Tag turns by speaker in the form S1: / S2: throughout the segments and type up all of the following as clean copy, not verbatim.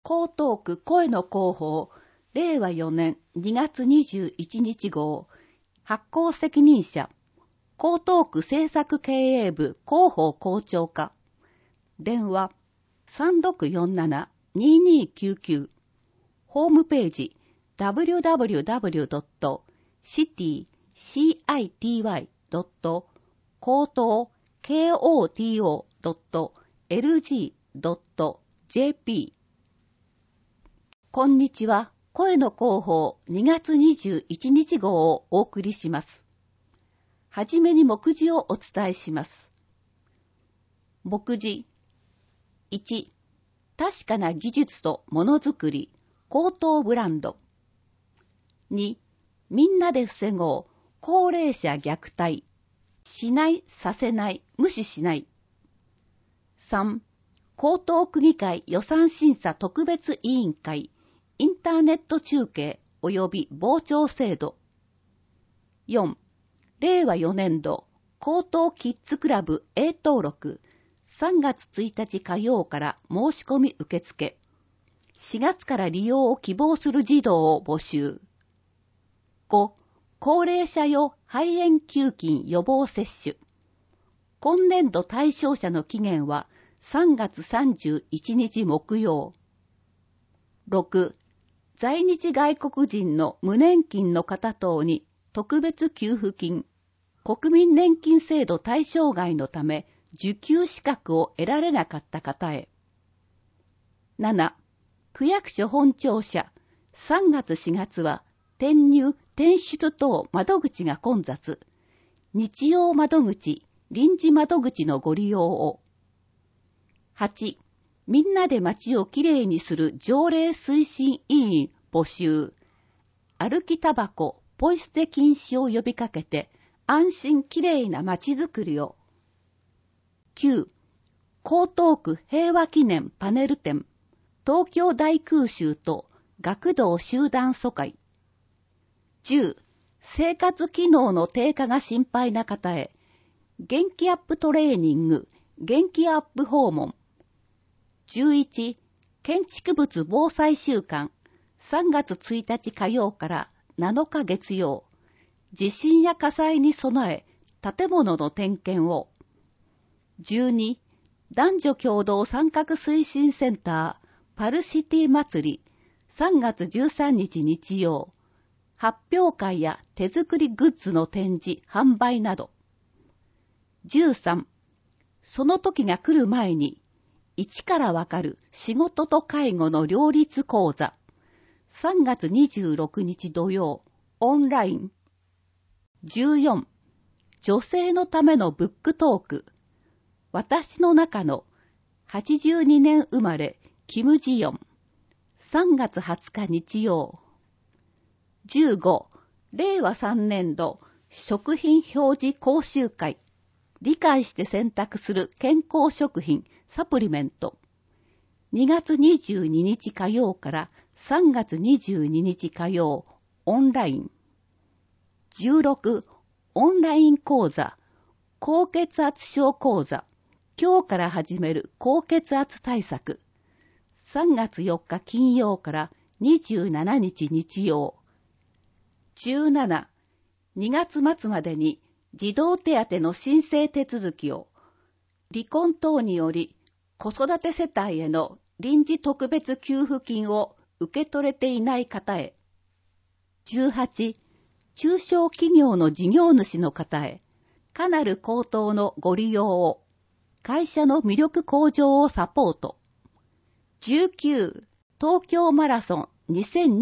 S1: 江東区声の広報、令和4年2月21日号、発行責任者、江東区政策経営部広報校長課、電話 3647-2299、ホームページ www.city-koto.lg.jp。 こんにちは。声の広報2月21日号をお送りします。はじめに目次をお伝えします。目次1、確かな技術とものづくり、高等ブランド。2、みんなで防ごう、高齢者虐待。しない、させない、無視しない。3、江東区議会予算審査特別委員会、インターネット中継及び傍聴制度。4、令和4年度、江東キッズクラブ A 登録、3月1日火曜から申し込み受付。4月から利用を希望する児童を募集。5、高齢者用肺炎球菌予防接種。今年度対象者の期限は3月31日木曜。6、在日外国人の無年金の方等に特別給付金、国民年金制度対象外のため受給資格を得られなかった方へ。7、区役所本庁舎、3月4月は転入・転出等窓口が混雑。日曜窓口、臨時窓口のご利用を。8、みんなで街をきれいにする条例推進委員募集。歩きタバコ、ポイ捨て禁止を呼びかけて安心きれいな街づくりを。9、江東区平和記念パネル展。東京大空襲と学童集団疎開。10、生活機能の低下が心配な方へ、元気アップトレーニング、元気アップ訪問。11、建築物防災週間、3月1日火曜から7日月曜。地震や火災に備え、建物の点検を。12、男女共同参画推進センター、パルシティ祭り、3月13日日曜。発表会や手作りグッズの展示、販売など。13、その時が来る前に、一からわかる仕事と介護の両立講座。3月26日土曜、オンライン。14、女性のためのブックトーク。私の中の82年生まれ、キム・ジヨン。3月20日日曜。15、令和3年度食品表示講習会。理解して選択する健康食品、サプリメント。2月22日火曜から3月22日火曜、オンライン。16、オンライン講座、高血圧症講座。今日から始める高血圧対策。3月4日金曜から27日日曜。17、2月末までに児童手当の申請手続きを、離婚等により子育て世帯への臨時特別給付金を受け取れていない方へ。18、中小企業の事業主の方へ、かなる高騰のご利用を、会社の魅力向上をサポート。19、東京マラソン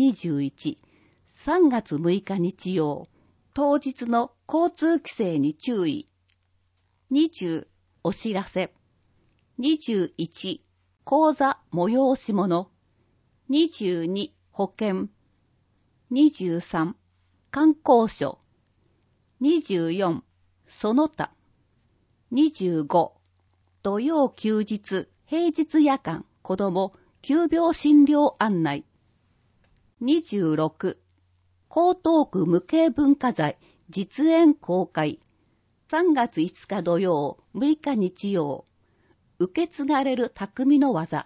S1: 2021、3月6日日曜、当日の交通規制に注意。20、お知らせ。21、講座催し物。22、保険。23、観光所。24、その他。25、土曜休日、平日夜間、子供、急病診療案内。26、江東区無形文化財実演公開。3月5日土曜、6日日曜。受け継がれる匠の技、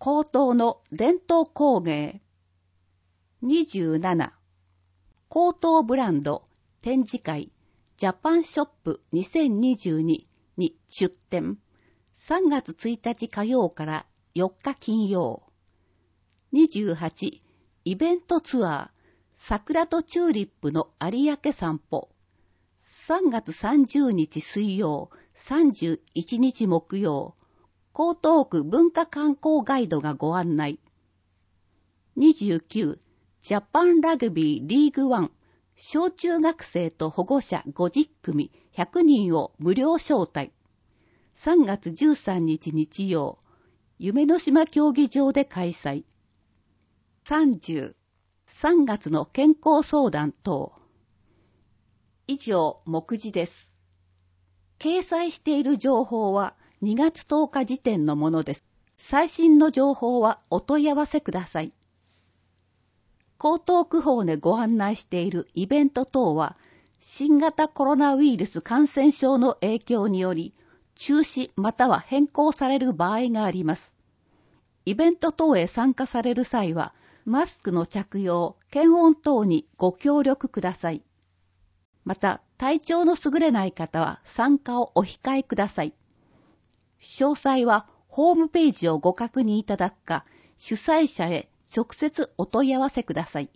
S1: 高等の伝統工芸。27、高等ブランド展示会ジャパンショップ2022に出展。3月1日火曜から4日金曜。28、イベントツアー桜とチューリップの有明散歩。3月30日水曜、31日木曜。江東区文化観光ガイドがご案内。29、ジャパンラグビーリーグワン小中学生と保護者50組100人を無料招待。3月13日日曜、夢の島競技場で開催。30、3月の健康相談等。以上、目次です。掲載している情報は2月10日時点のものです。最新の情報はお問い合わせください。江東区法でご案内しているイベント等は、新型コロナウイルス感染症の影響により、中止または変更される場合があります。イベント等へ参加される際は、マスクの着用、検温等にご協力ください。また、体調の優れない方は参加をお控えください。詳細はホームページをご確認いただくか、主催者へ直接お問い合わせください。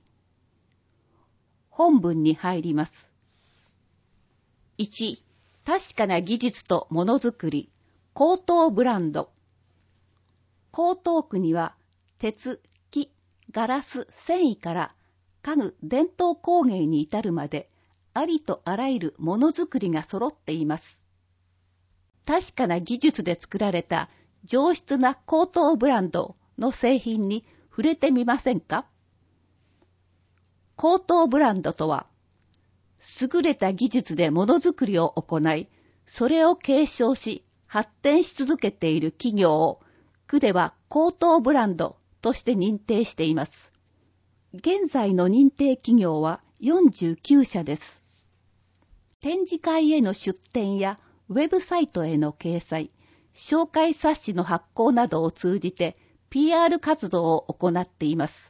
S1: 本文に入ります。1、確かな技術とものづくり、高等ブランド。江東区には、鉄、木、ガラス、繊維から家具、伝統工芸に至るまで、ありとあらゆるものづくりが揃っています。確かな技術で作られた上質な高等ブランドの製品に触れてみませんか？高等ブランドとは、優れた技術でものづくりを行い、それを継承し、発展し続けている企業を、区では高等ブランドとして認定しています。現在の認定企業は49社です。展示会への出展やウェブサイトへの掲載、紹介冊子の発行などを通じて PR 活動を行っています。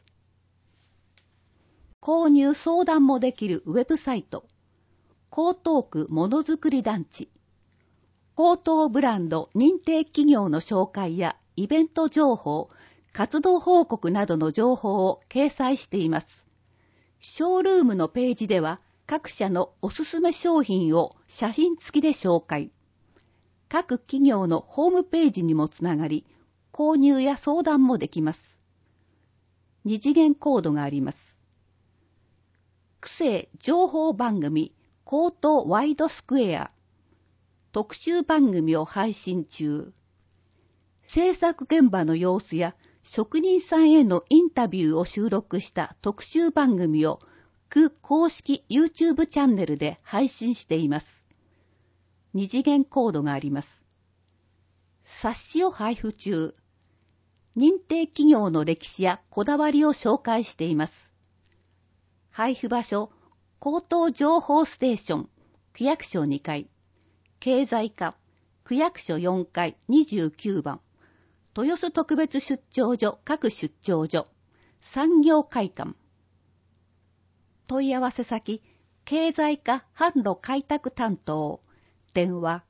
S1: 購入相談もできるウェブサイト、江東区ものづくり団地、高等ブランド認定企業の紹介やイベント情報、活動報告などの情報を掲載しています。ショールームのページでは各社のおすすめ商品を写真付きで紹介。各企業のホームページにもつながり、購入や相談もできます。二次元コードがあります。区政情報番組江東ワイドスクエア。特集番組を配信中。制作現場の様子や職人さんへのインタビューを収録した特集番組を区公式 YouTube チャンネルで配信しています。二次元コードがあります。冊子を配布中。認定企業の歴史やこだわりを紹介しています。配布場所、江東情報ステーション、区役所2階、経済課、区役所4階29番、豊洲特別出張所各出張所、産業会館。問い合わせ先、経済課販路開拓担当、電話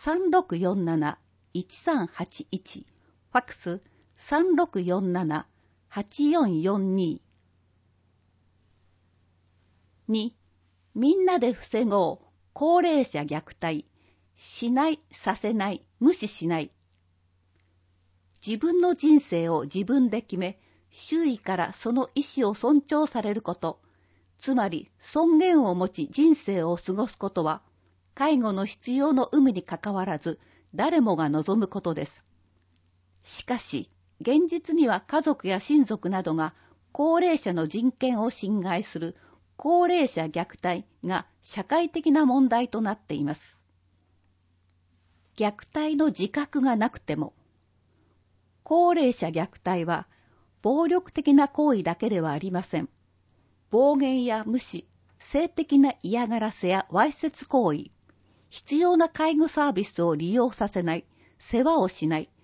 S1: 3647-1381、ファックス3647-8442。2、みんなで防ごう、高齢者虐待、しない、させない、無視しない。自分の人生を自分で決め、周囲からその意思を尊重されること、つまり尊厳を持ち人生を過ごすことは、介護の必要の有無にかかわらず、誰もが望むことです。しかし、現実には家族や親族などが高齢者の人権を侵害する高齢者虐待が社会的な問題となっています。虐待の自覚がなくても、高齢者虐待は暴力的な行為だけではありません。暴言や無視、性的な嫌がらせやわいせつ行為、必要な介護サービスを利用させない、世話をしない、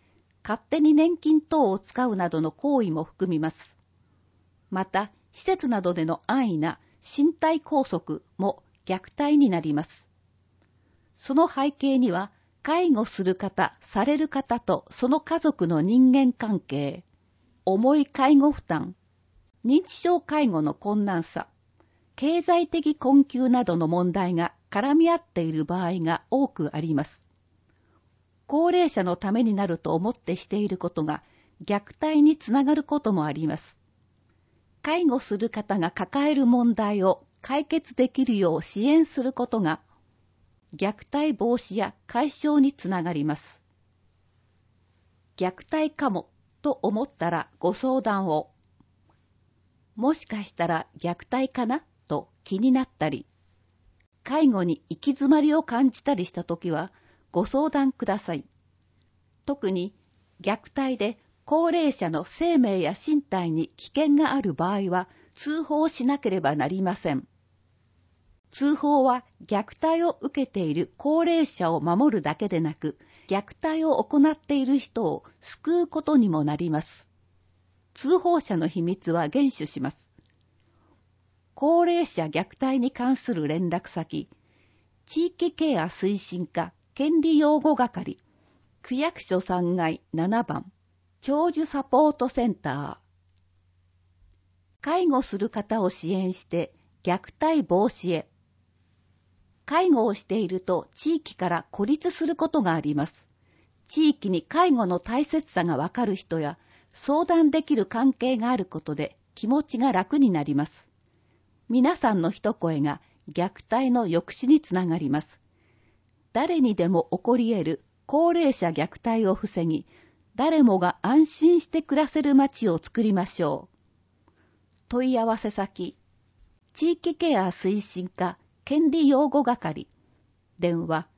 S1: 勝手に年金等を使うなどの行為も含みます。また、施設などでの安易な身体拘束も虐待になります。その背景には、介護する方、される方とその家族の人間関係、重い介護負担、認知症介護の困難さ、経済的困窮などの問題が絡み合っている場合が多くあります。高齢者のためになると思ってしていることが虐待につながることもあります。介護する方が抱える問題を解決できるよう支援することが虐待防止や解消につながります。虐待かもと思ったらご相談を。もしかしたら虐待かなと気になったり、介護に行き詰まりを感じたりしたときはご相談ください。特に虐待で高齢者の生命や身体に危険がある場合は通報しなければなりません。通報は虐待を受けている高齢者を守るだけでなく、虐待を行っている人を救うことにもなります。通報者の秘密は厳守します。高齢者虐待に関する連絡先、地域ケア推進課権利擁護係、区役所3階7番、長寿サポートセンター。介護する方を支援して虐待防止へ。介護をしていると地域から孤立することがあります。地域に介護の大切さがわかる人や相談できる関係があることで気持ちが楽になります。皆さんの一声が虐待の抑止につながります。誰にでも起こり得る高齢者虐待を防ぎ、誰もが安心して暮らせる街を作りましょう。問い合わせ先、地域ケア推進課権利擁護係、電話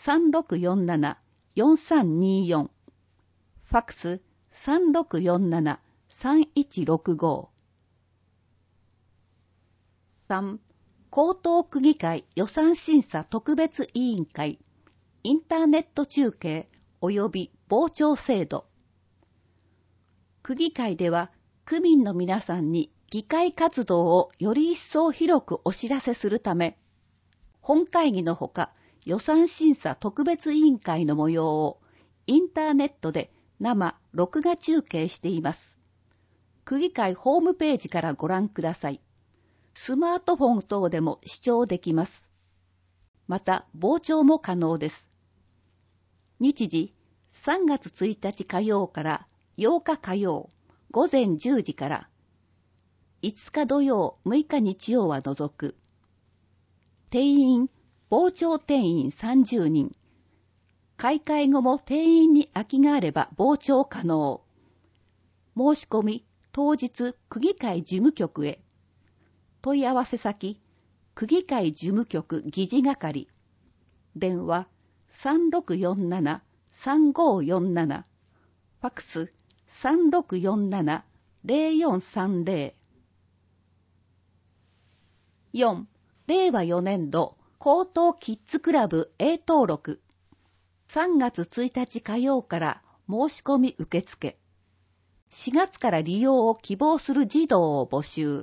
S1: 3647-4324、ファックス 3647-3165。3. 江東区議会予算審査特別委員会、インターネット中継及び傍聴制度。区議会では区民の皆さんに議会活動をより一層広くお知らせするため、本会議のほか予算審査特別委員会の模様をインターネットで生・録画中継しています。区議会ホームページからご覧ください。スマートフォン等でも視聴できます。また、傍聴も可能です。日時、3月1日火曜から8日火曜、午前10時から、5日土曜、6日日曜は除く。定員、傍聴定員30人。開会後も定員に空きがあれば傍聴可能。申し込み、当日、区議会事務局へ。問い合わせ先、区議会事務局議事係。電話、3647-3547。ファックス、3647-0430。4. 令和4年度江東キッズクラブ A 登録。3月1日火曜から申し込み受付。4月から利用を希望する児童を募集。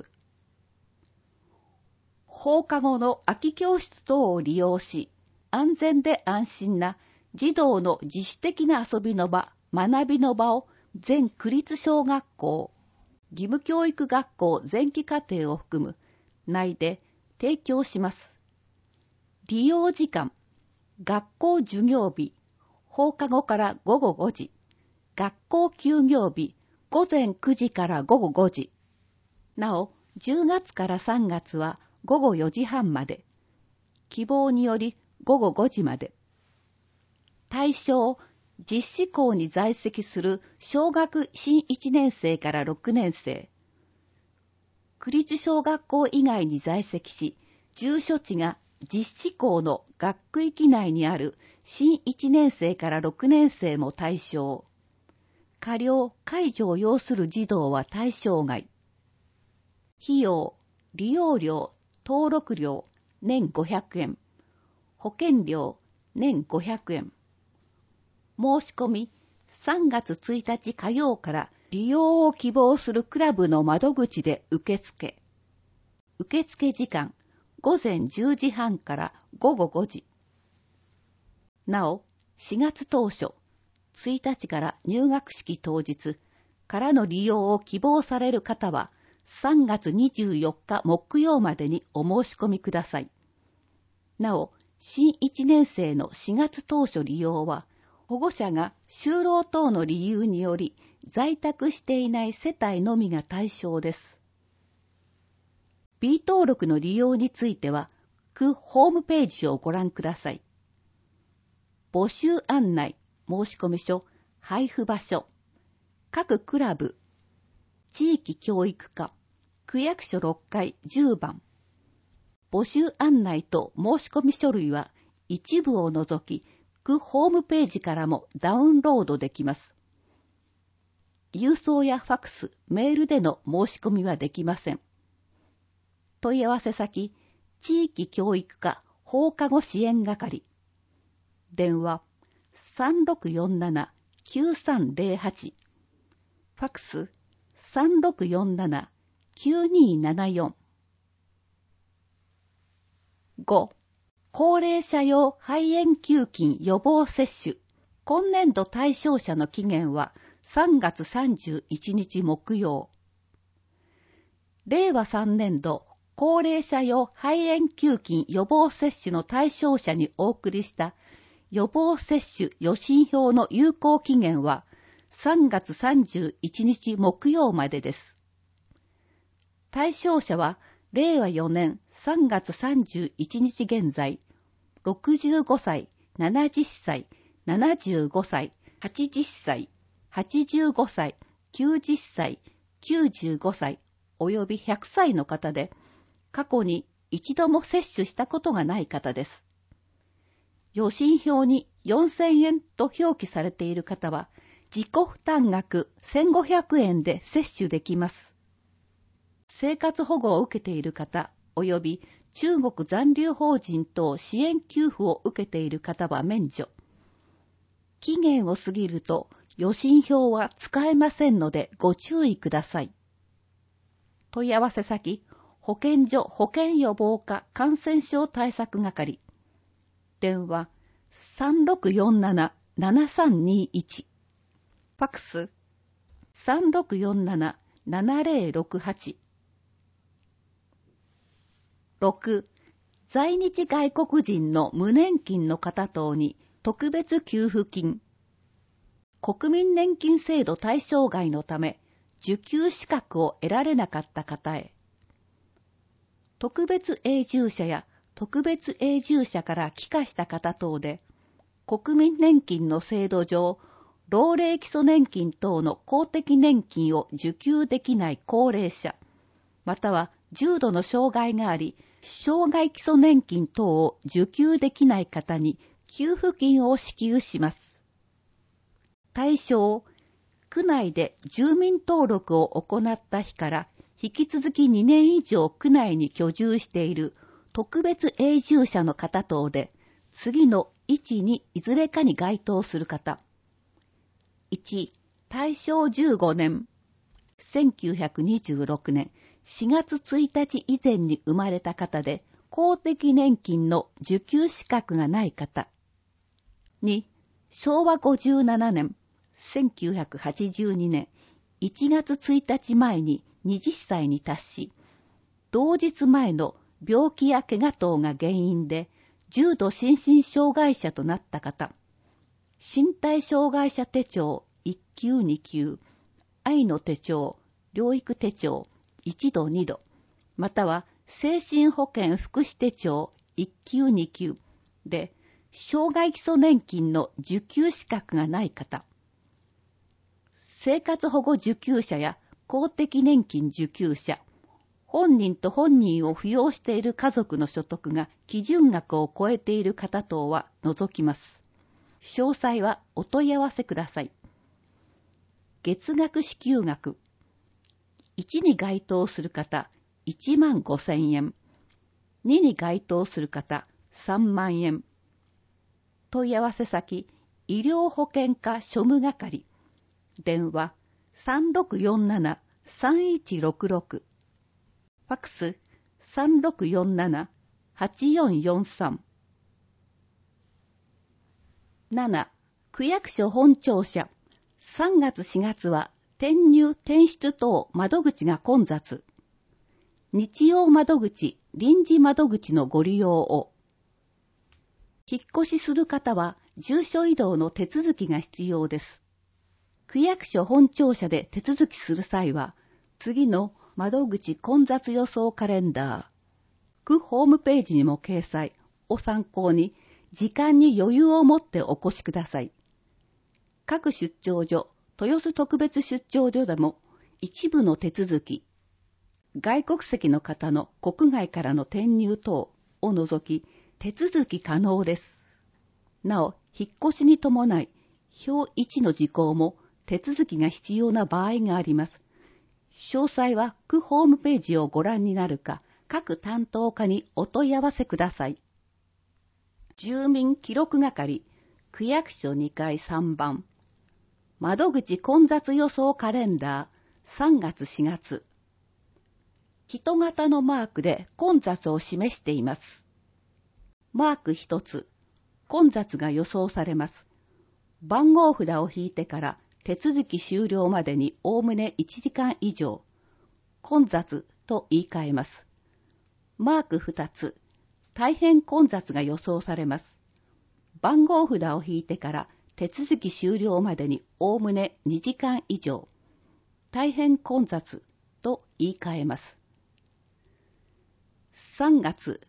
S1: 放課後の空き教室等を利用し、安全で安心な児童の自主的な遊びの場、学びの場を全区立小学校、義務教育学校前期課程を含む内で提供します。利用時間、学校授業日、放課後から午後5時、学校休業日、午前9時から午後5時。なお、10月から3月は午後4時半まで、希望により午後5時まで。対象、実施校に在籍する小学新1年生から6年生。区立小学校以外に在籍し、住所地が実施校の学区域内にある新1年生から6年生も対象。過料・介助を要する児童は対象外。費用、利用料、登録料、年500円。保険料、年500円。申し込み、 3月1日火曜から利用を希望するクラブの窓口で受付。受付時間、午前10時半から午後5時。なお、4月当初、1日から入学式当日からの利用を希望される方は、3月24日木曜までにお申し込みください。なお、新1年生の4月当初利用は、保護者が就労等の理由により在宅していない世帯のみが対象です。B 登録の利用については、区ホームページをご覧ください。募集案内、申込書、配布場所、各クラブ、地域教育課、区役所6階10番。募集案内と申込書類は一部を除き、区ホームページからもダウンロードできます。郵送やファクス、メールでの申し込みはできません。問い合わせ先、地域教育課放課後支援係。電話、3647-9308。ファクス、3647-9274。5. 高齢者用肺炎球菌予防接種。今年度対象者の期限は3月31日木曜。令和3年度高齢者用肺炎球菌予防接種の対象者にお送りした予防接種予診票の有効期限は3月31日木曜までです。対象者は令和4年3月31日現在、65歳、70歳、75歳、80歳、85歳、90歳、95歳、および100歳の方で、過去に一度も接種したことがない方です。予診票に4000円と表記されている方は、自己負担額1500円で接種できます。生活保護を受けている方、および中国残留邦人等支援給付を受けている方は免除。期限を過ぎると予診票は使えませんのでご注意ください。問い合わせ先、保健所保健予防課感染症対策係。電話、3647-7321。ファクス、3647-7068。6. 在日外国人の無年金の方等に特別給付金。国民年金制度対象外のため、受給資格を得られなかった方へ。特別永住者や特別永住者から帰化した方等で、国民年金の制度上、老齢基礎年金等の公的年金を受給できない高齢者、または重度の障害があり、障害基礎年金等を受給できない方に給付金を支給します。対象、区内で住民登録を行った日から引き続き2年以上区内に居住している特別永住者の方等で、次の1にいずれかに該当する方。1、大正15年、1926年4月1日以前に生まれた方で、公的年金の受給資格がない方。2、昭和57年、1982年1月1日前に20歳に達し、同日前の病気や怪我等が原因で重度心身障害者となった方。身体障害者手帳1級2級、愛の手帳、療育手帳1度2度、または精神保健福祉手帳1級2級で、障害基礎年金の受給資格がない方。生活保護受給者や公的年金受給者、本人と本人を扶養している家族の所得が基準額を超えている方等は除きます。詳細はお問い合わせください。月額支給額。1に該当する方、15,000円。2に該当する方、3万円。問い合わせ先、医療保険課庶務係。 電話3647-3166。ファックス3647-8443。7. 区役所本庁舎。3月4月は転入転出等窓口が混雑。日曜窓口、臨時窓口のご利用を。引っ越しする方は住所移動の手続きが必要です。区役所本庁舎で手続きする際は、次の窓口混雑予想カレンダー、区ホームページにも掲載を参考に、時間に余裕を持ってお越しください。各出張所、豊洲特別出張所でも一部の手続き、外国籍の方の国外からの転入等を除き手続き可能です。なお、引っ越しに伴い、表1の事項も手続きが必要な場合があります。詳細は区ホームページをご覧になるか、各担当課にお問い合わせください。住民記録係、区役所2階3番。窓口混雑予想カレンダー、3月4月。人型のマークで混雑を示しています。マーク1つ、混雑が予想されます。番号札を引いてから手続き終了までにおおむね1時間以上、混雑と言い換えます。マーク2つ、大変混雑が予想されます。番号札を引いてから手続き終了までにおおむね2時間以上、大変混雑と言い換えます。3月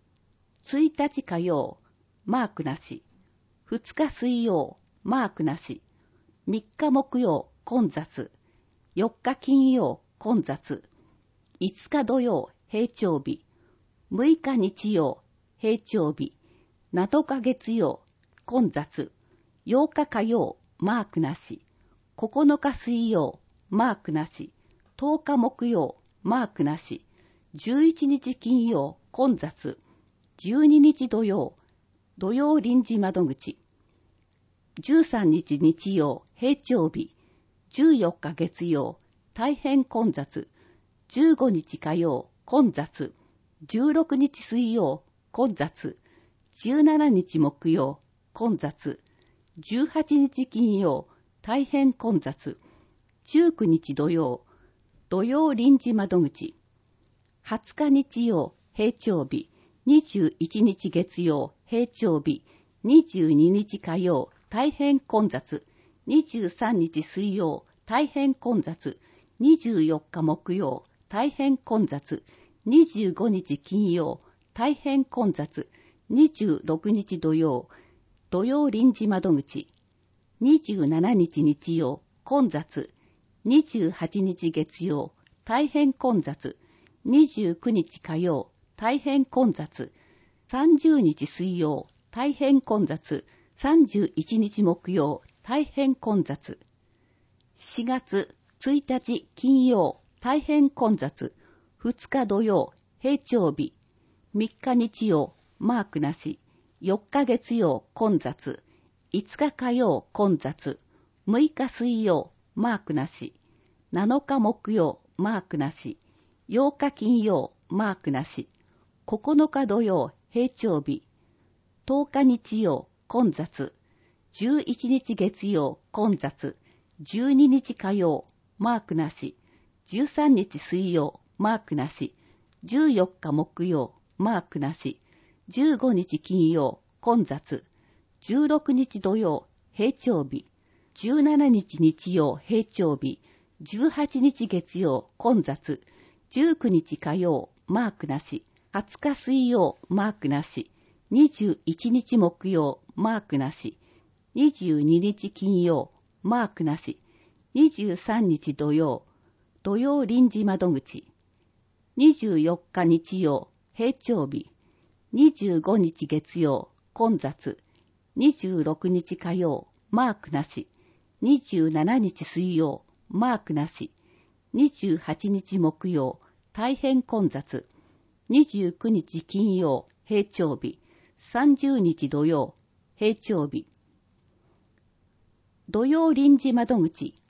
S1: 1日火曜、マークなし。2日水曜、マークなし。3日木曜、混雑。4日金曜、混雑。5日土曜、平調日。6日日曜、平調日。7日月曜、混雑。8日火曜、マークなし。9日水曜、マークなし。10日木曜、マークなし。11日金曜、混雑。12日土曜、土曜臨時窓口。13日日曜、平調日。14日月曜、大変混雑。15日火曜、混雑。16日水曜、混雑。17日木曜、混雑。18日金曜、大変混雑。19日土曜、土曜臨時窓口。20日日曜、平調日。21日月曜、平調日。22日火曜、大変混雑。23日水曜、大変混雑。24日木曜、大変混雑。25日金曜、大変混雑。26日土曜、土曜臨時窓口。27日日曜、混雑。28日月曜、大変混雑。29日火曜、大変混雑。30日水曜、大変混雑。31日木曜、大変混雑。4月1日金曜、大変混雑。2日土曜、平調日。3日日曜、マークなし。4日月曜、混雑。5日火曜、混雑。6日水曜、マークなし。7日木曜、マークなし。8日金曜、マークなし。9日土曜、平調日。10日日曜、混雑。11日月曜、混雑。12日火曜、マークなし。13日水曜、マークなし。14日木曜、マークなし。15日金曜、混雑。16日土曜、平調日。17日日曜、平調日。18日月曜、混雑。19日火曜、マークなし。20日水曜、マークなし。21日木曜、マークなし。22日金曜、マークなし。23日土曜、土曜臨時窓口。24日日曜、平調日。25日月曜、混雑。26日火曜、マークなし。27日水曜、マークなし。28日木曜、大変混雑。29日金曜、平調日。30日土曜、平調日。土曜臨時窓口。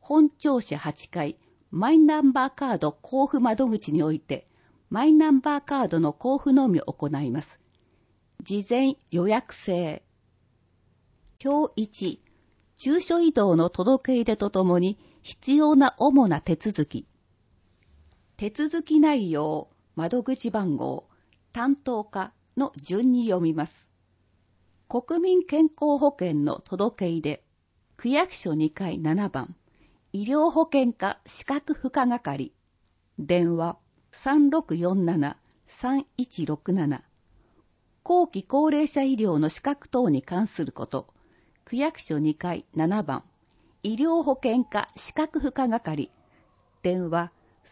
S1: 本庁舎8階マイナンバーカード交付窓口において、マイナンバーカードの交付のみを行います。事前予約制。表1、住所移動の届け出とともに必要な主な手続き。手続き内容、窓口番号、担当課の順に読みます。国民健康保険の届け出、区役所2階7番、医療保険課資格付加係、電話3647-3167、後期高齢者医療の資格等に関すること、区役所2階7番、医療保険課資格付加係、電話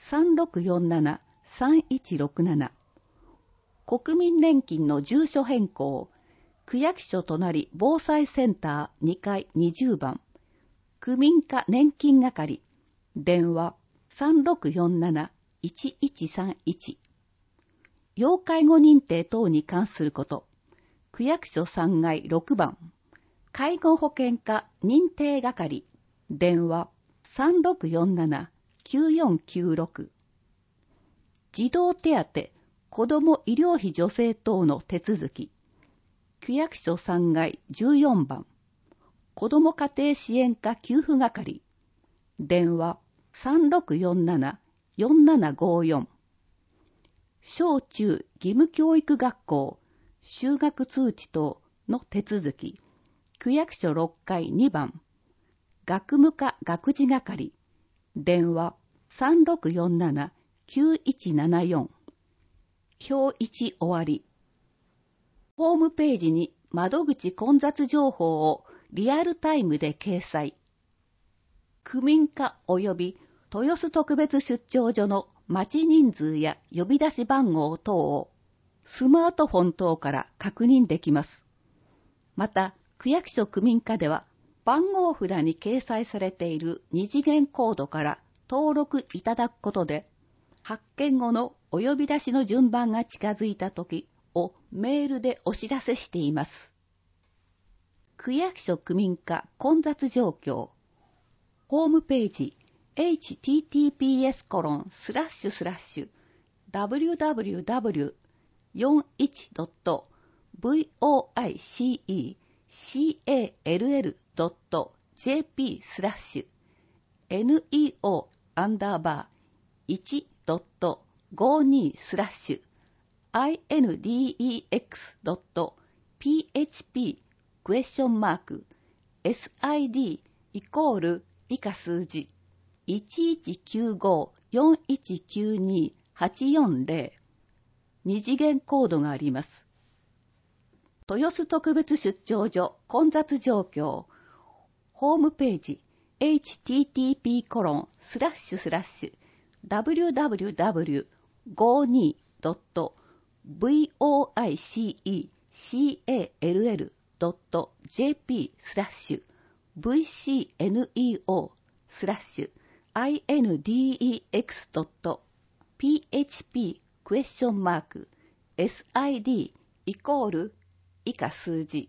S1: 3647-3167、国民年金の住所変更、区役所隣防災センター2階20番、区民課年金係、電話3647-1131、要介護認定等に関すること、区役所3階6番、介護保険課認定係、電話3647-9496、児童手当、子ども医療費助成等の手続き、区役所3階14番、子ども家庭支援課給付係、電話3647-4754、小中義務教育学校就学通知等の手続き、区役所6階2番、学務課学事係、電話3647-9174。表1終わり。ホームページに窓口混雑情報をリアルタイムで掲載。区民課及び豊洲特別出張所の待ち人数や呼び出し番号等をスマートフォン等から確認できます。また、区役所区民課では番号札に掲載されている二次元コードから登録いただくことで、発見後のお呼び出しの順番が近づいたときをメールでお知らせしています。区役所区民課混雑状況。ホームページ https://www.1.index.jp/index.sid以下数字 1195-4192-840 二次元コードがあります。豊洲特別出張所混雑状況。ホームページ http://www.index.jp/vcneo/index.php?sid 以下数字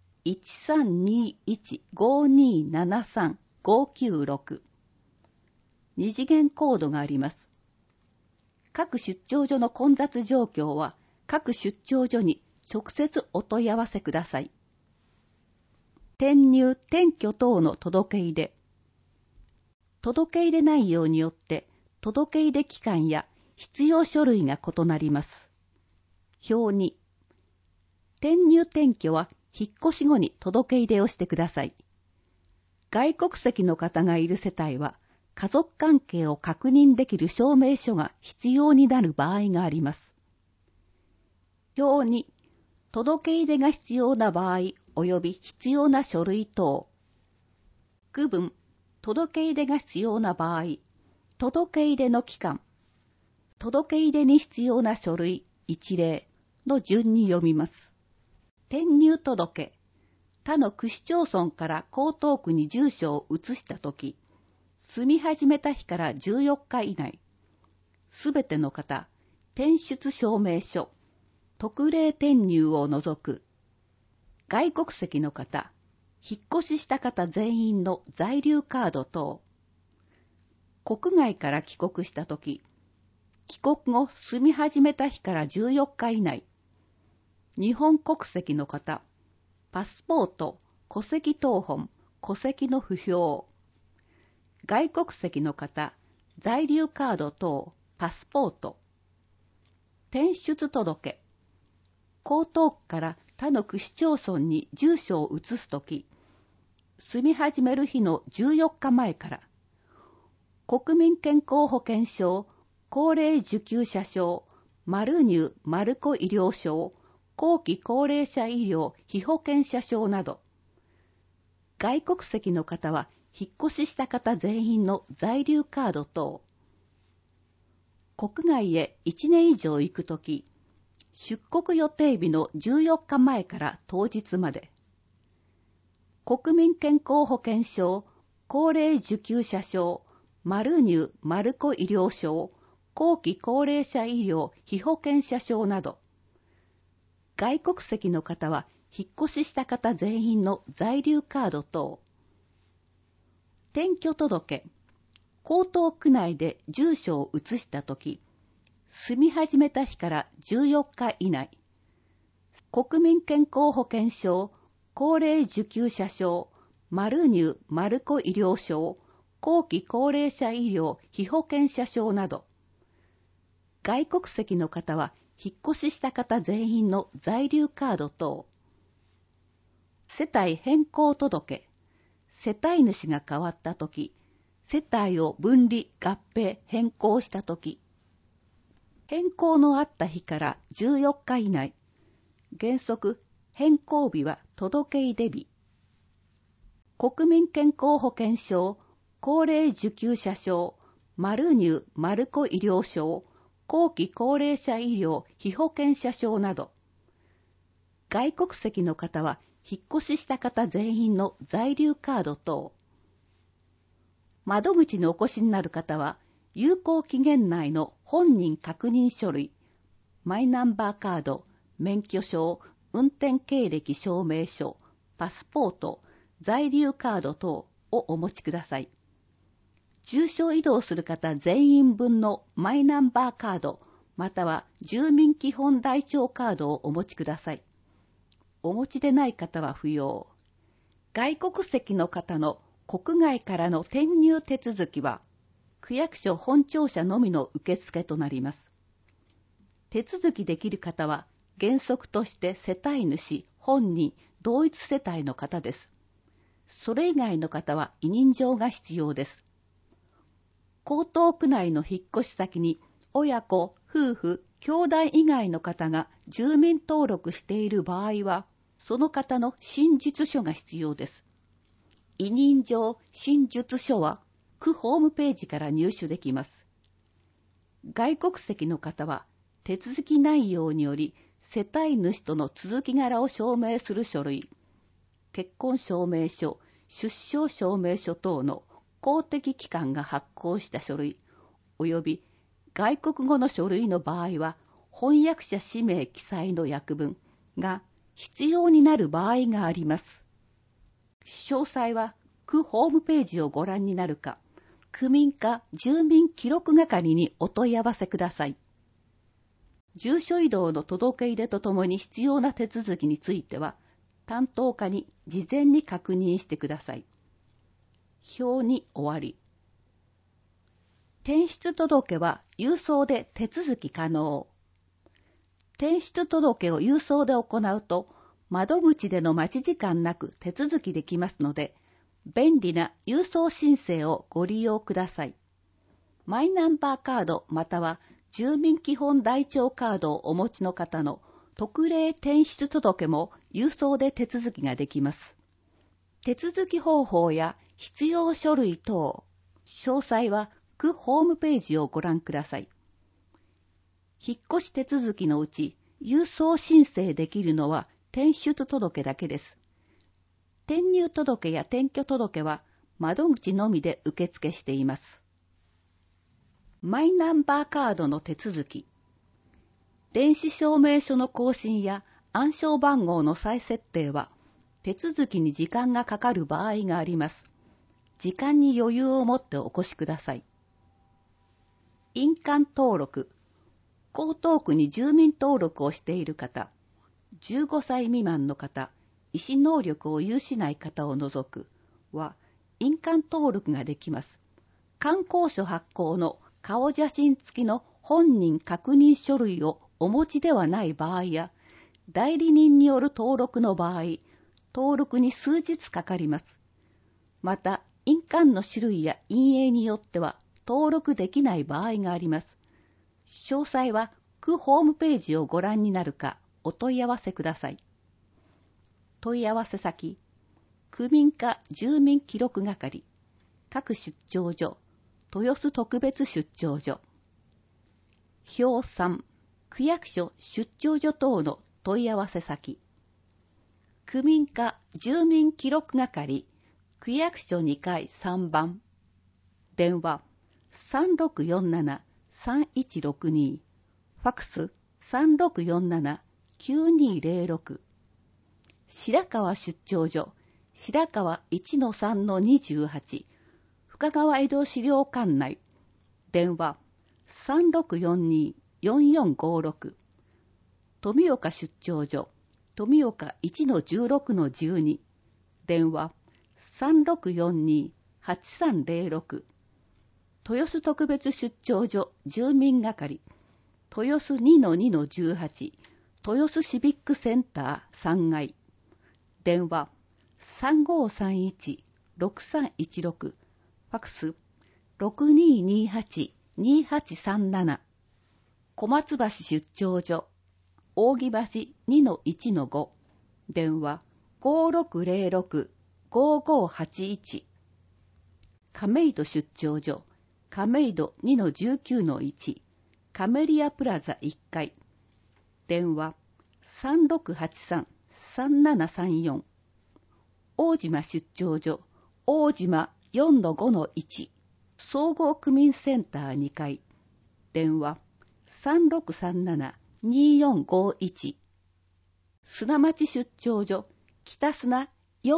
S1: 1321-5273-596 二次元コードがあります。各出張所の混雑状況は各出張所に直接お問い合わせください。転入・転居等の届け出で、届け出内容によって届け出期間や必要書類が異なります。表2、転入転居は引っ越し後に届け出をしてください。外国籍の方がいる世帯は家族関係を確認できる証明書が必要になる場合があります。表2、届け出が必要な場合及び必要な書類等。区分、届け出が必要な場合、届け出の期間、届け出に必要な書類一例の順に読みます。転入届、他の区市町村から江東区に住所を移したとき、住み始めた日から14日以内、すべての方、転出証明書、特例転入を除く、外国籍の方、引っ越しした方全員の在留カード等、 国外から帰国したとき、帰国後住み始めた日から14日以内、日本国籍の方、パスポート、戸籍謄本、戸籍の不評、外国籍の方、在留カード等、パスポート、転出届、江東区から他の区市町村に住所を移すとき、住み始める日の14日前から、国民健康保険証、高齢受給者証、マル入・マルコ医療証、後期高齢者医療被保険者証など、外国籍の方は引っ越しした方全員の在留カード等、国外へ1年以上行くとき、出国予定日の14日前から当日まで、国民健康保険証、高齢受給者証、マル入・マルコ医療証、後期高齢者医療被保険者証など、外国籍の方は引っ越しした方全員の在留カード等、転居届、江東区内で住所を移したとき、住み始めた日から14日以内、国民健康保険証、高齢受給者証、マル入・マルコ医療証、後期高齢者医療被保険者証など、外国籍の方は引っ越しした方全員の在留カード等、世帯変更届、世帯主が変わったとき、世帯を分離・合併・変更したとき、変更のあった日から14日以内、原則変更日は届け出日、国民健康保険証、高齢受給者証、マル入・マルコ医療証、後期高齢者医療被保険者証など、外国籍の方は引っ越しした方全員の在留カード等、窓口にお越しになる方は、有効期限内の本人確認書類、マイナンバーカード、免許証、運転経歴証明書、パスポート、在留カード等をお持ちください。住所移動する方全員分のマイナンバーカード、または住民基本台帳カードをお持ちください。お持ちでない方は不要。外国籍の方の国外からの転入手続きは、区役所本庁舎のみの受付となります。手続きできる方は、原則として世帯主、本人、同一世帯の方です。それ以外の方は委任状が必要です。江東区内の引っ越し先に、親子、夫婦、兄弟以外の方が住民登録している場合は、その方の真実書が必要です。委任状、真実書は、区ホームページから入手できます。外国籍の方は、手続き内容により、世帯主との続き柄を証明する書類、結婚証明書、出生証明書等の公的機関が発行した書類、及び外国語の書類の場合は、翻訳者氏名記載の訳文が必要になる場合があります。詳細は区ホームページをご覧になるか、区民課住民記録係にお問い合わせください。住所移動の届け入れとともに必要な手続きについては、担当課に事前に確認してください。表に終わり。転出届は郵送で手続き可能。転出届を郵送で行うと、窓口での待ち時間なく手続きできますので、便利な郵送申請をご利用ください。マイナンバーカードまたは住民基本台帳カードをお持ちの方の特例転出届も郵送で手続きができます。手続き方法や必要書類等、詳細は区ホームページをご覧ください。引っ越し手続きのうち、郵送申請できるのは転出届だけです。転入届や転居届は窓口のみで受付しています。マイナンバーカードの手続き。電子証明書の更新や暗証番号の再設定は手続きに時間がかかる場合があります。時間に余裕を持ってお越しください。 印鑑登録、江東区に住民登録をしている方、15歳未満の方、意思能力を有しない方を除くは、印鑑登録ができます。観光所発行の顔写真付きの本人確認書類をお持ちではない場合や、代理人による登録の場合、登録に数日かかります。また、印鑑の種類や印影によっては登録できない場合があります。詳細は区ホームページをご覧になるかお問い合わせください。問い合わせ先、区民課住民記録係、各出張所、豊洲特別出張所。表3、区役所出張所等の問い合わせ先。区民課住民記録係、区役所2階3番。電話、3647-3162。ファクス、3647-9206。白川出張所、白川 1-3-28。深川江戸資料館内。電話、3642-4456。富岡出張所、富岡 1-16-12。電話、3642-8306。豊洲特別出張所住民係、豊洲 2-2-18。豊洲シビックセンター3階。電話、3531-6316。ファクス、6228-2837。小松橋出張所、扇橋 2-1-5。電話、5606-5581。亀戸出張所、亀戸 2-19-1。カメリアプラザ1階。電話、3683-3734。大島出張所、大島 4-5-1。総合区民センター2階。電話、3637-2451。砂町出張所、北砂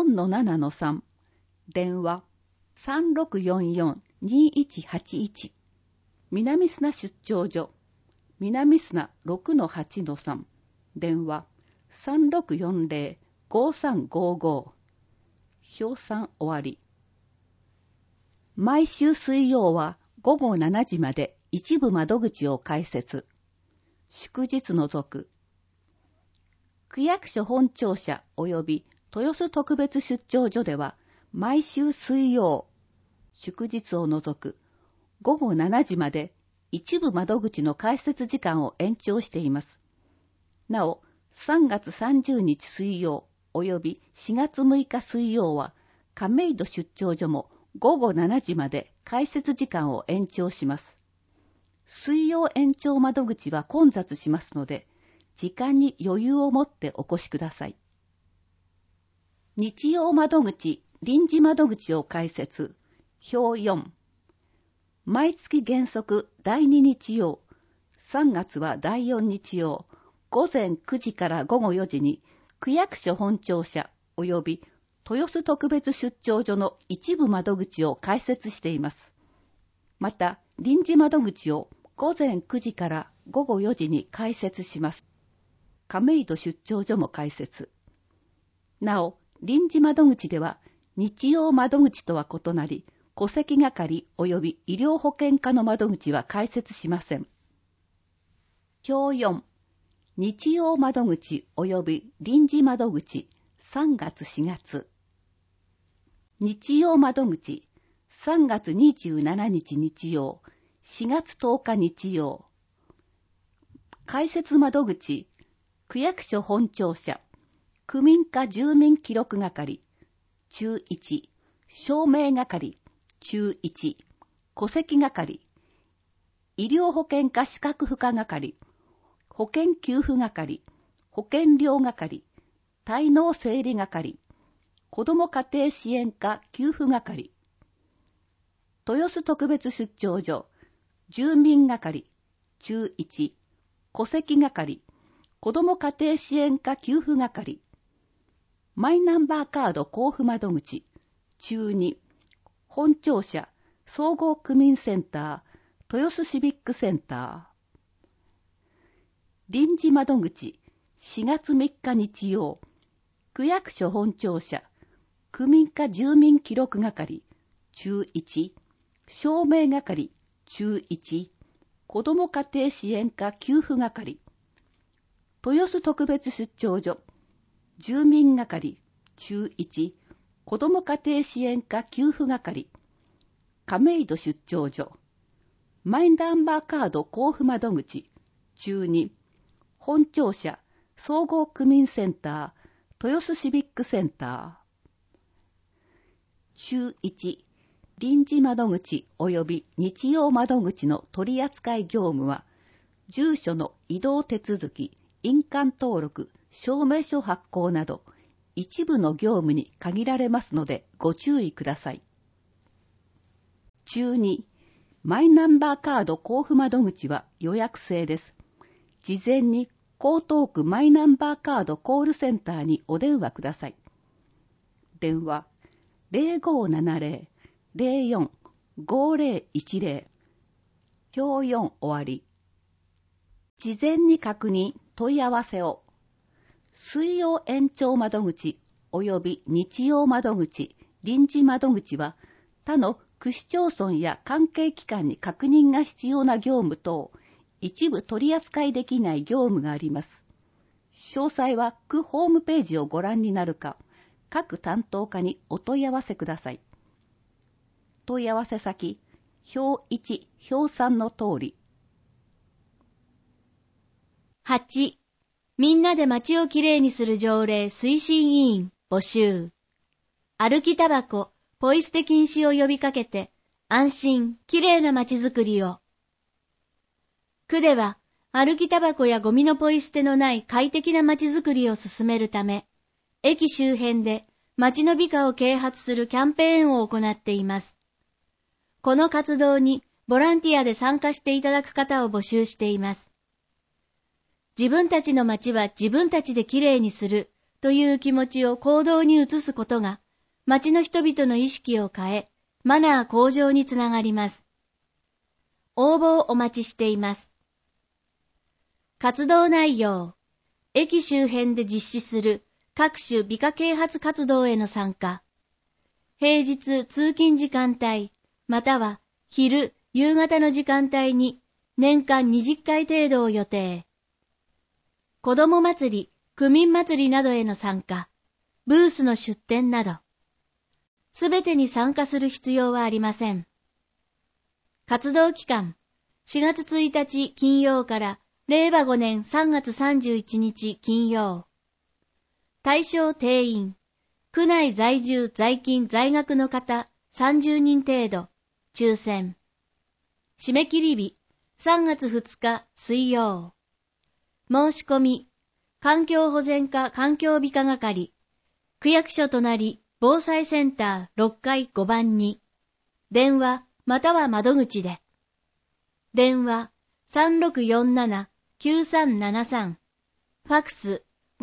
S1: 4-7-3。電話、3644-2181。南砂出張所、南砂 6-8-3。電話、3640-5355。表3終わり。毎週水曜は午後7時まで一部窓口を開設。祝日除く。区役所本庁舎及び豊洲特別出張所では毎週水曜、祝日を除く午後7時まで一部窓口の開設時間を延長しています。なお、3月30日水曜及び4月6日水曜は亀戸出張所も午後7時まで開設時間を延長します。水曜延長窓口は混雑しますので、時間に余裕を持ってお越しください。日曜窓口、臨時窓口を開設。表4。毎月原則第2日曜、3月は第4日曜、午前9時から午後4時に区役所本庁舎及び豊洲特別出張所の一部窓口を開設しています。また、臨時窓口を午前9時から午後4時に開設します。亀戸出張所も開設。なお、臨時窓口では日曜窓口とは異なり、戸籍係及び医療保険課の窓口は開設しません。表4、日曜窓口及び臨時窓口3月4月。日曜窓口3月27日日曜、4月10日日曜。開設窓口、区役所本庁舎、区民課住民記録係、中1、証明係、中1、戸籍係、医療保険課資格付加係、保険給付係、保険料係、滞納整理係、子ども家庭支援課給付係、豊洲特別出張所、住民係、中1、戸籍係、子ども家庭支援課給付係、マイナンバーカード交付窓口、中2、本庁舎、総合区民センター、 豊洲シビックセンター。臨時窓口、4月3日日曜、区役所本庁舎、区民課住民記録係、中1、証明係、中1、子ども家庭支援課給付係、豊洲特別出張所、住民係、中1、子ども家庭支援課給付係、亀戸出張所、マイナンバーカード交付窓口、中2、本庁舎、総合区民センター、豊洲シビックセンター。中1、臨時窓口及び日曜窓口の取扱業務は、住所の移動手続き、印鑑登録、証明書発行など、一部の業務に限られますのでご注意ください。中2、マイナンバーカード交付窓口は予約制です。事前に江東区マイナンバーカードコールセンターにお電話ください。電話 0570-04-5010 表4終わり。事前に確認問い合わせを。水曜延長窓口及び日曜窓口、臨時窓口は他の区市町村や関係機関に確認が必要な業務等、一部取り扱いできない業務があります。詳細は区ホームページをご覧になるか、各担当課にお問い合わせください。問い合わせ先、表1、表3の通り。
S2: 8、みんなで街をきれいにする条例推進委員募集。歩きタバコ、ポイ捨て禁止を呼びかけて、安心、きれいな街づくりを。区では、歩きタバコやゴミのポイ捨てのない快適な街づくりを進めるため、駅周辺で街の美化を啓発するキャンペーンを行っています。この活動にボランティアで参加していただく方を募集しています。自分たちの街は自分たちできれいにするという気持ちを行動に移すことが、街の人々の意識を変え、マナー向上につながります。応募をお待ちしています。活動内容、駅周辺で実施する各種美化啓発活動への参加。平日通勤時間帯、または昼、夕方の時間帯に年間20回程度を予定。子ども祭り、区民祭りなどへの参加、ブースの出展など、すべてに参加する必要はありません。活動期間、4月1日金曜から令和5年3月31日金曜。対象定員、区内在住在勤在学の方30人程度、抽選。締め切り日、3月2日水曜。申し込み、環境保全課環境美化係、区役所隣防災センター6階5番に、電話または窓口で。電話3647-9373、ファクス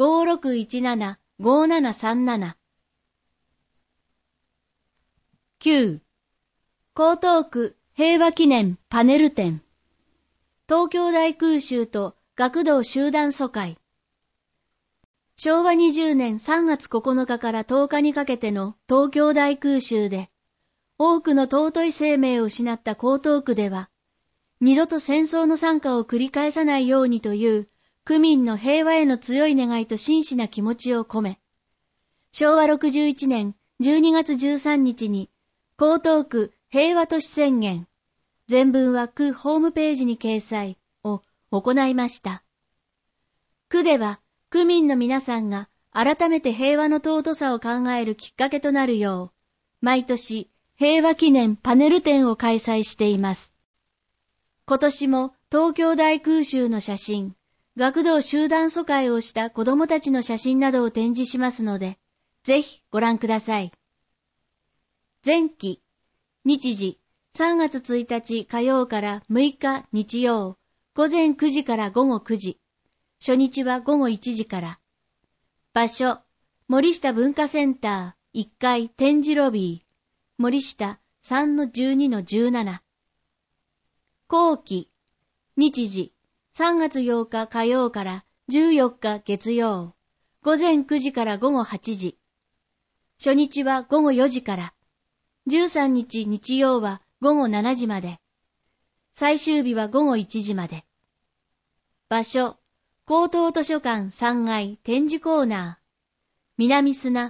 S2: 5617-5737。9、江東区平和記念パネル展。東京大空襲と学童集団疎開。昭和20年3月9日から10日にかけての東京大空襲で、多くの尊い生命を失った江東区では、二度と戦争の惨禍を繰り返さないようにという区民の平和への強い願いと真摯な気持ちを込め、昭和61年12月13日に江東区平和都市宣言、全文は区ホームページに掲載を行いました。区では区民の皆さんが改めて平和の尊さを考えるきっかけとなるよう、毎年平和記念パネル展を開催しています。今年も東京大空襲の写真、学童集団疎開をした子どもたちの写真などを展示しますので、ぜひご覧ください。前期、日時、3月1日火曜から6日日曜、午前9時から午後9時、初日は午後1時から。場所、森下文化センター1階展示ロビー、森下 3-12-17。 後期、日時、3月8日火曜から14日月曜、午前9時から午後8時。初日は午後4時から、13日日曜は午後7時まで、最終日は午後1時まで。場所、高等図書館3階展示コーナー、南砂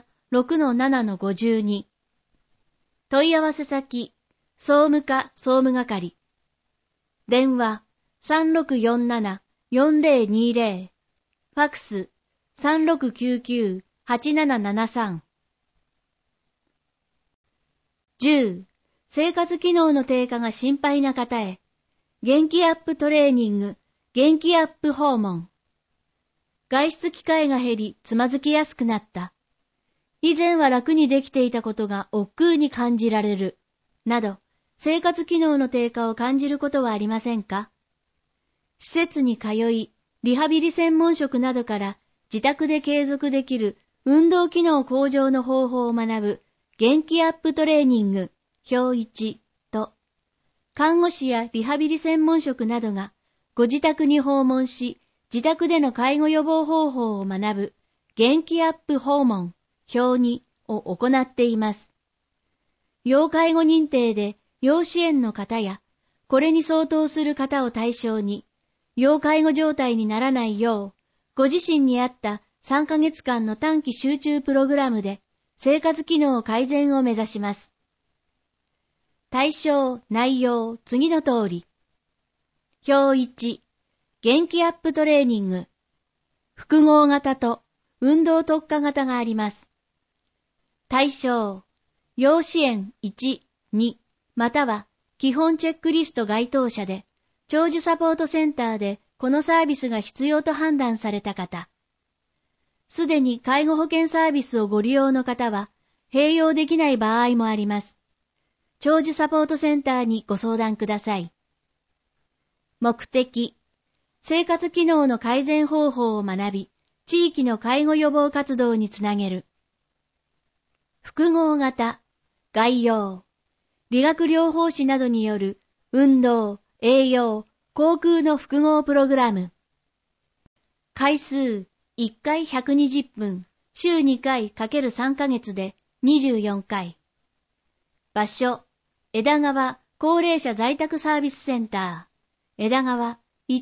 S2: 6-7-52。問い合わせ先、総務課総務係。電話、3647-4020。ファクス、3699-8773。10. 生活機能の低下が心配な方へ、元気アップトレーニング、元気アップ訪問。外出機会が減り、つまずきやすくなった。以前は楽にできていたことが億劫に感じられる。など、生活機能の低下を感じることはありませんか？施設に通い、リハビリ専門職などから自宅で継続できる運動機能向上の方法を学ぶ元気アップトレーニング、表1と、看護師やリハビリ専門職などがご自宅に訪問し、自宅での介護予防方法を学ぶ元気アップ訪問、表2を行っています。要介護認定で要支援の方や、これに相当する方を対象に、要介護状態にならないよう、ご自身に合った3ヶ月間の短期集中プログラムで、生活機能改善を目指します。対象、内容、次の通り。表1、元気アップトレーニング。複合型と運動特化型があります。対象、要支援1、2、または基本チェックリスト該当者で、長寿サポートセンターでこのサービスが必要と判断された方。すでに介護保険サービスをご利用の方は、併用できない場合もあります。長寿サポートセンターにご相談ください。目的、生活機能の改善方法を学び、地域の介護予防活動につなげる。複合型、概要、理学療法士などによる運動、栄養、航空の複合プログラム。回数、1回120分、週2回 ×3 ヶ月で24回。場所、枝川高齢者在宅サービスセンター、枝川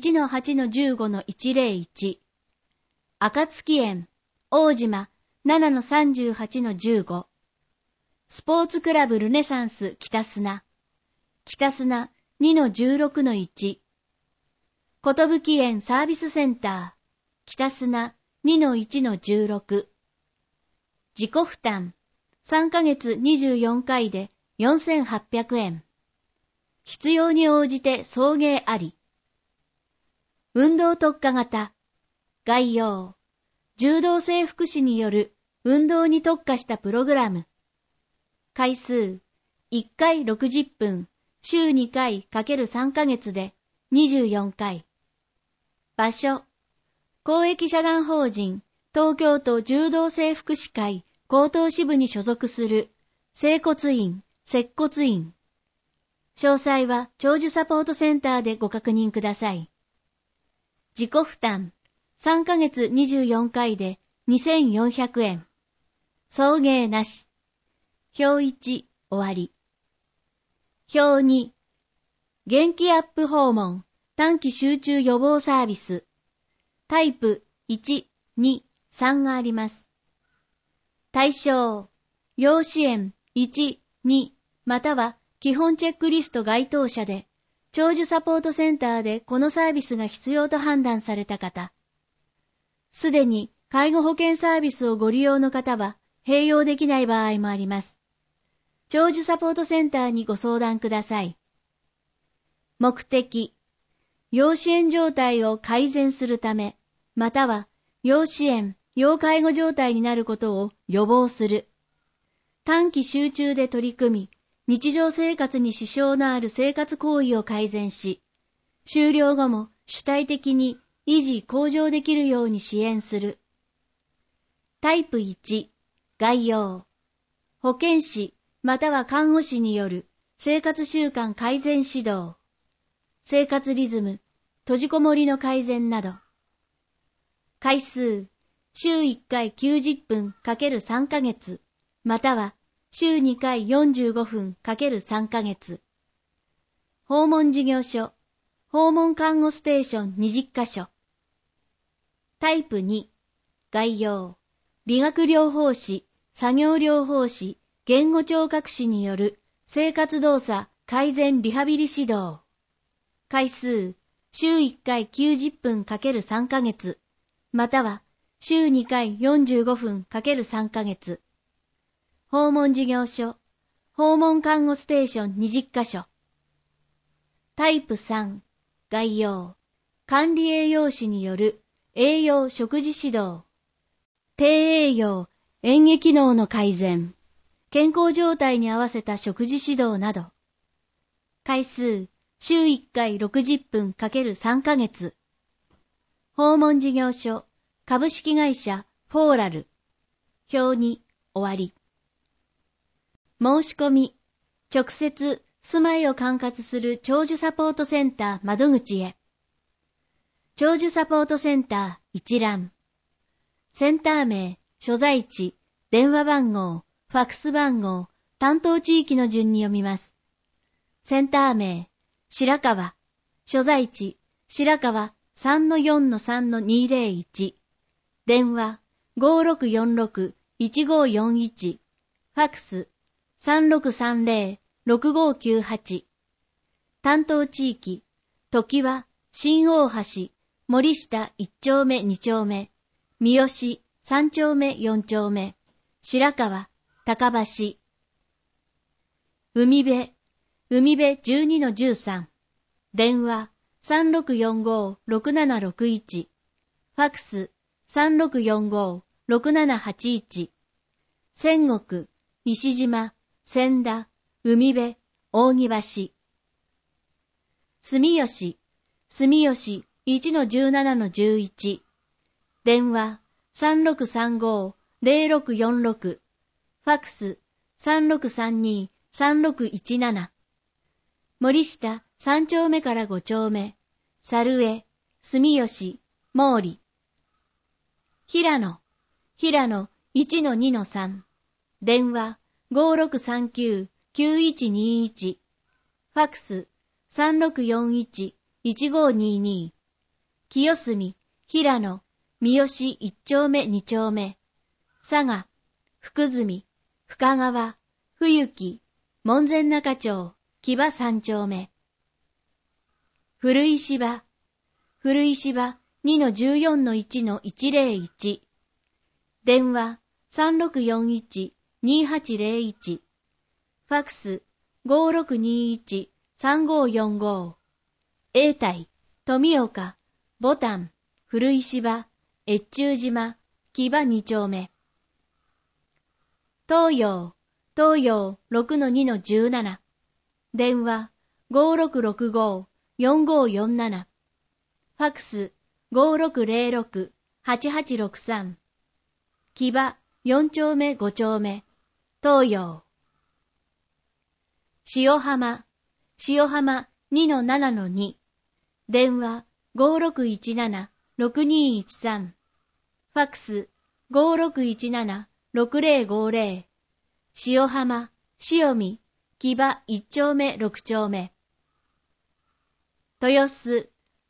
S2: 1-8-15-101。暁園、大島 7-38-15。スポーツクラブルネサンス北砂、北砂 2-16-1。寿園サービスセンター、北砂 2-1-16。自己負担、3ヶ月24回で4800円。必要に応じて送迎あり。運動特化型、概要、柔道整復師による運動に特化したプログラム。回数、1回60分、週2回 ×3 ヶ月で24回。場所、公益社団法人東京都柔道整復師会高等支部に所属する整骨院、接骨院。詳細は長寿サポートセンターでご確認ください。自己負担、3ヶ月24回で2400円。送迎なし。表1、終わり。表2、元気アップ訪問、短期集中予防サービス。タイプ1、2、3があります。対象、要支援1、2、または基本チェックリスト該当者で、長寿サポートセンターでこのサービスが必要と判断された方。すでに介護保険サービスをご利用の方は、併用できない場合もあります。長寿サポートセンターにご相談ください。目的、要支援状態を改善するため、または要支援、要介護状態になることを予防する。短期集中で取り組み、日常生活に支障のある生活行為を改善し、終了後も主体的に維持向上できるように支援する。タイプ1、概要。保健師または看護師による生活習慣改善指導。 生活リズム、閉じこもりの改善など。回数、週1回90分 ×3 ヶ月、または週2回45分 ×3 ヶ月。訪問事業所、訪問看護ステーション20カ所。タイプ2、概要、理学療法士、作業療法士、言語聴覚士による生活動作改善リハビリ指導。回数、週1回90分 ×3 ヶ月、または週2回45分 ×3 ヶ月。訪問事業所、訪問看護ステーション20カ所。タイプ3、概要、管理栄養士による栄養食事指導。低栄養、嚥下機能の改善、健康状態に合わせた食事指導など。回数、週1回60分 ×3 ヶ月。訪問事業所、株式会社フォーラル。表に終わり。申し込み、直接住まいを管轄する長寿サポートセンター窓口へ。長寿サポートセンター一覧。センター名、所在地、電話番号、ファックス番号、担当地域の順に読みます。センター名、白川。所在地、白川 3-4-3-201。電話、5646-1541。ファックス、3630-6598。担当地域、常盤、新大橋、森下1丁目2丁目、三好3丁目4丁目、白川、高橋。海辺 12-13。電話、3645-6761。ファックス、3645-6781。仙石、西島、千田、海辺、扇橋。住吉 1-17-11。電話、3635-0646。ファックス、3632-3617。森下3丁目から5丁目、猿江、住吉、毛利。平野 1-2-3。電話、5639-9121。ファックス、3641-1522。清澄、平野、三好1丁目2丁目。佐賀、福住、深川、冬木、門前仲町、木場3丁目。古石場 2-14-1-101。電話、3641-2801。ファックス、5621-3545。永代、富岡、ボタン、古石場、越中島、木場2丁目。東洋 6-2-17。電話、5665-4547。ファックス、5606-8863。木場4丁目5丁目。東洋。塩浜 2-7-2。電話、5617-6213。ファックス、5617-6050。塩浜、塩見、木場1丁目6丁目。豊洲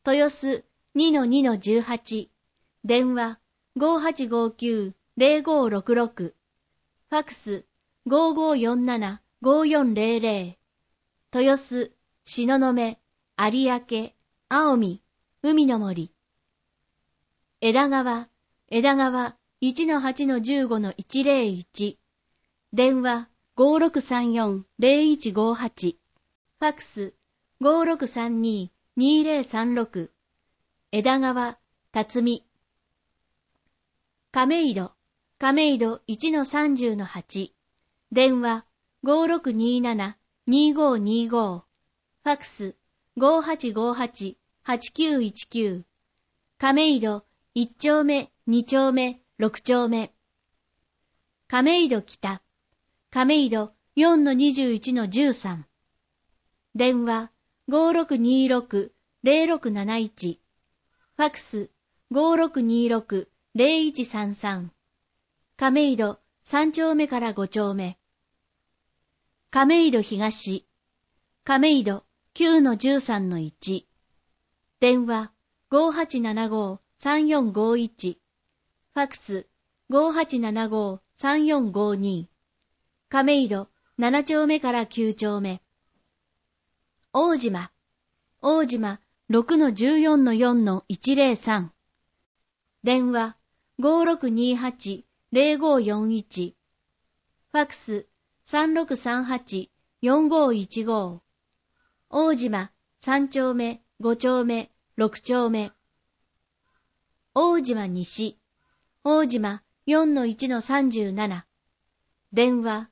S2: 2-2-18。電話、5859-0566。ファックス、5547-5400。豊洲、東雲、有明、青海、海の森。枝川 1-8-15-101。電話、5634-0158。ファックス、5632-2036。枝川、辰巳。亀戸 1-30-8。電話、5627-2525。ファックス、5858-8919。亀戸1丁目、2丁目、6丁目。亀戸北亀戸 4-21-13。電話 5626-0671、ファクス 5626-0133、亀戸3丁目から5丁目。亀戸東、亀戸 9-13-1、電話5875-3451、ファクス 5875-3452、亀戸7丁目から9丁目。大島 6-14-4-103、電話5628-0541、ファクス3638-4515、大島3丁目、5丁目、6丁目。大島西、大島 4-1-37、電話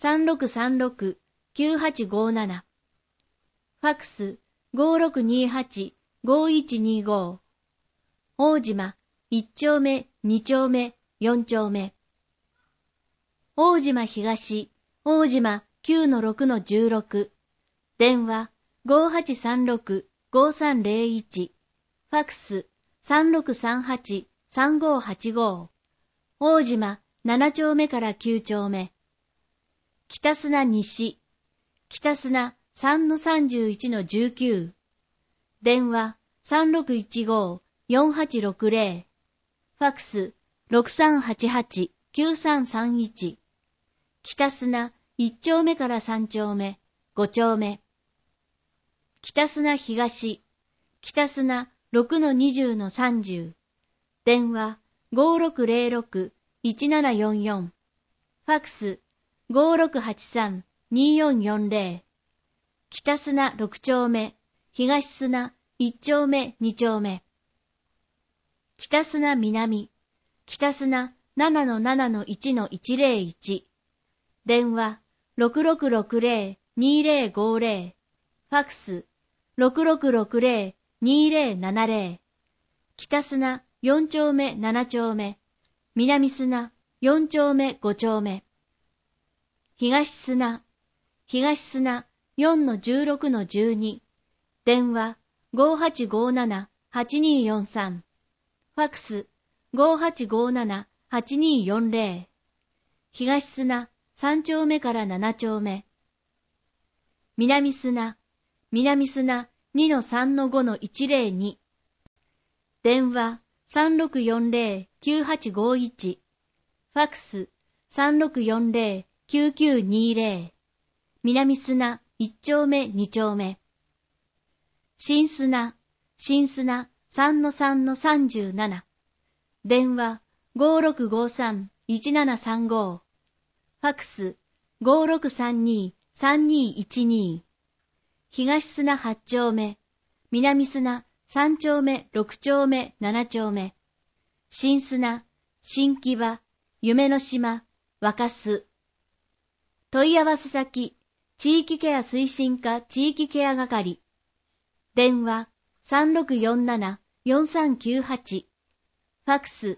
S2: 3636-9857、ファクス5628-5125、大島1丁目、2丁目、4丁目。大島東、大島 9-6-16、電話5836-5301、ファクス3638-3585、大島7丁目から9丁目。北砂西、北砂 3-31-19、電話3615-4860、ファクス6388-9331、北砂1丁目から3丁目、5丁目。北砂東、北砂 6-20-30、電話5606-1744、ファクス5683-2440、北砂6丁目、東砂1丁目2丁目。北砂南、北砂 7-7-1-101、電話6660-2050、ファクス6660-2070、北砂4丁目7丁目、南砂4丁目5丁目。東砂、東砂 4-16-12、電話5857-8243、ファクス5857-8240、東砂3丁目から7丁目。南砂、南砂 2-3-5-102、電話3640-9851、ファクス3640-9920、南砂1丁目2丁目。新砂、新砂 3-3-37、電話5653-1735、ファクス5632-3212、東砂8丁目、南砂3丁目6丁目7丁目。新砂、新木場、夢の島、若洲。問い合わせ先、地域ケア推進課地域ケア係。電話3647-4398、ファクス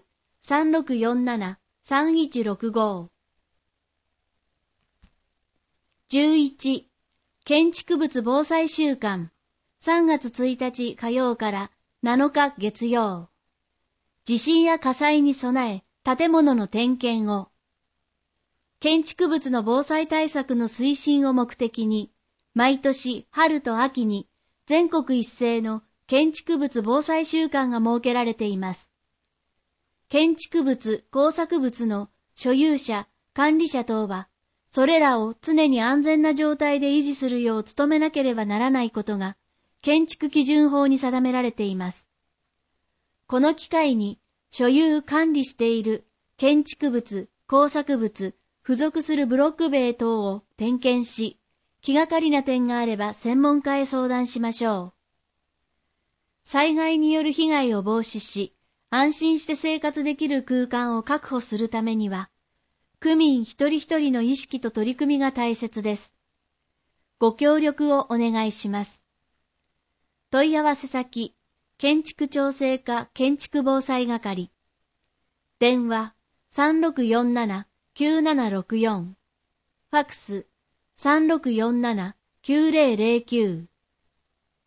S2: 3647-3165。11. 建築物防災週間3月1日火曜から7日月曜。地震や火災に備え建物の点検を。建築物の防災対策の推進を目的に、毎年春と秋に全国一斉の建築物防災週間が設けられています。建築物、工作物の所有者、管理者等は、それらを常に安全な状態で維持するよう努めなければならないことが、建築基準法に定められています。この機会に、所有管理している建築物、工作物、付属するブロック塀等を点検し、気がかりな点があれば専門家へ相談しましょう。災害による被害を防止し、安心して生活できる空間を確保するためには、区民一人一人の意識と取り組みが大切です。ご協力をお願いします。問い合わせ先、建築調整課建築防災係。電話3647-9764。ファクス3647-9009。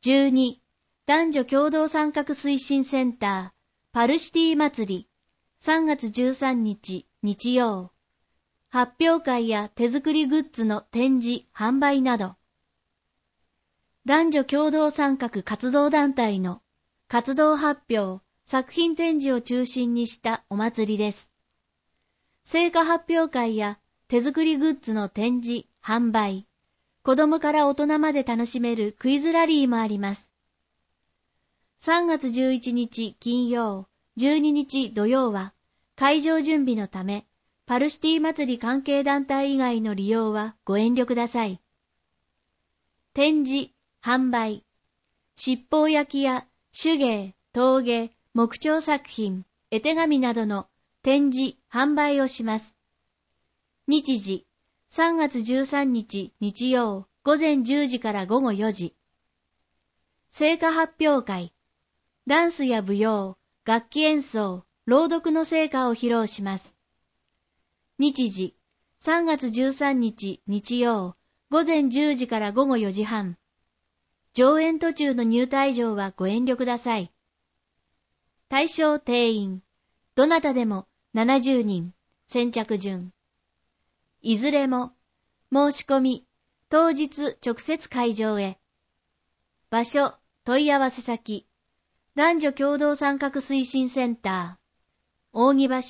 S2: 12、男女共同参画推進センター、パルシティ祭り、3月13日、日曜。発表会や手作りグッズの展示、販売など。男女共同参画活動団体の活動発表、作品展示を中心にしたお祭りです。成果発表会や手作りグッズの展示、販売、子供から大人まで楽しめるクイズラリーもあります。3月11日金曜、12日土曜は会場準備のため、パルシティ祭り関係団体以外の利用はご遠慮ください。展示、販売、七宝焼きや手芸、陶芸、木彫作品、絵手紙などの展示、販売をします。日時、3月13日日曜、午前10時から午後4時。成果発表会、ダンスや舞踊、楽器演奏、朗読の成果を披露します。日時、3月13日日曜、午前10時から午後4時半。上演途中の入退場はご遠慮ください。対象定員、どなたでも70人、先着順。いずれも、申し込み、当日直接会場へ。場所、問い合わせ先、男女共同参画推進センター、扇橋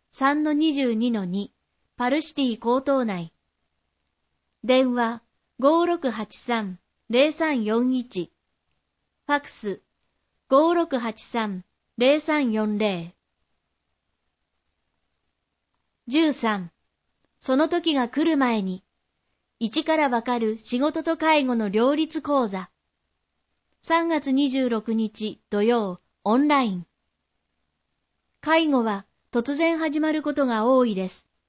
S2: 3-22-2、パルシティ江東内。電話、5683-0341。ファックス、5683-0340。13. その時が来る前に、一からわかる仕事と介護の両立講座。3月26日土曜、オンライン。介護は突然始まることが多いです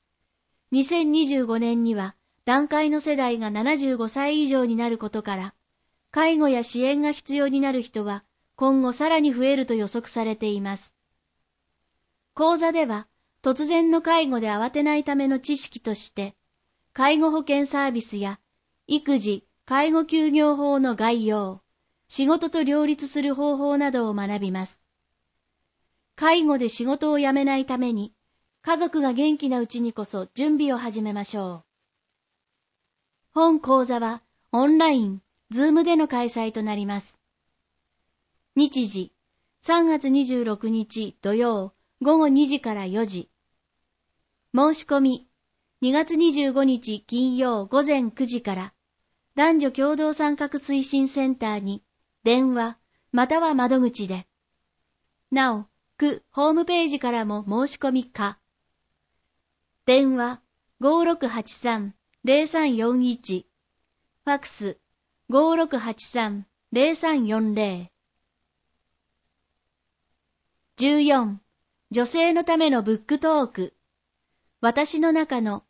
S2: 。2025年には団塊の世代が75歳以上になることから、介護や支援が必要になる人は今後さらに増えると予測されています。講座では、突然の介護で慌てないための知識として、介護保険サービスや育児・介護休業法の概要、仕事と両立する方法などを学びます。介護で仕事を辞めないために、家族が元気なうちにこそ準備を始めましょう。本講座はオンライン、ズームでの開催となります。日時、3月26日土曜、午後2時から4時。申し込み、2月25日金曜午前9時から、男女共同参画推進センターに、電話、または窓口で。なお、区ホームページからも申し込み可。電話、5683-0341。ファックス、5683-0340。14. 女性のためのブックトーク。私の中の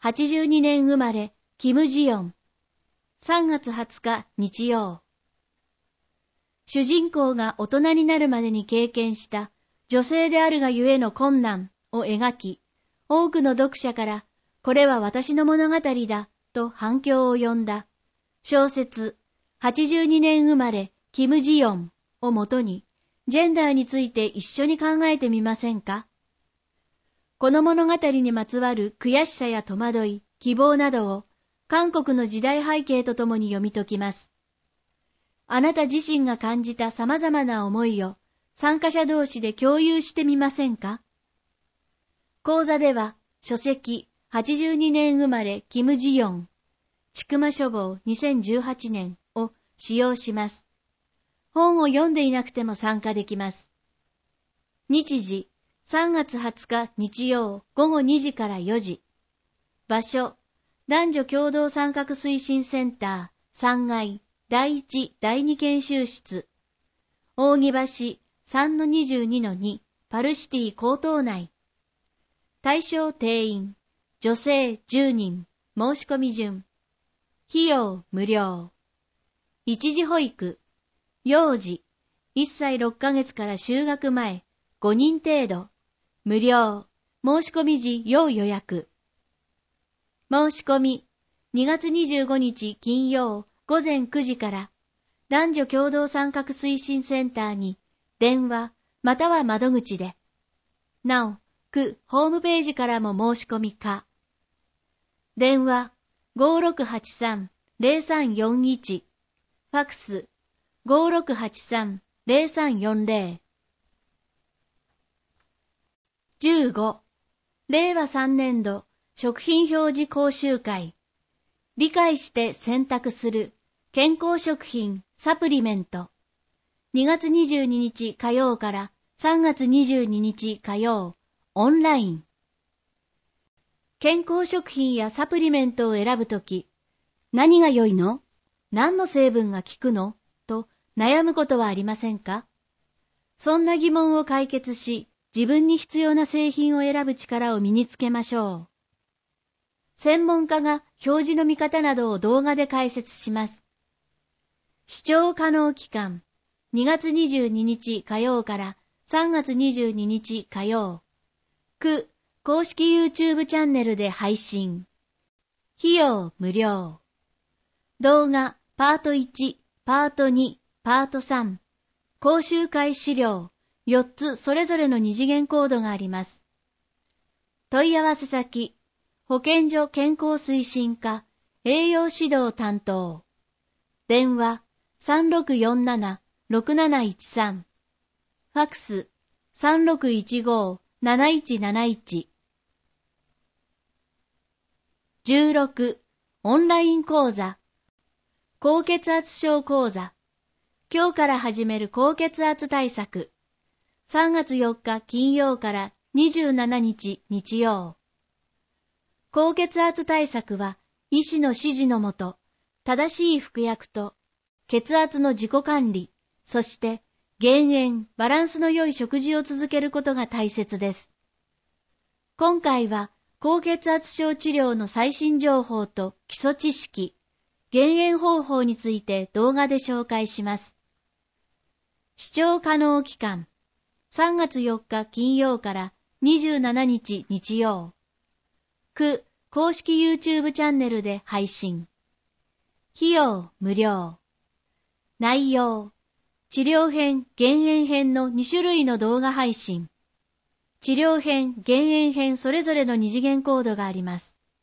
S2: 82年生まれ、キム・ジヨン。3月20日日曜。主人公が大人になるまでに経験した女性であるがゆえの困難を描き、多くの読者からこれは私の物語だと反響を呼んだ小説82年生まれキム・ジヨンをもとにジェンダーについて一緒に考えてみませんか？この物語にまつわる悔しさや戸惑い、希望などを韓国の時代背景とともに読み解きます。あなた自身が感じた様々な思いを参加者同士で共有してみませんか？講座では書籍82年生まれキム・ジヨン、千曲書房2018年を使用します。本を読んでいなくても参加できます。日時3月20日日曜午後2時から4時。場所、男女共同参画推進センター3階第1第2研修室。扇橋 3-22-2 パルシティ江東内。対象定員、女性10人、申し込み順。費用無料。一時保育、幼児、1歳6ヶ月から就学前、5人程度、無料。申し込み時要予約。申し込み、2月25日金曜午前9時から、 男女共同参画推進センターに電話または窓口で。なお、区ホームページからも申し込み可。電話 5683-0341 ファックス 5683-0340 15. 令和3年度食品表示講習会。理解して選択する健康食品サプリメント。2月22日火曜から3月22日火曜、オンライン。健康食品やサプリメントを選ぶとき、何が良いの？何の成分が効くの？と悩むことはありませんか？そんな疑問を解決し、自分に必要な製品を選ぶ力を身につけましょう。専門家が表示の見方などを動画で解説します。視聴可能期間、2月22日火曜から3月22日火曜。区公式 YouTube チャンネルで配信。費用無料。動画パート1、パート2、パート3。講習会資料4つそれぞれの二次元コードがあります。問い合わせ先、保健所健康推進課栄養指導担当。電話3647-6713。ファックス3615-7171。16. オンライン講座。高血圧症講座。今日から始める高血圧対策。3月4日金曜から27日日曜。高血圧対策は医師の指示のもと、正しい服薬と血圧の自己管理、そして減塩、バランスの良い食事を続けることが大切です。今回は高血圧症治療の最新情報と基礎知識、減塩方法について動画で紹介します。視聴可能期間、3月4日金曜から27日日曜。区公式 YouTube チャンネルで配信。費用無料。内容、治療編、減塩編の2種類の動画配信。治療編、減塩編それぞれの二次元コードがあります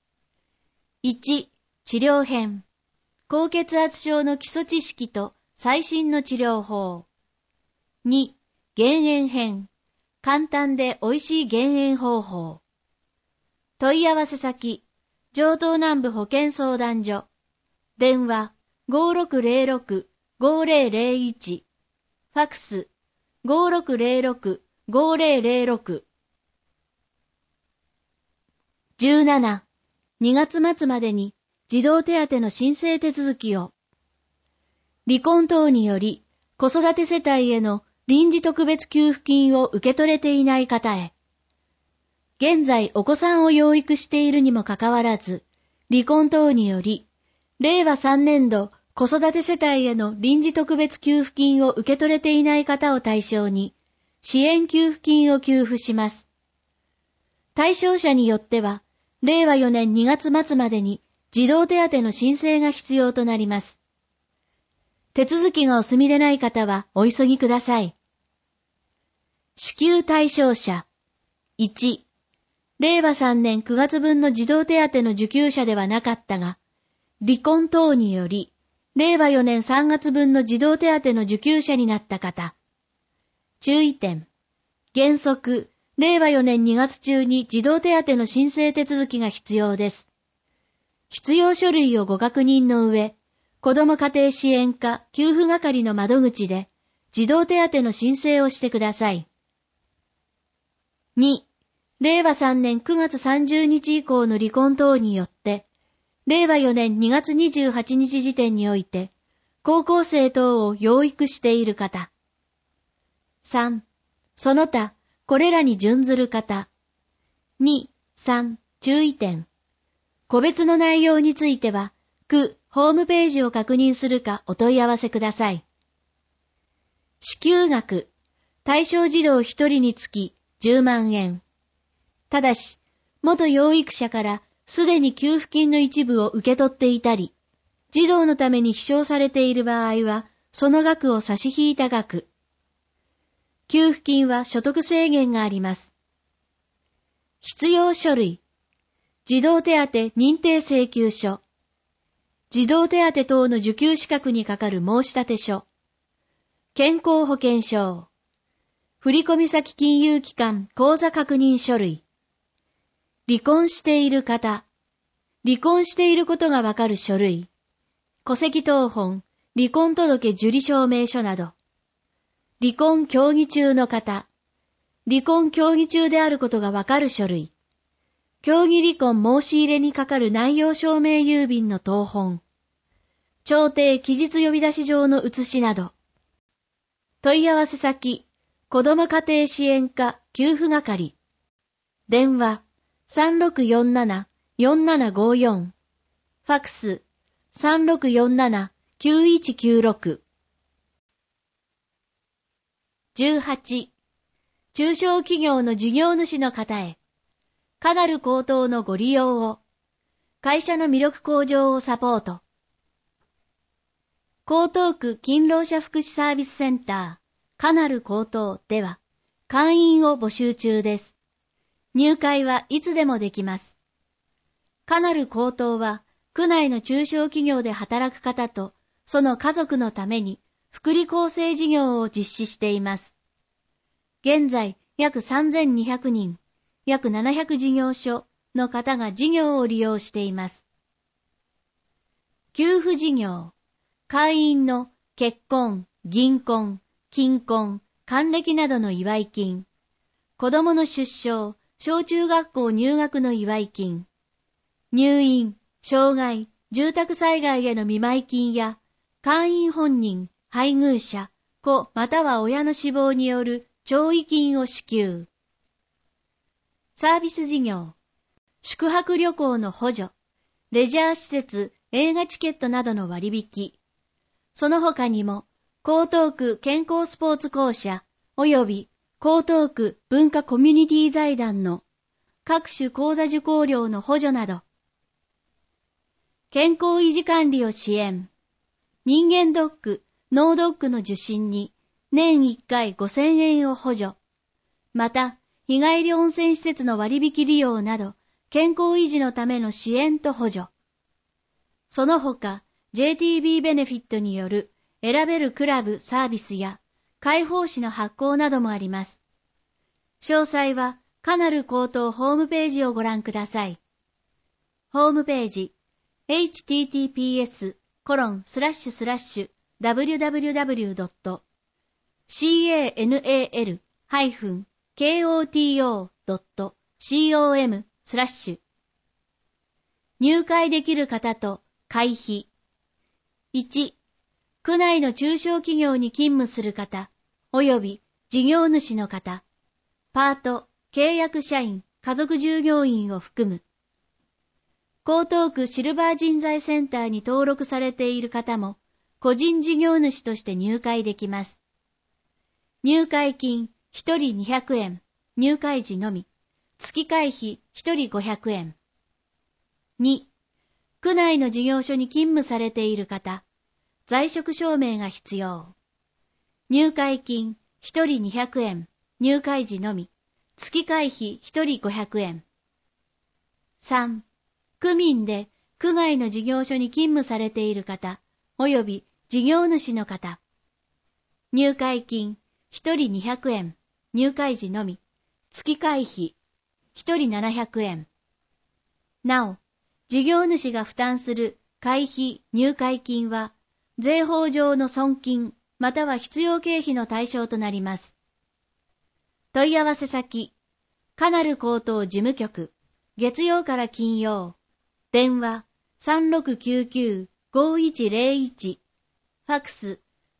S2: 。1、治療編。高血圧症の基礎知識と最新の治療法。2、減塩編。簡単で美味しい減塩方法。問い合わせ先、城東南部保健相談所。電話、5606-5001。ファックス、5606-5006。17、2月末までに児童手当の申請手続きを。離婚等により子育て世帯への臨時特別給付金を受け取れていない方へ。現在お子さんを養育しているにもかかわらず、離婚等により、令和3年度子育て世帯への臨時特別給付金を受け取れていない方を対象に、支援給付金を給付します。対象者によっては、令和4年2月末までに児童手当の申請が必要となります。手続きがお済みでない方はお急ぎください。支給対象者。1、令和3年9月分の児童手当の受給者ではなかったが、離婚等により、令和4年3月分の児童手当の受給者になった方。注意点。原則、令和4年2月中に児童手当の申請手続きが必要です。必要書類をご確認の上、子ども家庭支援課給付係の窓口で児童手当の申請をしてください。2、令和3年9月30日以降の離婚等によって、令和4年2月28日時点において、高校生等を養育している方。3、その他、これらに準ずる方。2、3、注意点。個別の内容については、区ホームページを確認するかお問い合わせください。支給額、対象児童1人につき10万円。ただし、元養育者からすでに給付金の一部を受け取っていたり、児童のために秘書されている場合は、 その額を差し引いた額。給付金は所得制限があります。必要書類。児童手当認定請求書。児童手当等の受給資格に係る申立書。健康保険証。振込先金融機関口座確認書類。離婚している方。離婚していることがわかる書類。戸籍謄本、離婚届受理証明書など。離婚協議中の方。離婚協議中であることがわかる書類。協議離婚申し入れに係る内容証明郵便の謄本。調停期日呼び出し状の写しなど。問い合わせ先、子ども家庭支援課給付係。電話、3647-4754。ファクス、3647-9196。18. 中小企業の事業主の方へ、かなる高騰のご利用を、会社の魅力向上をサポート。江東区勤労者福祉サービスセンター、かなる高騰では、会員を募集中です。入会はいつでもできます。かなる高騰は、区内の中小企業で働く方と、その家族のために、福利厚生事業を実施しています。現在、約3200人、約700事業所の方が事業を利用しています。給付事業、会員の結婚、銀婚、金婚、還暦などの祝い金、子供の出生、小中学校入学の祝い金、入院、障害、住宅災害への見舞い金や、会員本人、配偶者、子または親の死亡による弔慰金を支給。サービス事業、宿泊旅行の補助、レジャー施設、映画チケットなどの割引。その他にも、江東区健康スポーツ公社及び江東区文化コミュニティ財団の各種講座受講料の補助など。健康維持管理を支援。人間ドック、脳ドックの受診に年1回5000円を補助。また、日帰り温泉施設の割引利用など、健康維持のための支援と補助。その他、JTB ベネフィットによる選べるクラブサービスや開放誌の発行などもあります。詳細は、かなる高等ホームページをご覧ください。ホームページ、https://www.canal-koto.com/入会できる方と会費。1、区内の中小企業に勤務する方、及び事業主の方、パート、契約社員、家族従業員を含む。江東区シルバー人材センターに登録されている方も、個人事業主として入会できます。入会金、1人200円、入会時のみ、月会費1人500円。2、区内の事業所に勤務されている方、在職証明が必要。入会金、1人200円、入会時のみ、月会費1人500円。3、区民で区外の事業所に勤務されている方、及び事業主の方。入会金、1人200円、入会時のみ、月会費、1人700円。なお、事業主が負担する会費・入会金は、税法上の損金、または必要経費の対象となります。問い合わせ先、かなる高等事務局、月曜から金曜、電話3699-5101、ファクス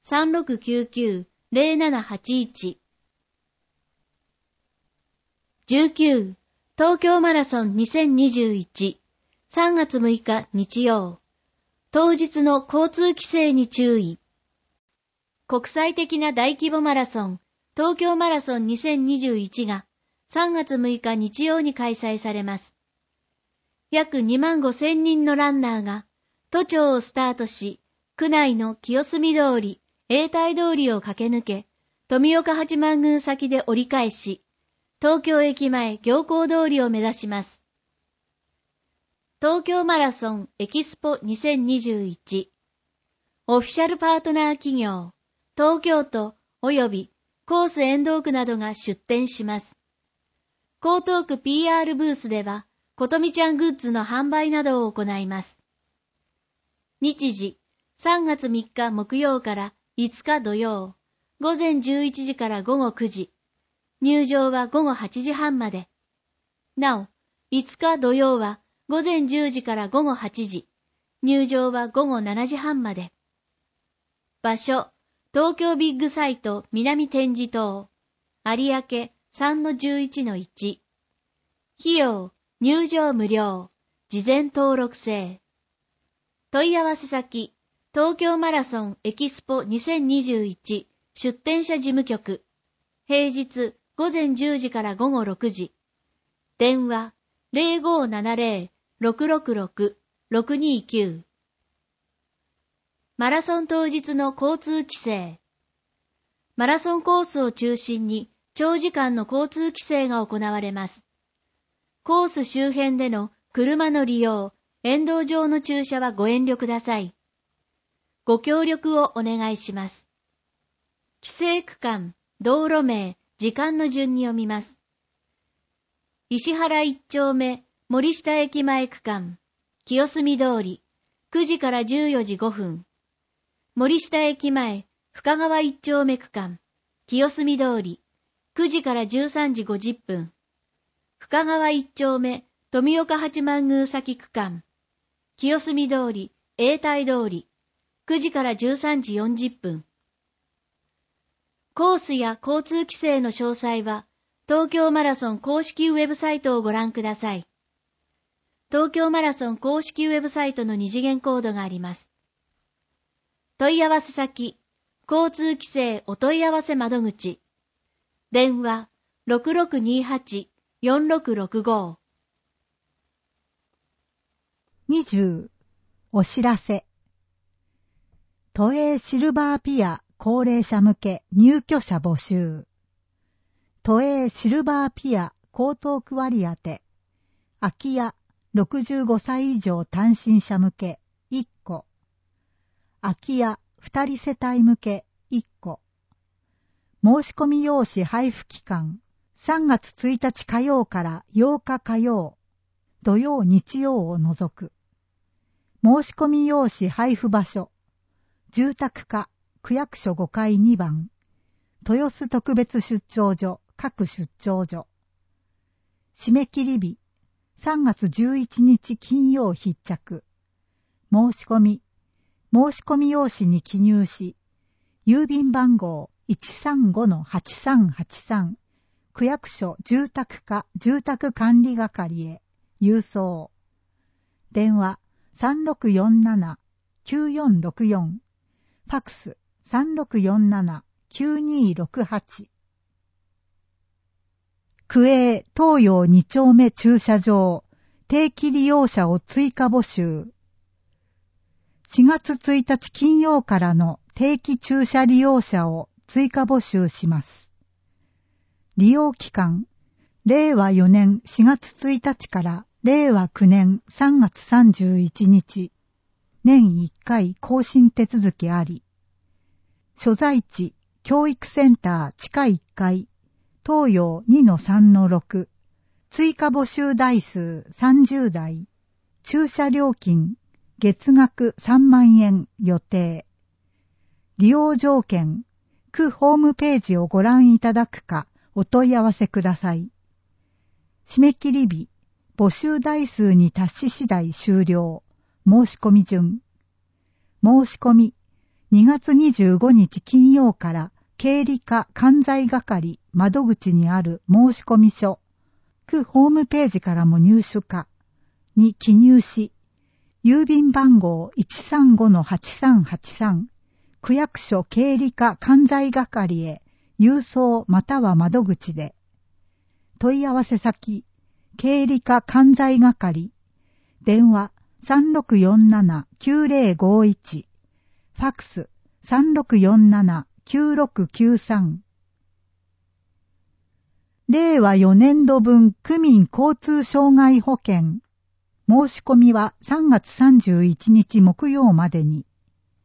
S2: 3699-0781。19、東京マラソン2021、3月6日日曜、当日の交通規制に注意。国際的な大規模マラソン、東京マラソン2021が3月6日日曜に開催されます。約25,000人のランナーが都庁をスタートし、区内の清澄通り、 永代通りを駆け抜け、富岡八幡宮先で折り返し、東京駅前行幸通りを目指します。東京マラソンエキスポ2021オフィシャルパートナー企業、東京都及びコース沿道区などが出展します。江東区 PR ブースでは、ことみちゃんグッズの販売などを行います。日時、3月3日木曜から5日土曜、午前11時から午後9時、入場は午後8時半まで。なお、5日土曜は午前10時から午後8時、入場は午後7時半まで。場所、東京ビッグサイト南展示棟、有明 3-11-1。費用、入場無料、事前登録制。問い合わせ先、東京マラソンエキスポ2021出展者事務局。平日午前10時から午後6時。電話0570-666-629。マラソン当日の交通規制。マラソンコースを中心に長時間の交通規制が行われます。コース周辺での車の利用、沿道上の駐車はご遠慮ください。ご協力をお願いします。規制区間、道路名、時間の順に読みます。石原1丁目、森下駅前区間、清澄通り、9時から14時5分。森下駅前、深川1丁目区間、清澄通り、9時から13時50分。深川1丁目、富岡八幡宮先区間、清澄通り、永代通り、9時から13時40分。コースや交通規制の詳細は、東京マラソン公式ウェブサイトをご覧ください。東京マラソン公式ウェブサイトの二次元コードがあります。問い合わせ先、交通規制お問い合わせ窓口。電話、6628-4665。
S3: 20. お知らせ。都営シルバーピア高齢者向け入居者募集。都営シルバーピア江東区割当空き家65歳以上単身者向け1個。空き家2人世帯向け1個。申し込み用紙配布期間3月1日火曜から8日火曜、土曜日曜を除く。申し込み用紙配布場所、住宅課区役所5階2番、豊洲特別出張所各出張所。締め切り日、3月11日金曜必着。申し込み用紙に記入し、郵便番号 135-8383 区役所住宅課住宅管理係へ郵送。電話3647-9464。ファクス3647-9268。区営東洋2丁目駐車場定期利用者を追加募集。4月1日金曜からの定期駐車利用者を追加募集します。利用期間、令和4年4月1日から令和9年3月31日。年1回更新手続きあり。所在地、教育センター地下1階、東洋 2-3-6。追加募集台数30台。駐車料金、月額3万円予定。利用条件、区ホームページをご覧いただくかお問い合わせください。締め切り日、募集台数に達し次第終了。申し込み順。申し込み、2月25日金曜から経理課関西係窓口にある申し込み書、区ホームページからも入手可に記入し、郵便番号 135-8383 区役所経理課関西係へ郵送または窓口で。問い合わせ先、経理課関西係、電話3647-9051、ファクス 3647-9693。令和4年度分区民交通障害保険。申し込みは3月31日木曜までに。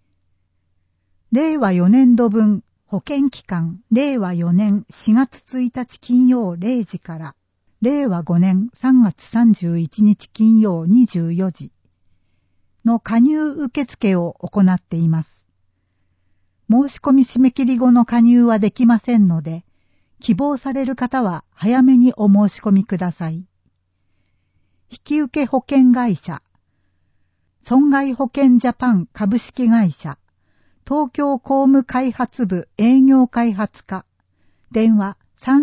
S3: 令和4年度分保険期間令和4年4月1日金曜0時から令和5年3月31日金曜24時の加入受付を行っています。申し込み締め切り後の加入はできませんので、希望される方は早めにお申し込みください。引受保険会社、損害保険ジャパン株式会社、東京工務開発部営業開発課、電話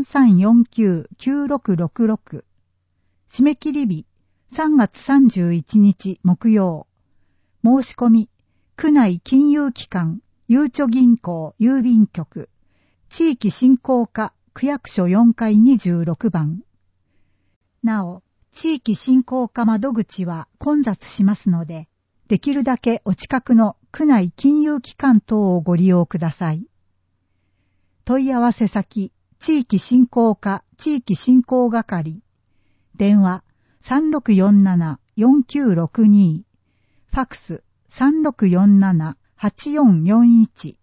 S3: 3349-9666、締め切り日3月31日木曜、申し込み、区内金融機関、ゆうちょ銀行郵便局、地域振興課区役所4階26番。なお、地域振興課窓口は混雑しますので、できるだけお近くの区内金融機関等をご利用ください。問い合わせ先、地域振興課地域振興係、電話3647-4962、ファックス3647-8441。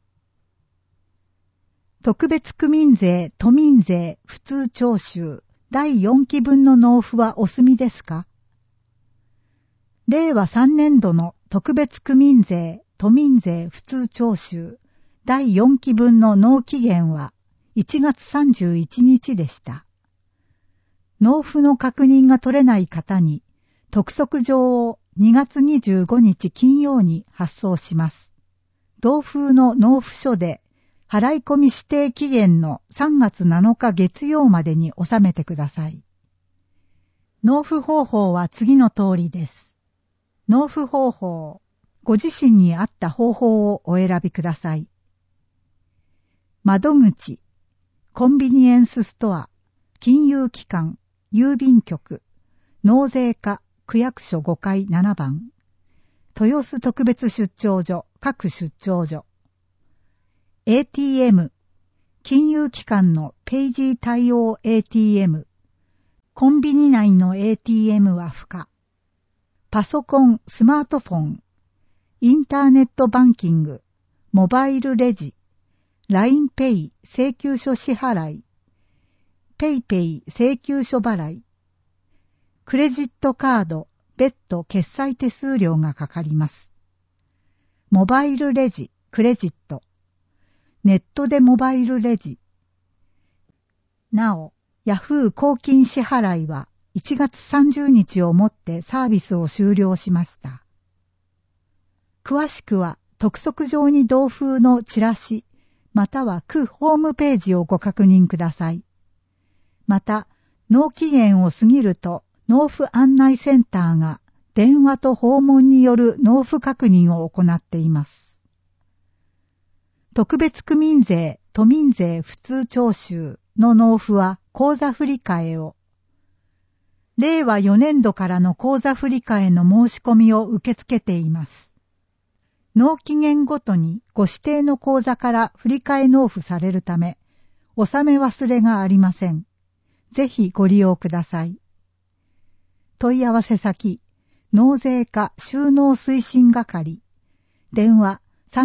S3: 特別区民税、都民税、普通徴収、第4期分の納付はお済みですか？令和3年度の特別区民税、都民税、普通徴収、第4期分の納期限は1月31日でした。納付の確認が取れない方に、督促状を2月25日金曜に発送します。同封の納付書で、払い込み指定期限の3月7日月曜までに納めてください。納付方法は次の通りです。納付方法、ご自身に合った方法をお選びください。窓口、コンビニエンスストア、金融機関、郵便局、納税課、区役所5階7番、豊洲特別出張所、各出張所、ATM、金融機関のペイジー対応 ATM、コンビニ内の ATM は不可。パソコン、スマートフォン、インターネットバンキング、モバイルレジ、LINEPay 請求書支払い、PayPay 請求書払い、クレジットカード、別途決済手数料がかかります。モバイルレジ、クレジット、ネットでモバイルレジ。なお、Yahoo 公金支払いは1月30日をもってサービスを終了しました。詳しくは、督促状に同封のチラシ、または区ホームページをご確認ください。また、納期限を過ぎると、納付案内センターが電話と訪問による納付確認を行っています。特別区民税、都民税普通徴収の納付は口座振替を、令和4年度からの口座振替の申し込みを受け付けています。納期限ごとにご指定の口座から振替納付されるため、納め忘れがありません。ぜひご利用ください。問い合わせ先、納税課収納推進係、電話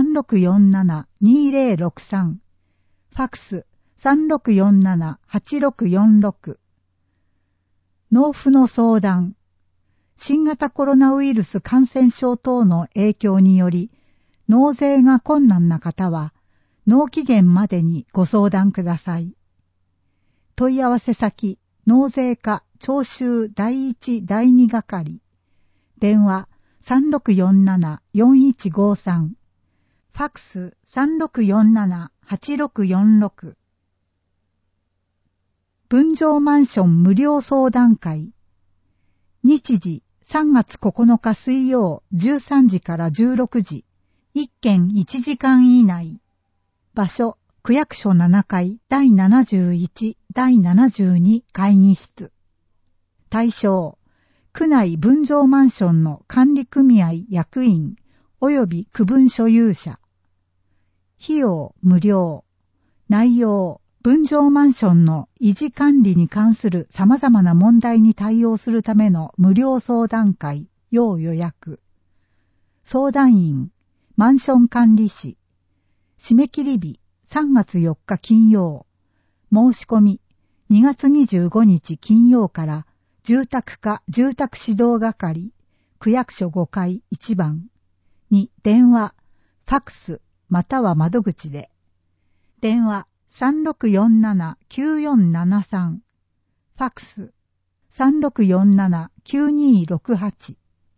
S3: 3647-2063、ファックス3647-8646。納付の相談、新型コロナウイルス感染症等の影響により、納税が困難な方は、納期限までにご相談ください。問い合わせ先、納税課徴収第1第2係、電話3647-4153、ファックス3647-8646。分譲マンション無料相談会。日時3月9日水曜13時から16時。1件1時間以内。場所、区役所7階第71、第72会議室。対象、区内分譲マンションの管理組合役員及び区分所有者。 費用無料。内容、分譲マンションの維持管理に関する様々な問題に対応するための無料相談会、要予約。相談員、マンション管理士。締め切り日、3月4日金曜。申し込み、2月25日金曜から住宅課住宅指導係、区役所5階1番に電話、ファックスまたは窓口で。電話3647-9473、ファックス3647-9268。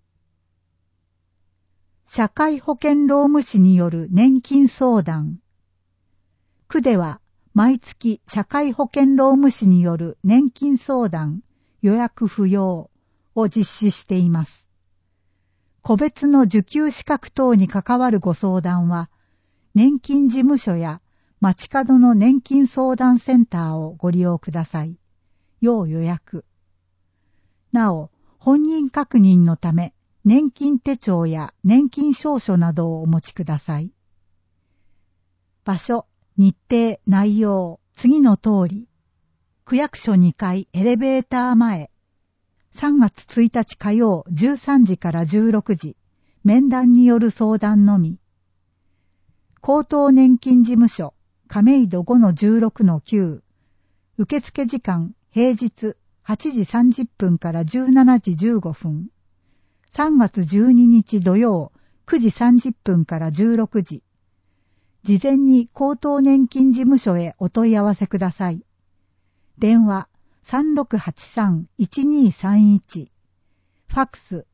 S3: 社会保険労務士による年金相談。区では毎月社会保険労務士による年金相談予約不要を実施しています。個別の受給資格等に関わるご相談は、年金事務所や街角の年金相談センターをご利用ください。要予約。なお、本人確認のため、年金手帳や年金証書などをお持ちください。場所、日程、内容、次の通り。区役所2階エレベーター前。3月1日火曜13時から16時。面談による相談のみ。高等年金事務所、亀戸 5-16-9。受付時間、平日8時30分から17時15分。3月12日土曜9時30分から16時。事前に高等年金事務所へお問い合わせください。電話3683-1231。ファックス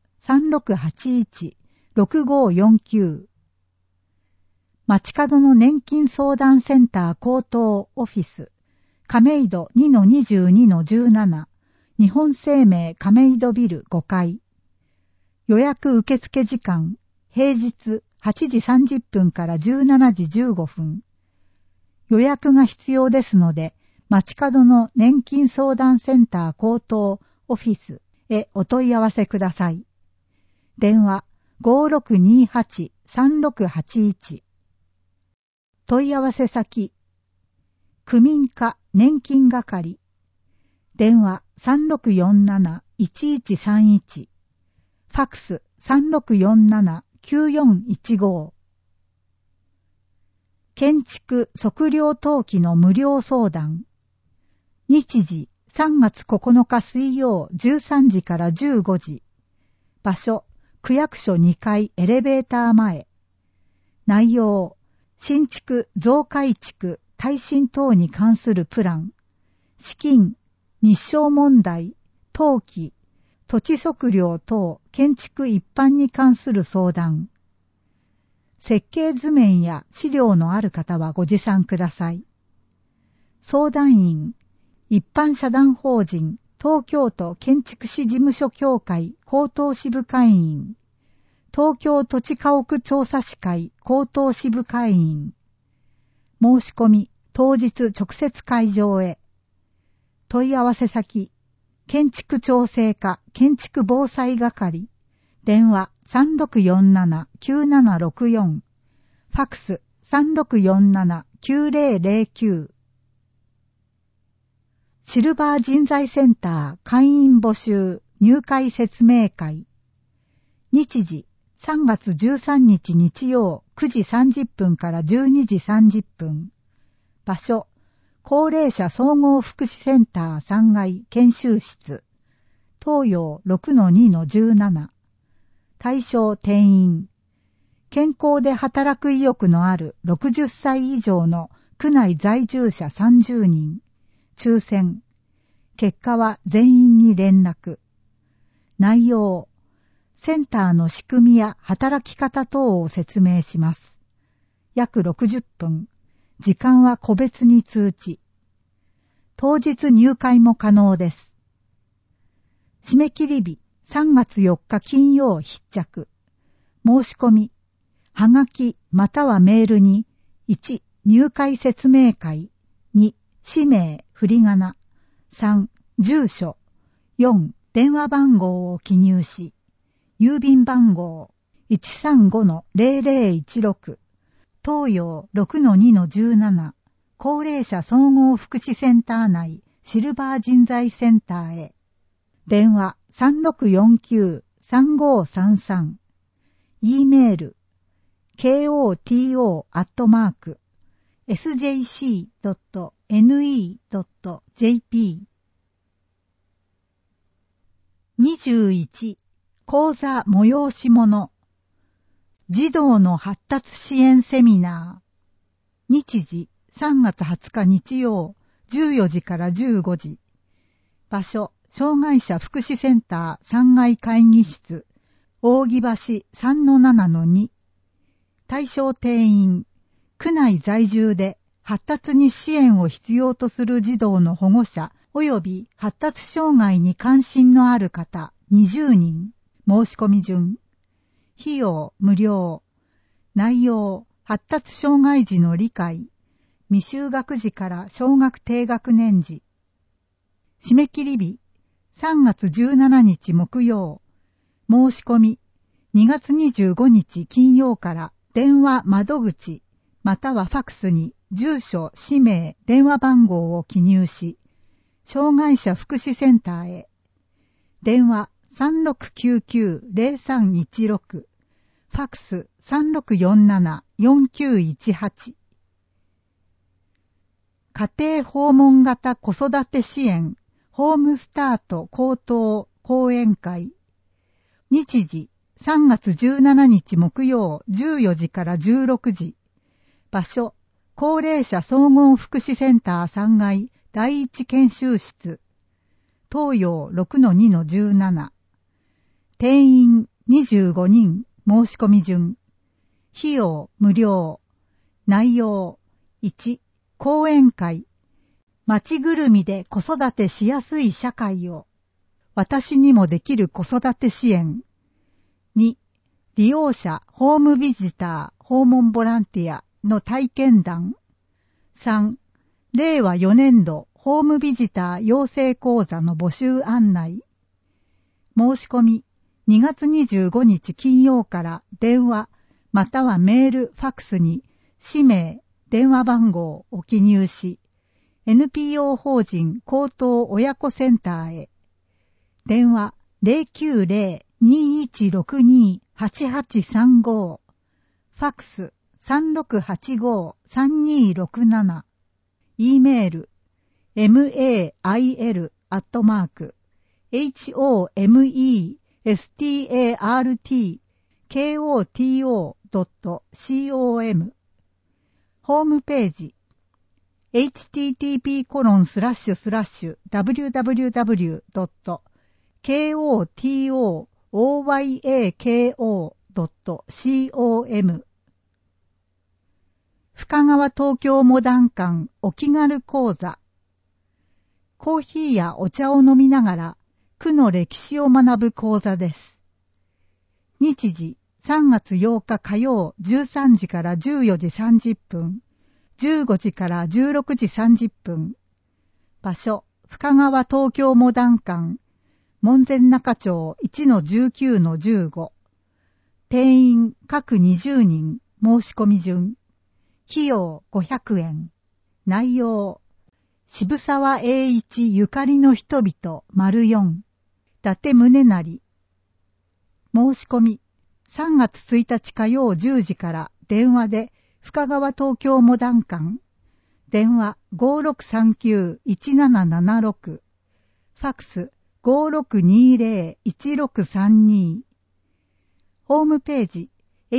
S3: 3681-6549。街角の年金相談センター高等オフィス。亀戸 2-22-17。日本生命亀戸ビル5階。予約受付時間、平日8時30分から17時15分。予約が必要ですので、街角の年金相談センター高等オフィスへお問い合わせください。電話5628-3681。問い合わせ先、区民課年金係。電話3647-1131。ファックス3647-9415。建築測量登記の無料相談。日時3月9日水曜13時から15時。場所、区役所2階エレベーター前。内容、新築増改築耐震等に関するプラン。資金、日照問題、登記、土地測量等建築一般に関する相談。設計図面や資料のある方はご持参ください。相談員、一般社団法人東京都建築士事務所協会高等支部会員、東京土地家屋調査士会高等支部会員。申し込み当日直接会場へ。問い合わせ先、建築調整課建築防災係。電話3647-9764。ファックス3647-9009。シルバー人材センター会員募集入会説明会。日時3月13日日曜9時30分から12時30分。場所、高齢者総合福祉センター3階研修室。東洋 6-2-17。対象定員。健康で働く意欲のある60歳以上の区内在住者30人。抽選。結果は全員に連絡。内容。センターの仕組みや働き方等を説明します。約60分。時間は個別に通知。当日入会も可能です。締め切り日3月4日金曜必着。申し込み、はがきまたはメールに1、入会説明会、2、氏名、振り仮名、3、住所、4、電話番号を記入し、郵便番号 135-0016 東洋 6-2-17 高齢者総合福祉センター内シルバー人材センターへ。電話 3649-3533 E メール koto@sjc.ne.jp 21講座催し物児童の発達支援セミナー日時3月20日日曜14時から15時場所障害者福祉センター3階会議室扇橋 3-7-2 対象定員区内在住で発達に支援を必要とする児童の保護者及び発達障害に関心のある方20人申し込み順費用無料内容発達障害児の理解未就学児から小学低学年児締め切り日3月17日木曜申し込み2月25日金曜から電話窓口またはファクスに住所、氏名、電話番号を記入し障害者福祉センターへ電話 3699-0316 ファクス 3647-4918 家庭訪問型子育て支援ホームスタート高等講演会日時3月17日木曜14時から16時場所高齢者総合福祉センター3階第一研修室東洋 6-2-17 定員25人申し込み順費用無料内容1講演会町ぐるみで子育てしやすい社会を私にもできる子育て支援2利用者ホームビジター訪問ボランティアの体験談3令和4年度ホームビジター養成講座の募集案内申し込み2月25日金曜から電話またはメールファクスに氏名電話番号を記入し NPO 法人高等親子センターへ電話 090-2162-8835 ファクス 3685-3267 E メール mail@homestart.com ホームページ http://www.kotoyako.com 深川東京モダン館お気軽講座コーヒーやお茶を飲みながら区の歴史を学ぶ講座です。日時3月8日火曜13時から14時30分、15時から16時30分。場所、深川東京モダン館、門前仲町 1-19-15。定員各20人、申し込み順。費用500円。内容、渋沢栄一ゆかりの人々 ④ 伊達宗成申し込み3月1日火曜10時から電話で深川東京モダン館電話 5639-1776 ファクス 5620-1632 ホームページ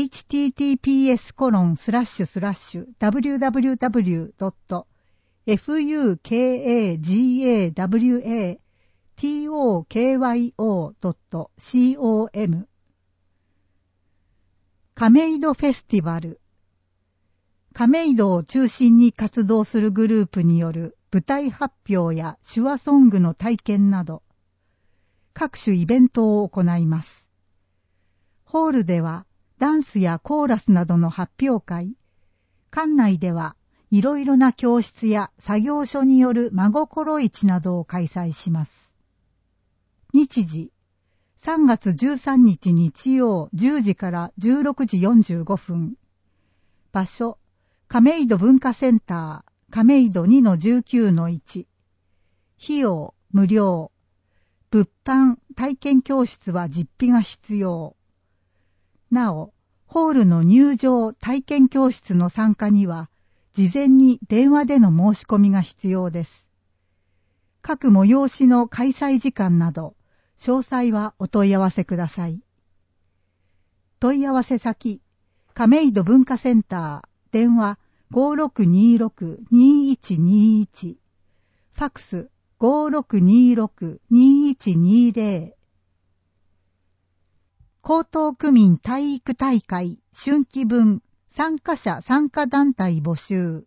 S3: https://www.fukagawatokyo.com 亀戸フェスティバル亀戸を中心に活動するグループによる舞台発表や手話ソングの体験など各種イベントを行います。ホールではダンスやコーラスなどの発表会、館内ではいろいろな教室や作業所による真心市などを開催します。日時、3月13日日曜10時から16時45分。 場所、亀戸文化センター、亀戸 2-19-1。費用、無料。物販、体験教室は実費が必要。なお、ホールの入場、体験教室の参加には、事前に電話での申し込みが必要です。各催しの開催時間など、詳細はお問い合わせください。問い合わせ先、亀戸文化センター、電話 5626-2121、ファックス 5626-2120。江東区民体育大会春季分参加者参加団体募集。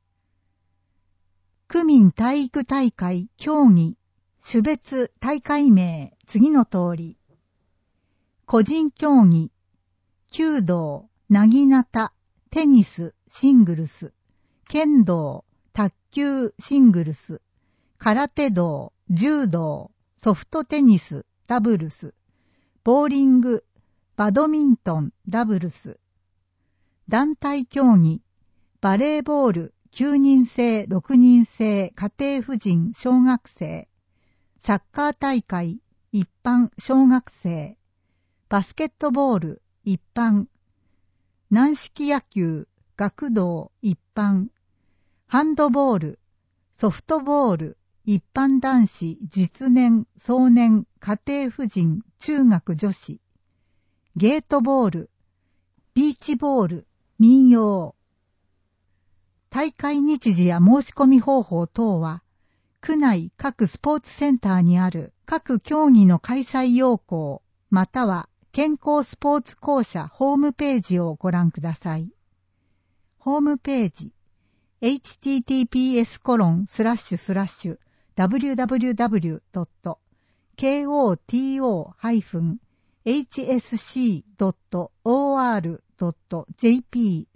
S3: 区民体育大会競技種別大会名次の通り。個人競技弓道、なぎなた、テニスシングルス、剣道、卓球シングルス、空手道、柔道、ソフトテニスダブルス、ボーリング、バドミントンダブルス、団体競技、バレーボール9人制6人制家庭婦人小学生、サッカー大会一般小学生、バスケットボール一般、軟式野球学童一般、ハンドボール、ソフトボール一般男子実年壮年家庭婦人中学女子、ゲートボール、ビーチボール、民謡。大会日時や申し込み方法等は、区内各スポーツセンターにある各競技の開催要項、または健康スポーツ公社ホームページをご覧ください。ホームページ、https://www.koto-hsc.or.jp/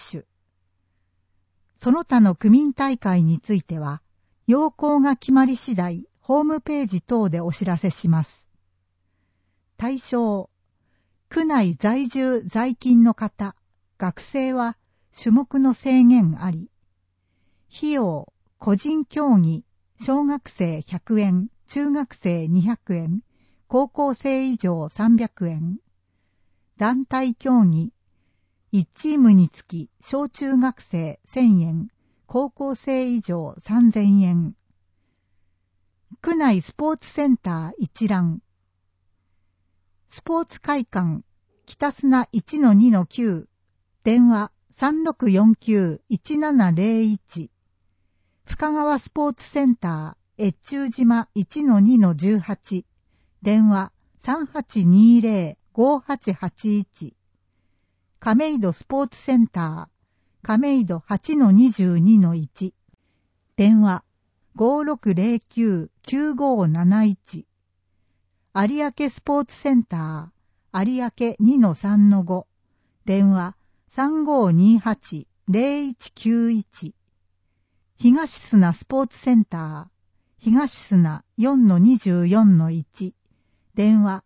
S3: その他の区民大会については、要項が決まり次第、ホームページ等でお知らせします。対象、区内在住在勤の方、学生は種目の制限あり。費用、個人競技、小学生100円、中学生200円、高校生以上300円。団体競技、1チームにつき小中学生1000円、高校生以上3000円。区内スポーツセンター一覧。スポーツ会館、北砂 1-2-9、電話3649-1701。深川スポーツセンター、越中島 1-2-18、電話3820-5881。亀戸スポーツセンター、亀戸 8-22-1、電話5609-9571。有明スポーツセンター、有明 2-3-5、電話3528-0191。東砂スポーツセンター、東砂 4-24-1、電話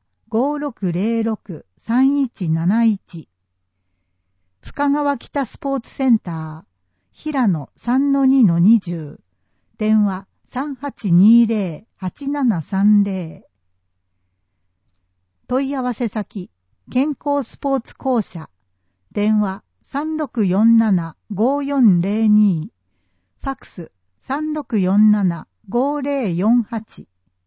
S3: 5606-3171。深川北スポーツセンター、平野 3-2-20、電話3820-8730。問い合わせ先、健康スポーツ公社、電話3647-5402、ファックス3647-5048。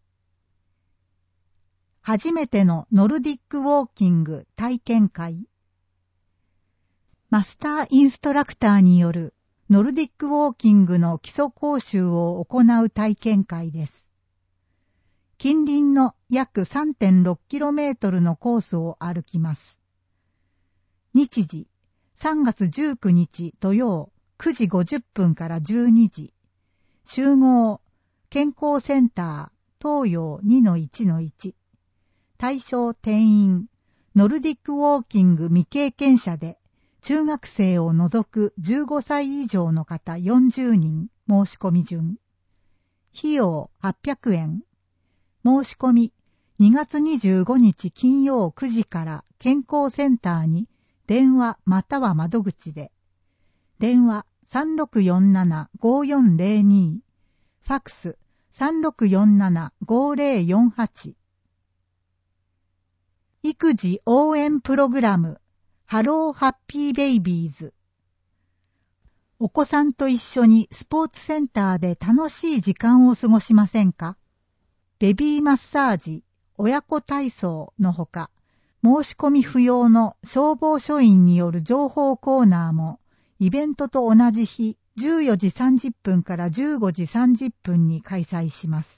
S3: 初めてのノルディックウォーキング体験会。マスターインストラクターによるノルディックウォーキングの基礎講習を行う体験会です。近隣の約 3.6km のコースを歩きます。日時、3月19日土曜9時50分から12時。集合、健康センター、東洋 2-1-1。対象定員、ノルディックウォーキング未経験者で、中学生を除く15歳以上の方40人、申し込み順。費用800円。申し込み、2月25日金曜9時から健康センターに電話または窓口で、 電話3647-5402、ファックス3647-5048。育児応援プログラム、ハローハッピーベイビーズ。お子さんと一緒にスポーツセンターで楽しい時間を過ごしませんか？ベビーマッサージ、親子体操のほか、申し込み不要の消防署員による情報コーナーも、イベントと同じ日、14時30分から15時30分に開催します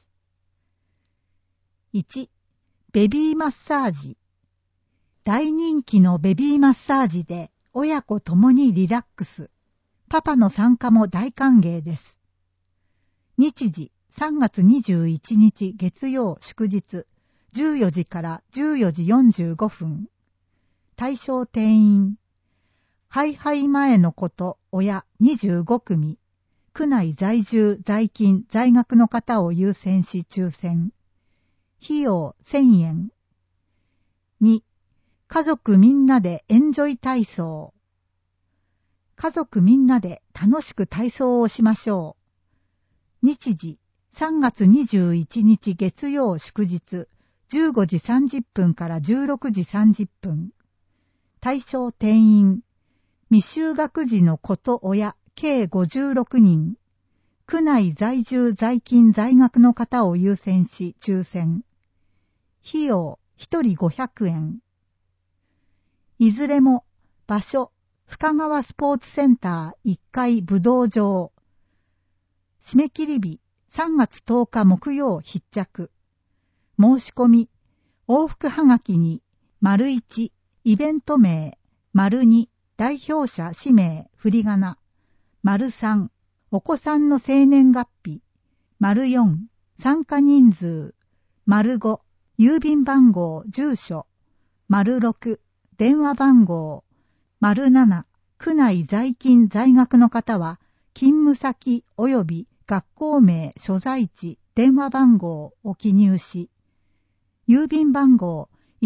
S3: 。1、ベビーマッサージ。大人気のベビーマッサージで親子ともにリラックス。パパの参加も大歓迎です。日時3月21日月曜祝日14時から14時45分。対象定員。ハイハイ前の子と親25組。区内在住、在勤、在学の方を優先し抽選。費用1000円。2、家族みんなでエンジョイ体操。家族みんなで楽しく体操をしましょう。日時3月21日月曜祝日15時30分から16時30分。対象定員。未就学児の子と親計56人。区内在住在勤在学の方を優先し抽選。費用1人500円。いずれも場所深川スポーツセンター1階武道場。締め切り日3月10日木曜必着。申し込み往復はがきに ① イベント名 ② 代表者氏名振り仮名 ③ お子さんの生年月日 �4 参加人数 ⑤ 郵便番号住所 ⑥ 電話番号 ⑦ 区内在勤在学の方は勤務先及び学校名所在地電話番号を記入し、郵便番号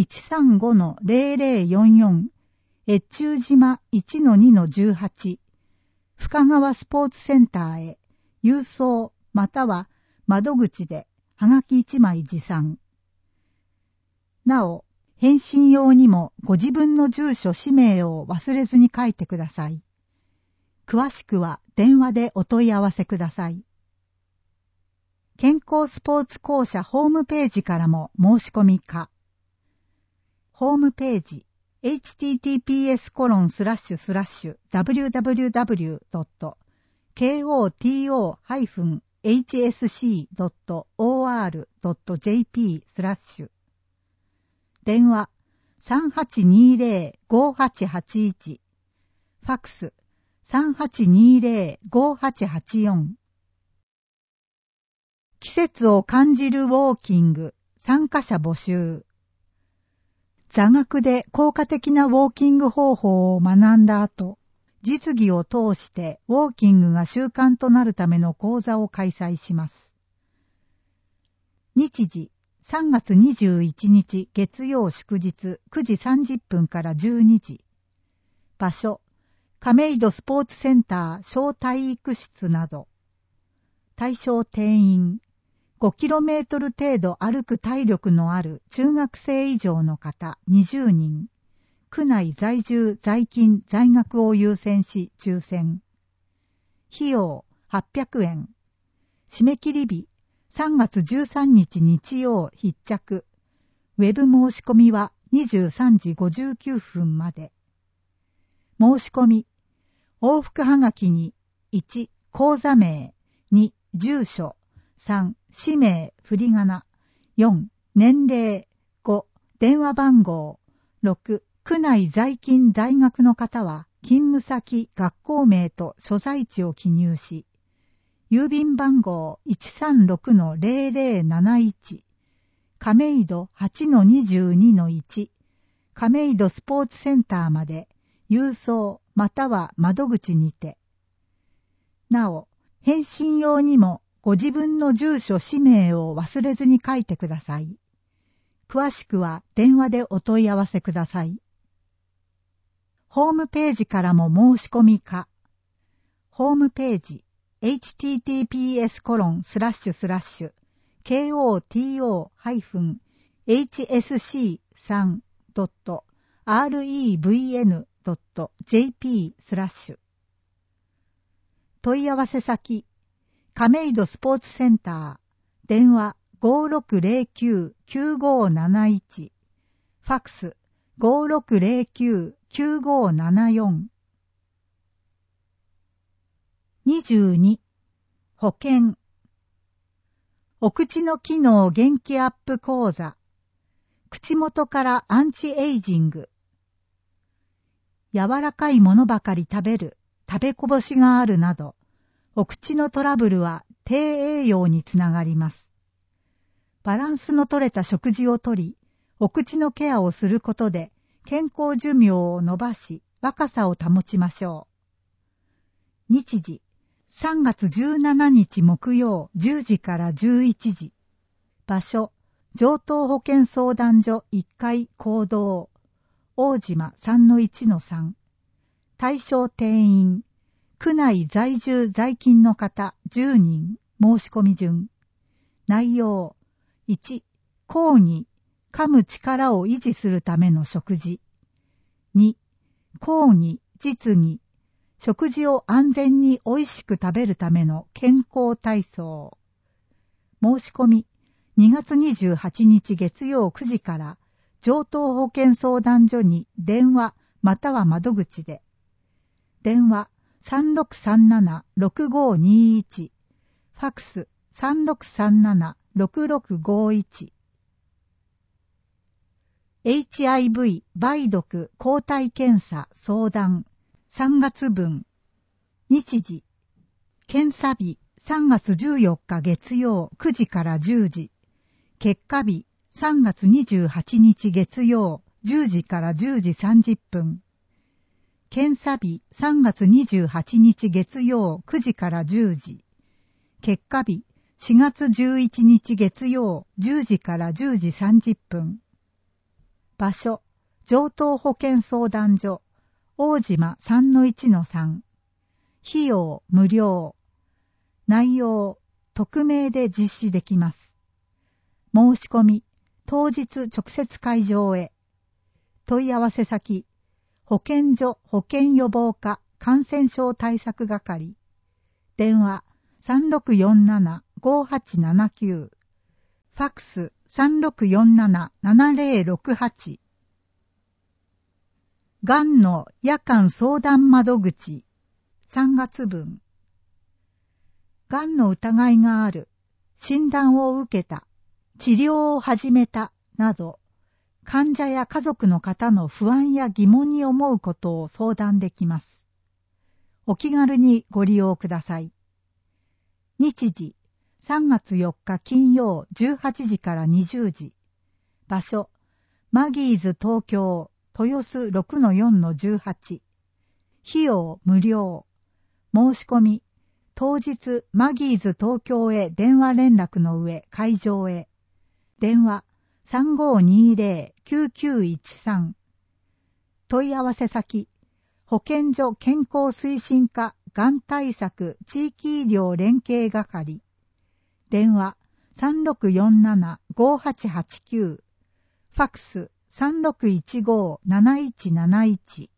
S3: 135-0044 越中島 1-2-18 深川スポーツセンターへ郵送または窓口ではがき1枚持参。なお、返信用にもご自分の住所氏名を忘れずに書いてください。詳しくは電話でお問い合わせください。健康スポーツ公社ホームページからも申し込み可。ホームページ https://www.koto-hsc.or.jp/ 電話 3820-5881 ファックス 3820-5884。 季節を感じるウォーキング参加者募集。座学で効果的なウォーキング方法を学んだ後、実技を通してウォーキングが習慣となるための講座を開催します。日時3月21日月曜祝日9時30分から12時。場所、亀戸スポーツセンター小体育室など。対象定員、5km 程度歩く体力のある中学生以上の方20人。区内在住在勤在学を優先し抽選。費用800円。締め切り日3月13日日曜必着。ウェブ申し込みは23時59分まで。申し込み。往復はがきに1、口座名、2、住所、3、氏名、振り仮名、4、年齢、5、電話番号、6、区内在勤在学の方は勤務先、学校名と所在地を記入し、郵便番号 136-0071 亀戸 8-22-1 亀戸スポーツセンターまで郵送または窓口にて。なお、返信用にもご自分の住所氏名を忘れずに書いてください。詳しくは電話でお問い合わせください。ホームページからも申し込み可。 ホームページ https://koto-hsc3.revn.jp/ 問い合わせ先亀戸スポーツセンター電話 5609-9571 ファクス 5609-9574 22. 保険お口の機能元気アップ講座口元からアンチエイジング柔らかいものばかり食べる食べこぼしがあるなどお口のトラブルは低栄養につながります。バランスの取れた食事をとりお口のケアをすることで健康寿命を伸ばし若さを保ちましょう。日時3月17日木曜10時から11時。場所、上東保健相談所1階講堂。大島 3-1-3。対象定員。区内在住在勤の方10人。申し込み順。内容。1、講義。噛む力を維持するための食事。2、講義、実技。食事を安全に美味しく食べるための健康体操。申し込み、2月28日月曜9時から上東保健相談所に電話または窓口で。電話 3637-6521 ファクス 3637-6651 HIV 梅毒抗体検査相談3月分。日時。検査日3月14日月曜9時から10時。結果日3月28日月曜10時から10時30分。検査日3月28日月曜9時から10時。結果日4月11日月曜10時から10時30分。場所、上東保健相談所。大島 3-1-3 費用無料内容匿名で実施できます申し込み当日直接会場へ問い合わせ先保健所保健予防課感染症対策係電話 3647-5879 ファクス 3647-7068がんの夜間相談窓口3月分。がんの疑いがある、診断を受けた、治療を始めたなど、患者や家族の方の不安や疑問に思うことを相談できます。お気軽にご利用ください。日時3月4日金曜18時から20時。場所マギーズ東京豊洲 6-4-18 費用無料申し込み当日マギーズ東京へ電話連絡の上会場へ電話 3520-9913 問い合わせ先保健所健康推進課がん対策地域医療連携係電話 3647-5889 ファクス 3615-7171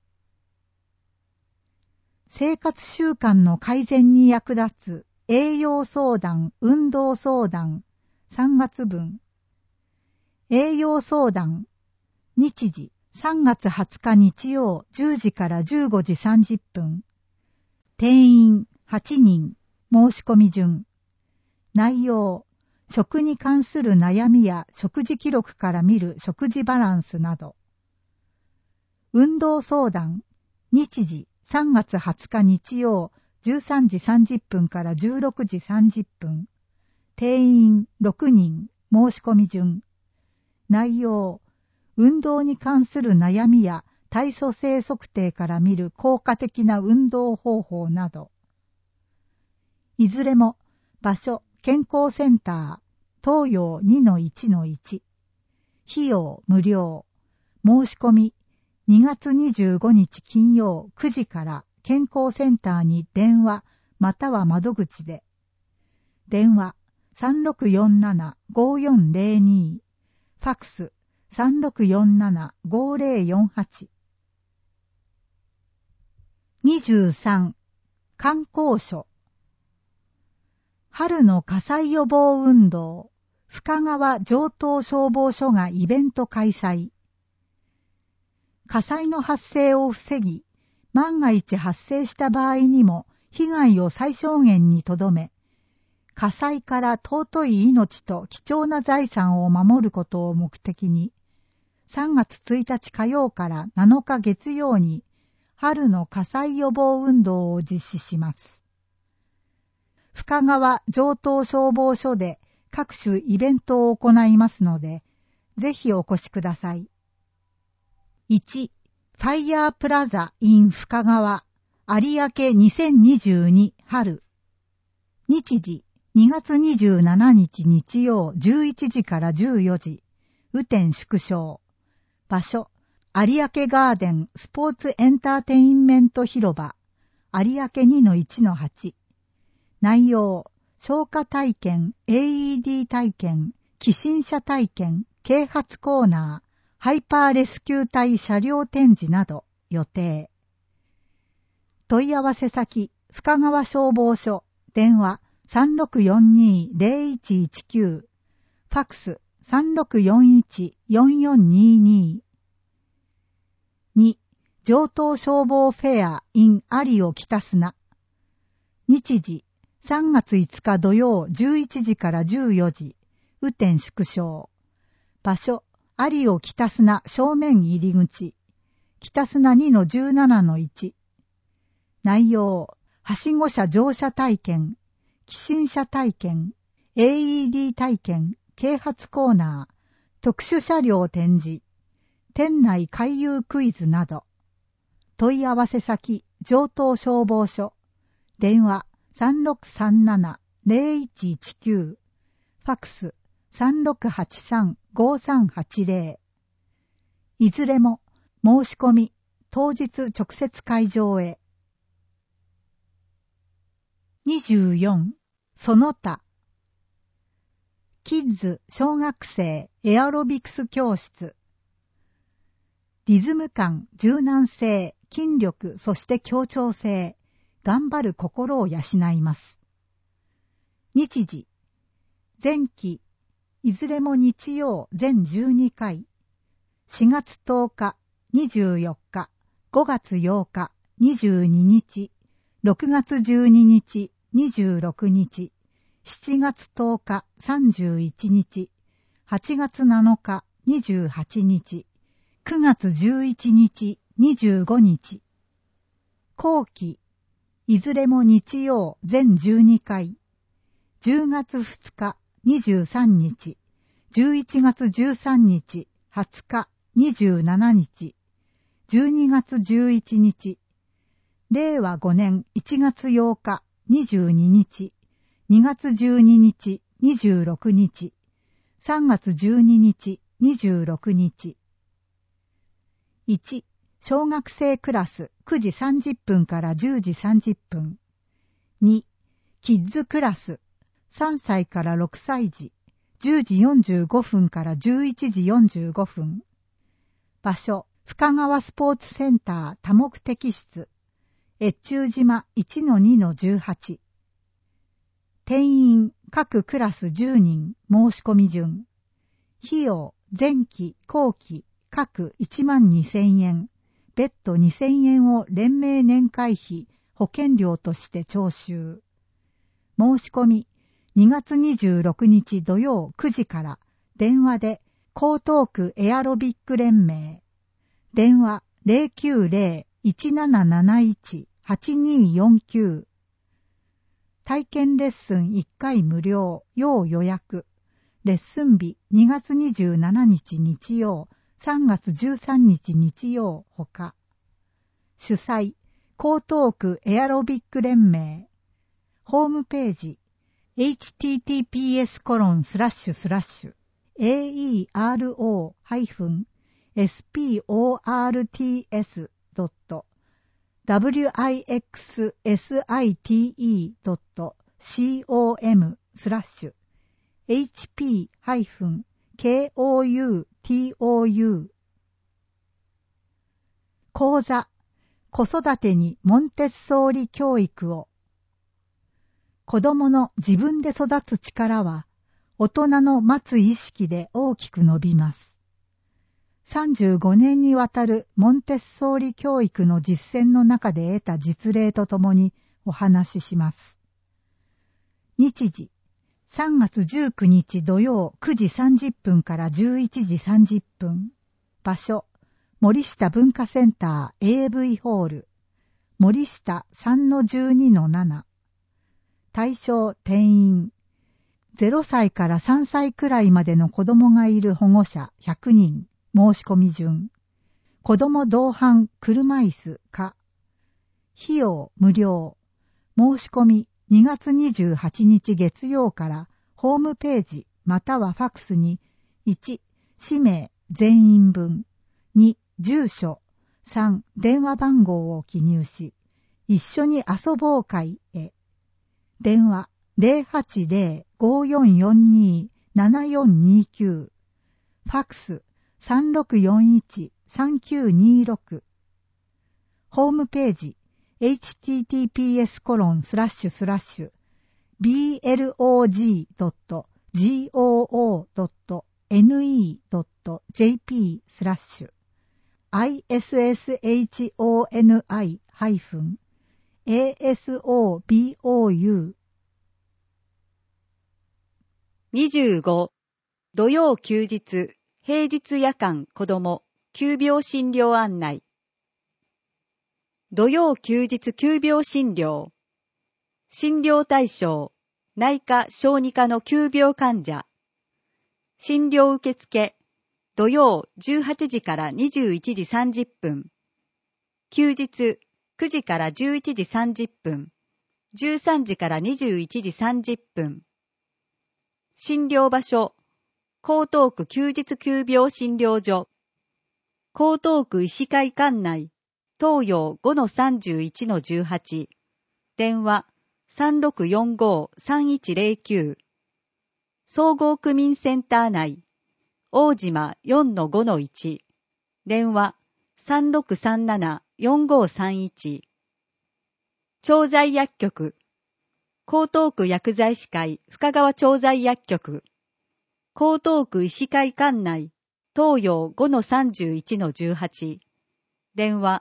S3: 生活習慣の改善に役立つ栄養相談、運動相談3月分栄養相談日時3月20日日曜10時から15時30分定員8人申し込み順内容食に関する悩みや食事記録から見る食事バランスなど。運動相談、日時3月20日日曜13時30分から16時30分。定員6人、申し込み順。内容、運動に関する悩みや体組成測定から見る効果的な運動方法など。いずれも場所、健康センター、東洋 2-1-1。費用無料。申し込み、2月25日金曜9時から健康センターに電話または窓口で。電話 3647-5402 ファクス 3647-5048。 23. 観光所。春の火災予防運動、深川城東消防署がイベント開催。火災の発生を防ぎ、万が一発生した場合にも被害を最小限にとどめ、火災から尊い命と貴重な財産を守ることを目的に、3月1日火曜から7日月曜に春の火災予防運動を実施します。深川城東消防署で各種イベントを行いますので、ぜひお越しください。1. ファイヤープラザ in 深川有明2022春。日時2月27日日曜11時から14時。雨天縮小。場所有明ガーデンスポーツエンターテインメント広場有明 2-1-8。内容消火体験、AED 体験、起震車体験、啓発コーナー、ハイパーレスキュー隊車両展示など予定。問い合わせ先、深川消防署、電話 3642-0119、ファクス 3641-4422。2. 城東消防フェア in 有尾北砂。日時3月5日土曜11時から14時。雨天縮小。場所有尾北砂正面入り口。北砂 2-17-1。内容はしご車乗車体験、起震車体験、AED 体験、啓発コーナー、特殊車両展示、店内回遊クイズなど。問い合わせ先、城東消防署。電話 3637-0119。ファクス 3683-5380。いずれも申し込み、当日直接会場へ。24. その他。キッズ小学生エアロビクス教室。リズム感、柔軟性、筋力、そして協調性、頑張る心を養います。日時、前期、いずれも日曜全12回、4月10日、24日、5月8日、22日、6月12日、26日、7月10日、31日、8月7日、28日、9月11日、25日。後期、いずれも日曜全12回。10月2日、23日、11月13日、20日、27日、12月11日。令和5年1月8日、22日、2月12日、26日、3月12日、26日。1. 小学生クラス9時30分から10時30分。2. キッズクラス3歳から6歳児10時45分から11時45分。場所深川スポーツセンター多目的室越中島 1-2-18。定員各クラス10人申し込み順。費用前期後期各12,000円、別途2,000円を連名年会費、保険料として徴収。申し込み、2月26日土曜9時から、電話で、江東区エアロビック連盟。電話 090-1771-8249。体験レッスン1回無料、要予約。レッスン日2月27日日曜、3月13日日曜ほか。主催、江東区エアロビック連盟。ホームページ、https://aero-sports.com wixsite.com/hp-koutou 講座、子育てにモンテッソーリ教育を。子供の自分で育つ力は、大人の待つ意識で大きく伸びます。35年にわたるモンテッソーリ教育の実践の中で得た実例とともにお話しします。日時、3月19日土曜9時30分から11時30分。場所、森下文化センター AV ホール。森下 3-12-7。対象定員。0歳から3歳くらいまでの子供がいる保護者100人。申し込み順。子供同伴車椅子か。費用無料。申し込み2月28日月曜からホームページまたはファクスに1、氏名全員分、2、住所、3、電話番号を記入し、一緒に遊ぼう会へ。電話 080-5442-7429。ファクス 3641-3926。ホームページ https://blog.goo.ne.jp/ isshoni-asobou
S1: 25. 土曜休日、平日夜間子ども、急病診療案内。土曜休日急病診療。診療対象、内科・小児科の急病患者。診療受付、土曜18時から21時30分。休日9時から11時30分。13時から21時30分。診療場所、江東区休日急病診療所。江東区医師会館内、東洋 5-31-18。電話 3645-3109。総合区民センター内、大島 4-5-1。電話 3637-4531。調剤薬局、江東区薬剤師会深川調剤薬局。江東区医師会館内、東洋 5-31-18。電話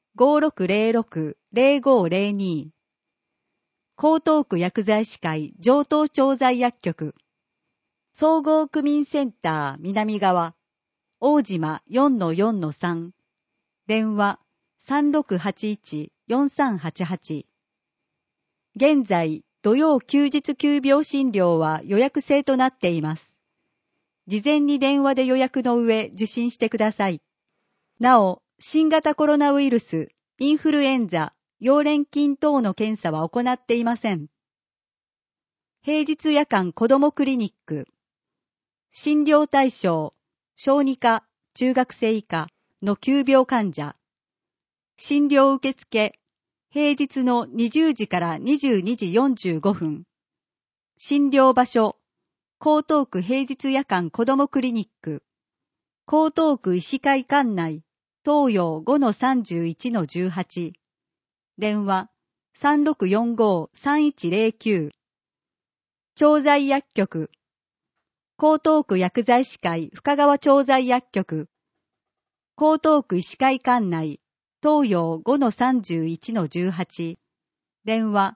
S1: 5606-0502。江東区薬剤師会上東調剤薬局。総合区民センター南側、大島 4-4-3。電話 3681-4388。現在、土曜休日急病診療は予約制となっています。事前に電話で予約の上受診してください。なお、新型コロナウイルス、インフルエンザ、溶連菌等の検査は行っていません。平日夜間子どもクリニック。診療対象、小児科、中学生以下の急病患者。診療受付、平日の20時から22時45分。診療場所、江東区平日夜間子どもクリニック。江東区医師会館内、東洋 5-31-18。電話 3645-3109。調剤薬局、江東区薬剤師会深川調剤薬局。江東区医師会館内、東洋 5-31-18。電話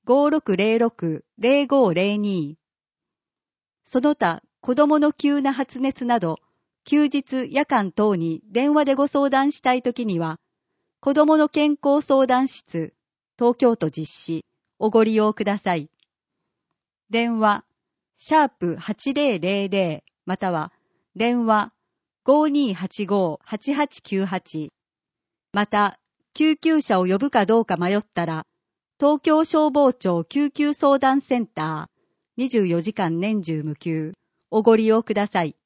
S1: 5606-0502。その他、子供の急な発熱など、休日夜間等に電話でご相談したいときには、子供の健康相談室、東京都実施、おご利用ください。電話、#8000 または、電話、5285-8898。また、救急車を呼ぶかどうか迷ったら、東京消防庁救急相談センター、24時間年中無休、おご利用ください。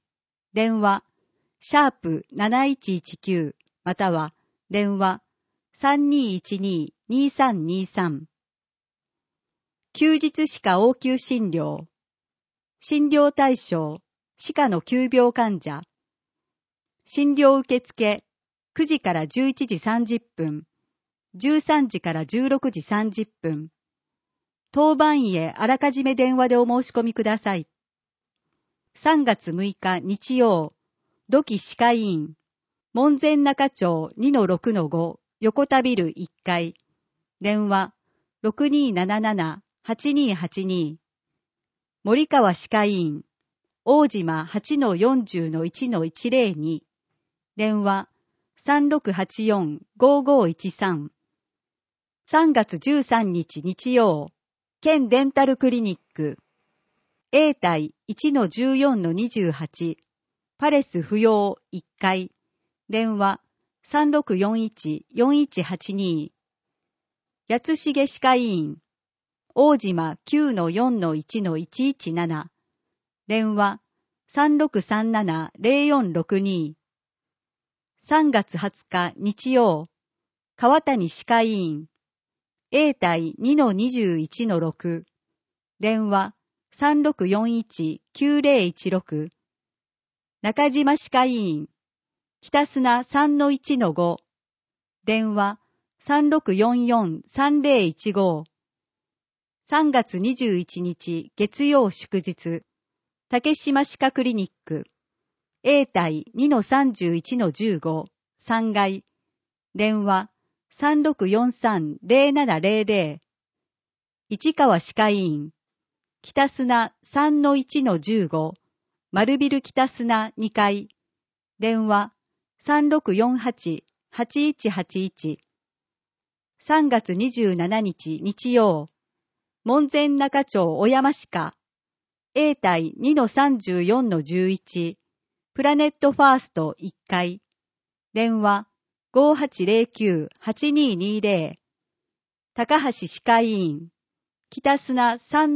S1: 電話、#7119、または、電話、
S4: 3212-2323。休日歯科応急診療。診療対象、歯科の急病患者。診療受付、9時から11時30分、13時から16時30分。当番医へあらかじめ電話でお申し込みください。3月6日日曜、土器歯科医院、門前仲町 2-6-5 横田ビル1階。電話、6277-8282。森川歯科医院、大島 8-40-1-102。電話、3684-5513。3月13日日曜、県デンタルクリニック、A 体 1-14-28、パレス不要1階。電話、3641-4182。八重歯科医院、大島 9-4-1-117。電話、3637-0462。3月20日日曜、川谷歯科医院、A 体 2-21-6。電話、3641-9016。中島歯科医院、北砂 3-1-5。電話、3644-3015。3月21日月曜祝日、竹島歯科クリニック、A 体 2-31-15。3階。電話、3643-0700。市川歯科医院、北砂 3-1-15。丸ビル北砂2階。電話、3648-8181。3月27日日曜、門前仲町小山歯科、A 体 2-34-11。プラネットファースト1階。電話、5809-8220。高橋歯科医院、北砂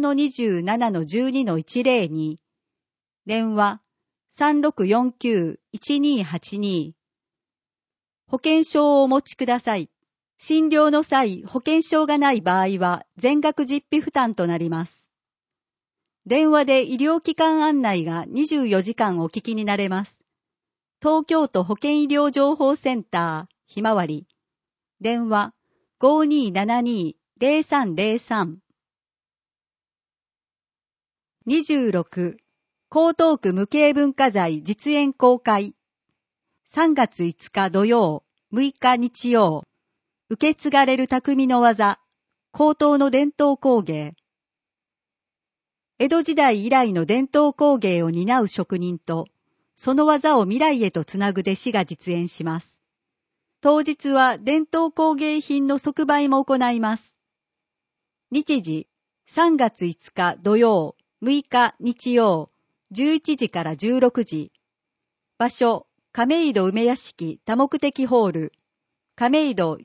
S4: 3-27-12-102。電話、3649-1282。保険証をお持ちください。診療の際、保険証がない場合は、全額実費負担となります。電話で医療機関案内が24時間お聞きになれます。東京都保健医療情報センター、ひまわり。電話、5272-0303。26、江東区無形文化財実演公開。3月5日土曜、6日日曜。受け継がれる匠の技、江東の伝統工芸。江戸時代以来の伝統工芸を担う職人と、その技を未来へとつなぐ弟子が実演します。当日は伝統工芸品の即売も行います。日時、3月5日土曜、6日日曜、11時から16時。場所、亀戸梅屋敷多目的ホール、亀戸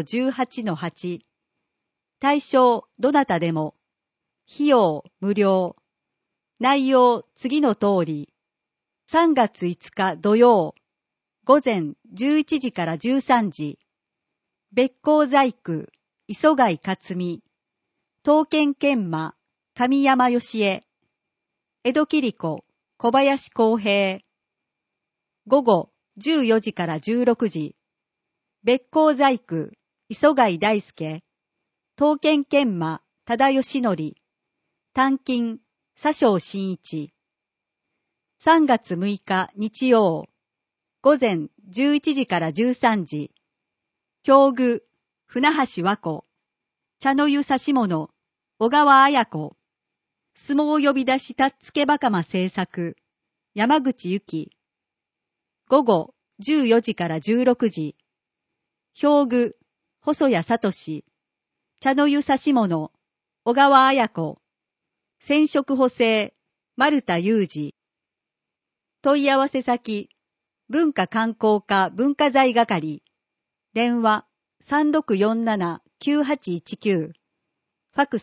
S4: 4-18-8。対象、どなたでも。費用、無料。内容、次の通り。3月5日土曜、午前11時から13時。別光細工、磯貝克美。刀剣研磨、上山義恵。江戸切子、小林公平。午後14時から16時。別光細工、磯貝大輔。刀剣研磨、多田義則。鍛金、佐生真一。3月6日日曜、午前11時から13時。京具、船橋和子。茶の湯刺物、小川彩子。相撲呼び出したっつけばかま制作、山口由紀。午後14時から16時。表具、細谷聡。茶の湯刺物、小川彩子。染色補正、丸田裕二。問い合わせ先、文化観光課文化財係。電話、3647-9819。ファク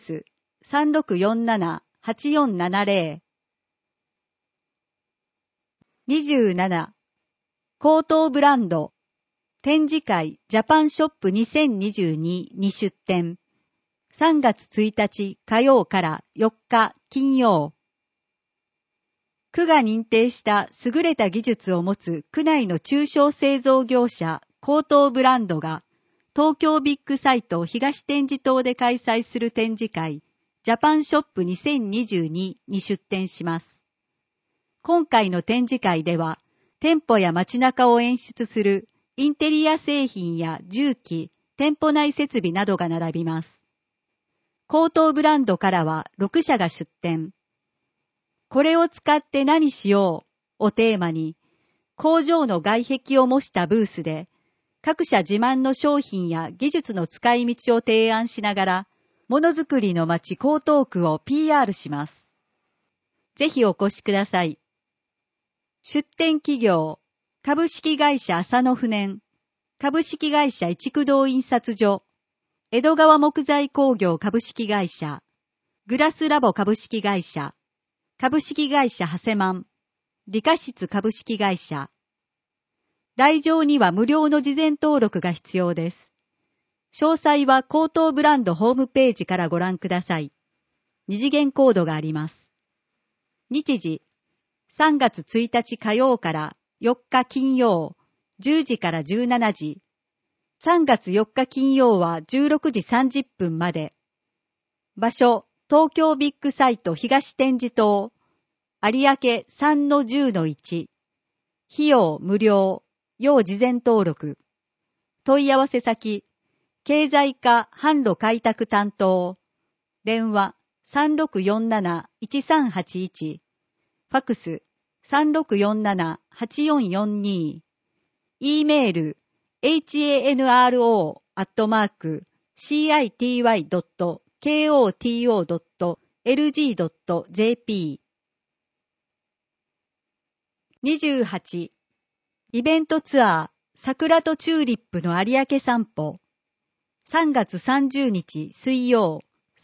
S4: ス、3647-8470。27、高等ブランド、 展示会ジャパンショップ2022に出展。3月1日火曜から4日金曜。区が認定した優れた技術を持つ区内の中小製造業者高等ブランドが東京ビッグサイト東展示棟で開催する展示会ジャパンショップ2022に出展します。今回の展示会では店舗や街中を演出するインテリア製品や重機、店舗内設備などが並びます。高等ブランドからは6社が出展。これを使って何しようをテーマに、工場の外壁を模したブースで、各社自慢の商品や技術の使い道を提案しながら、ものづくりの街江東区を PR します。ぜひお越しください。出展企業、株式会社浅野不燃、株式会社一駆動印刷所、江戸川木材工業株式会社、グラスラボ株式会社、株式会社ハセマン、理科室株式会社。来場には無料の事前登録が必要です。詳細は高等ブランドホームページからご覧ください。二次元コードがあります。日時、3月1日火曜から4日金曜、10時から17時。3月4日金曜は16時30分まで。場所、東京ビッグサイト東展示棟。有明 3-10-1。費用無料。要事前登録。問い合わせ先、経済課販路開拓担当。電話 3647-1381。ファクス 3647-8442。E メール hanro@city.koto.lg.jp 28イベントツアー桜とチューリップの有明散歩3月30日水曜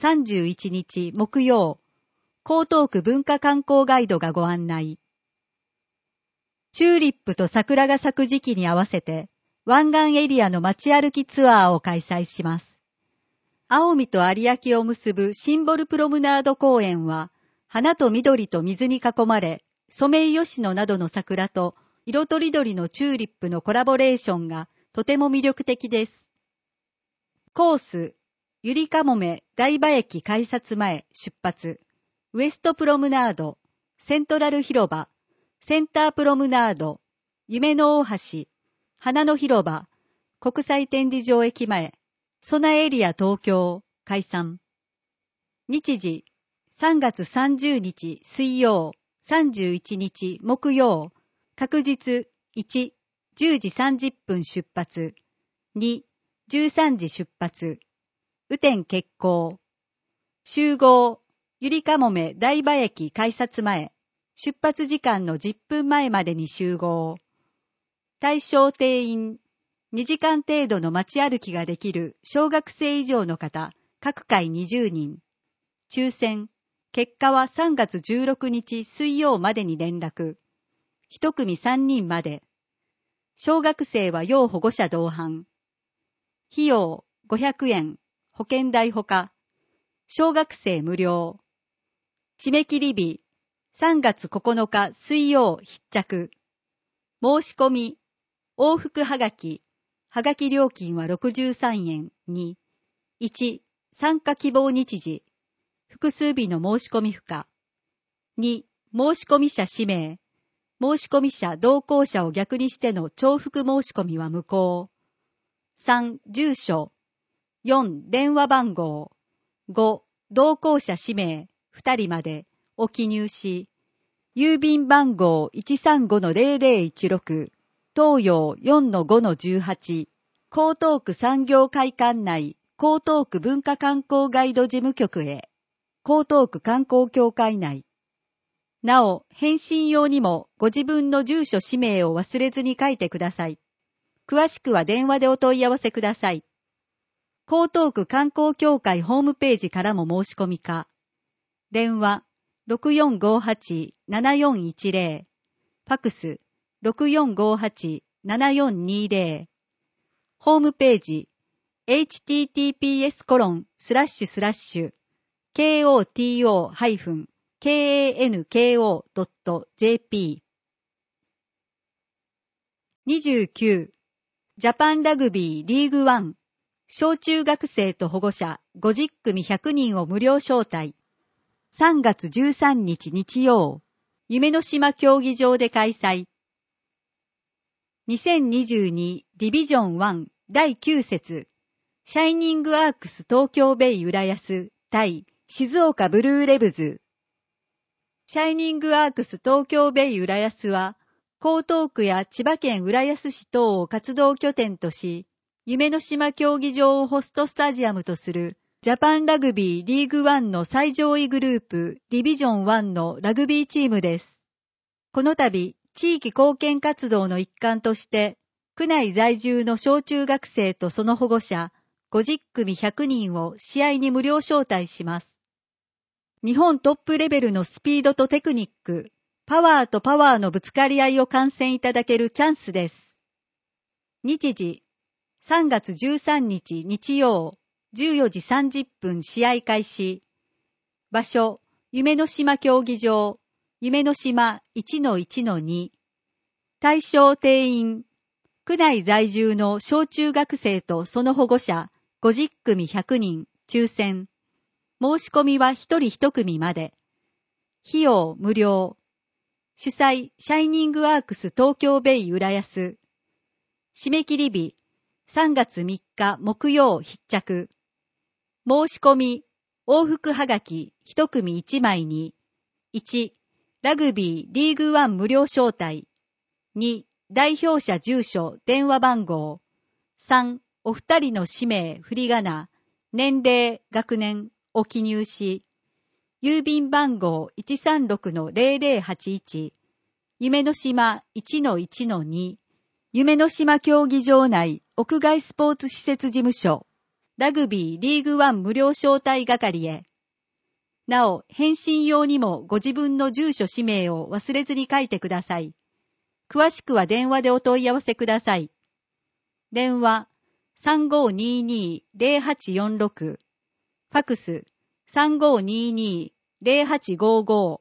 S4: 31日木曜江東区文化観光ガイドがご案内。チューリップと桜が咲く時期に合わせて湾岸エリアの街歩きツアーを開催します。青海と有明を結ぶシンボルプロムナード公園は花と緑と水に囲まれソメイヨシノなどの桜と色とりどりのチューリップのコラボレーションがとても魅力的です。コース、ゆりかもめ台場駅改札前出発、ウエストプロムナード、セントラル広場、センタープロムナード、夢の大橋、花の広場、国際展示場駅前、ソナエリア東京、解散。日時、3月30日水曜、31日木曜、確実1、10時30分出発、2、13時出発、雨天決行。集合、ゆりかもめ台場駅改札前、出発時間の10分前までに集合。対象定員、2時間程度の街歩きができる小学生以上の方、各回20人。抽選、結果は3月16日水曜までに連絡。一組3人まで。小学生は要保護者同伴。費用500円、保険代ほか。小学生無料。締め切り日、3月9日水曜必着。申し込み、往復はがき。はがき料金は63円に、1、参加希望日時。複数日の申し込み不可。2、申し込み者氏名。申し込み者同行者を逆にしての重複申し込みは無効。3、住所。4、電話番号。5、同行者氏名2人までを記入し、郵便番号 135-0016、東洋 4-5-18、江東区産業会館内、江東区文化観光ガイド事務局へ、江東区観光協会内。なお、返信用にもご自分の住所氏名を忘れずに書いてください。詳しくは電話でお問い合わせください。江東区観光協会ホームページからも申し込みか。電話 6458-7410。ファクス 6458-7420。 ホームページ https://koto-kanko.jp 29. ジャパンラグビーリーグワン小中学生と保護者50組100人を無料招待。3月13日日曜、夢の島競技場で開催。2022ディビジョン1第9節シャイニングアークス東京ベイ浦安対静岡ブルーレブズ。シャイニングアークス東京ベイ浦安は、江東区や千葉県浦安市等を活動拠点とし、夢の島競技場をホストスタジアムとするジャパンラグビーリーグワンの最上位グループディビジョン1のラグビーチームです。この度、地域貢献活動の一環として、区内在住の小中学生とその保護者50組100人を試合に無料招待します。日本トップレベルのスピードとテクニック、パワーとパワーのぶつかり合いを観戦いただけるチャンスです。日時、3月13日日曜、14時30分試合開始。場所、夢の島競技場、夢の島 1-1-2。対象定員、区内在住の小中学生とその保護者50組100人、抽選。申し込みは1人1組まで。費用無料。主催、シャイニングアークス東京ベイ浦安。締め切り日、3月3日木曜必着。申し込み、往復はがき1組1枚に、1、ラグビーリーグワン無料招待。2、代表者住所、電話番号。3、お二人の氏名、振り仮名、年齢、学年を記入し、郵便番号 136-0081、夢の島 1-1-2、夢の島競技場内屋外スポーツ施設事務所、ラグビーリーグワン無料招待係へ。なお、返信用にもご自分の住所氏名を忘れずに書いてください。詳しくは電話でお問い合わせください。電話 3522-0846 ファクス 3522-0855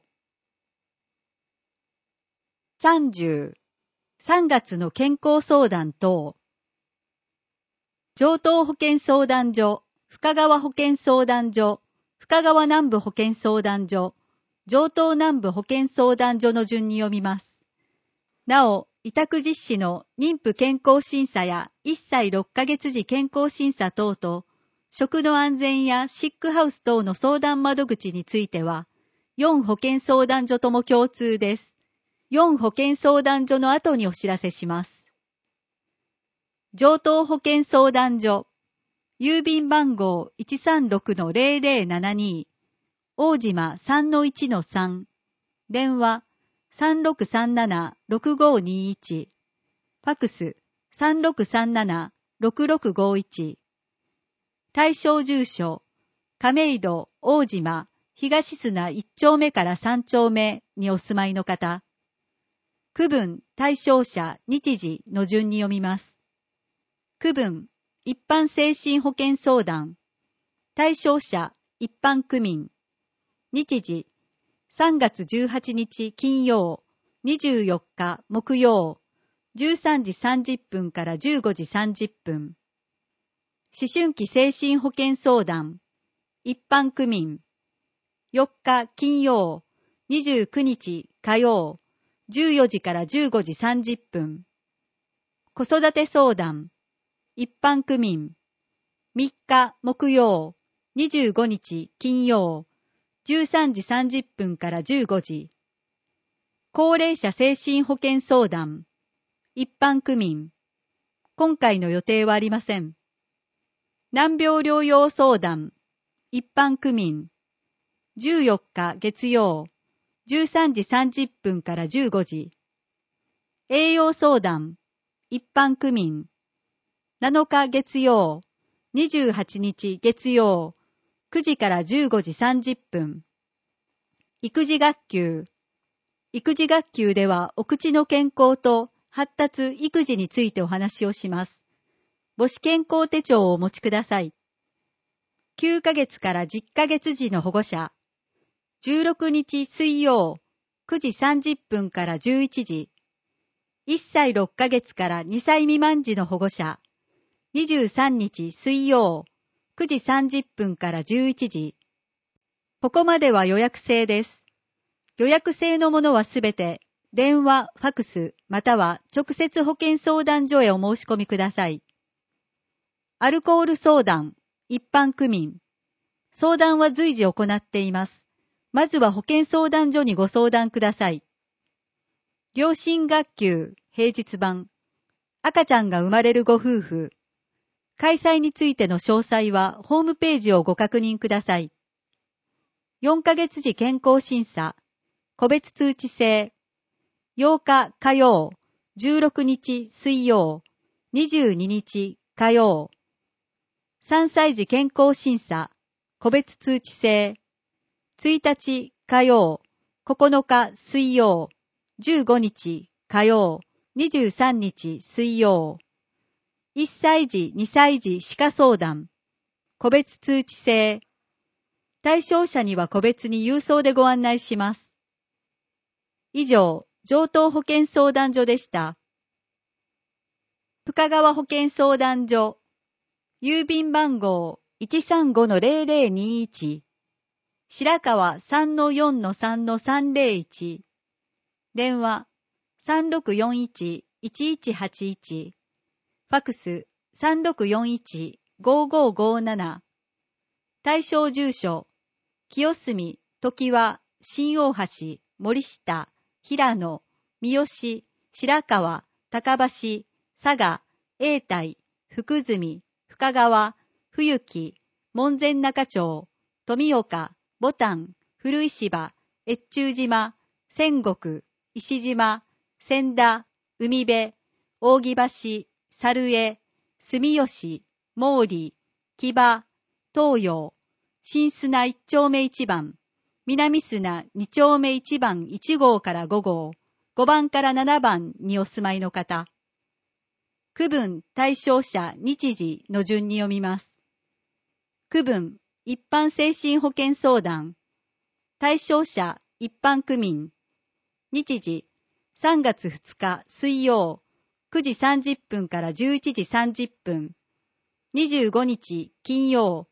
S4: 30. 3月の健康相談等。城東保健相談所、深川保健相談所、深川南部保健相談所、城東南部保健相談所の順に読みます。なお、委託実施の妊婦健康審査や1歳6ヶ月時健康審査等と、食の安全やシックハウス等の相談窓口については、4保健相談所とも共通です。4保健相談所の後にお知らせします。城東保健相談所、郵便番号 136-0072、大島 3-1-3、電話 3637-6521、ファクス 3637-6651、対象住所、亀戸大島東砂1丁目から3丁目にお住まいの方、区分対象者日時の順に読みます。区分一般精神保健相談、対象者一般区民、日時3月18日金曜、24日木曜、13時30分から15時30分。思春期精神保健相談、一般区民、4日金曜、29日火曜、14時から15時30分。子育て相談、一般区民、3日木曜、25日金曜、13時30分から15時。高齢者精神保健相談、一般区民。今回の予定はありません。難病療養相談、一般区民。14日月曜、13時30分から15時。栄養相談、一般区民。7日月曜、28日月曜、9時から15時30分。育児学級。育児学級ではお口の健康と発達育児についてお話をします。 母子健康手帳をお持ちください。9ヶ月から10ヶ月時の保護者、16日水曜9時30分から11時、1歳6ヶ月から2歳未満時の保護者、23日水曜9時30分から11時。ここまでは予約制です。予約制のものはすべて、電話、ファクス、または直接保健相談所へお申し込みください。アルコール相談、一般区民。相談は随時行っています。まずは保健相談所にご相談ください。両親学級、平日版。赤ちゃんが生まれるご夫婦。開催についての詳細はホームページをご確認ください。4ヶ月時健康審査。個別通知制。8日火曜、16日水曜、22日火曜。3歳児健康審査。個別通知制。1日火曜、9日水曜、15日火曜、23日水曜。1歳児、2歳児歯科相談。個別通知制。対象者には個別に郵送でご案内します。以上、城東保健相談所でした。深川保健相談所。郵便番号 135-0021。白川 3-4-3-301。電話 3641-1181。ファクス 3641-5557。対象住所、清澄、常盤、新大橋、森下、平野、三好、白川、高橋、佐賀、永代、福住、深川、冬木、門前仲町、富岡、牡丹、古石場、越中島、仙石、石島、千田、海辺、扇橋、猿江、住吉、毛利、木場、東洋、新砂1丁目1番、南砂2丁目1番1号から5号、5番から7番にお住まいの方。区分対象者日時の順に読みます。区分一般精神保健相談。対象者一般区民。日時3月2日水曜9時30分から11時30分。25日金曜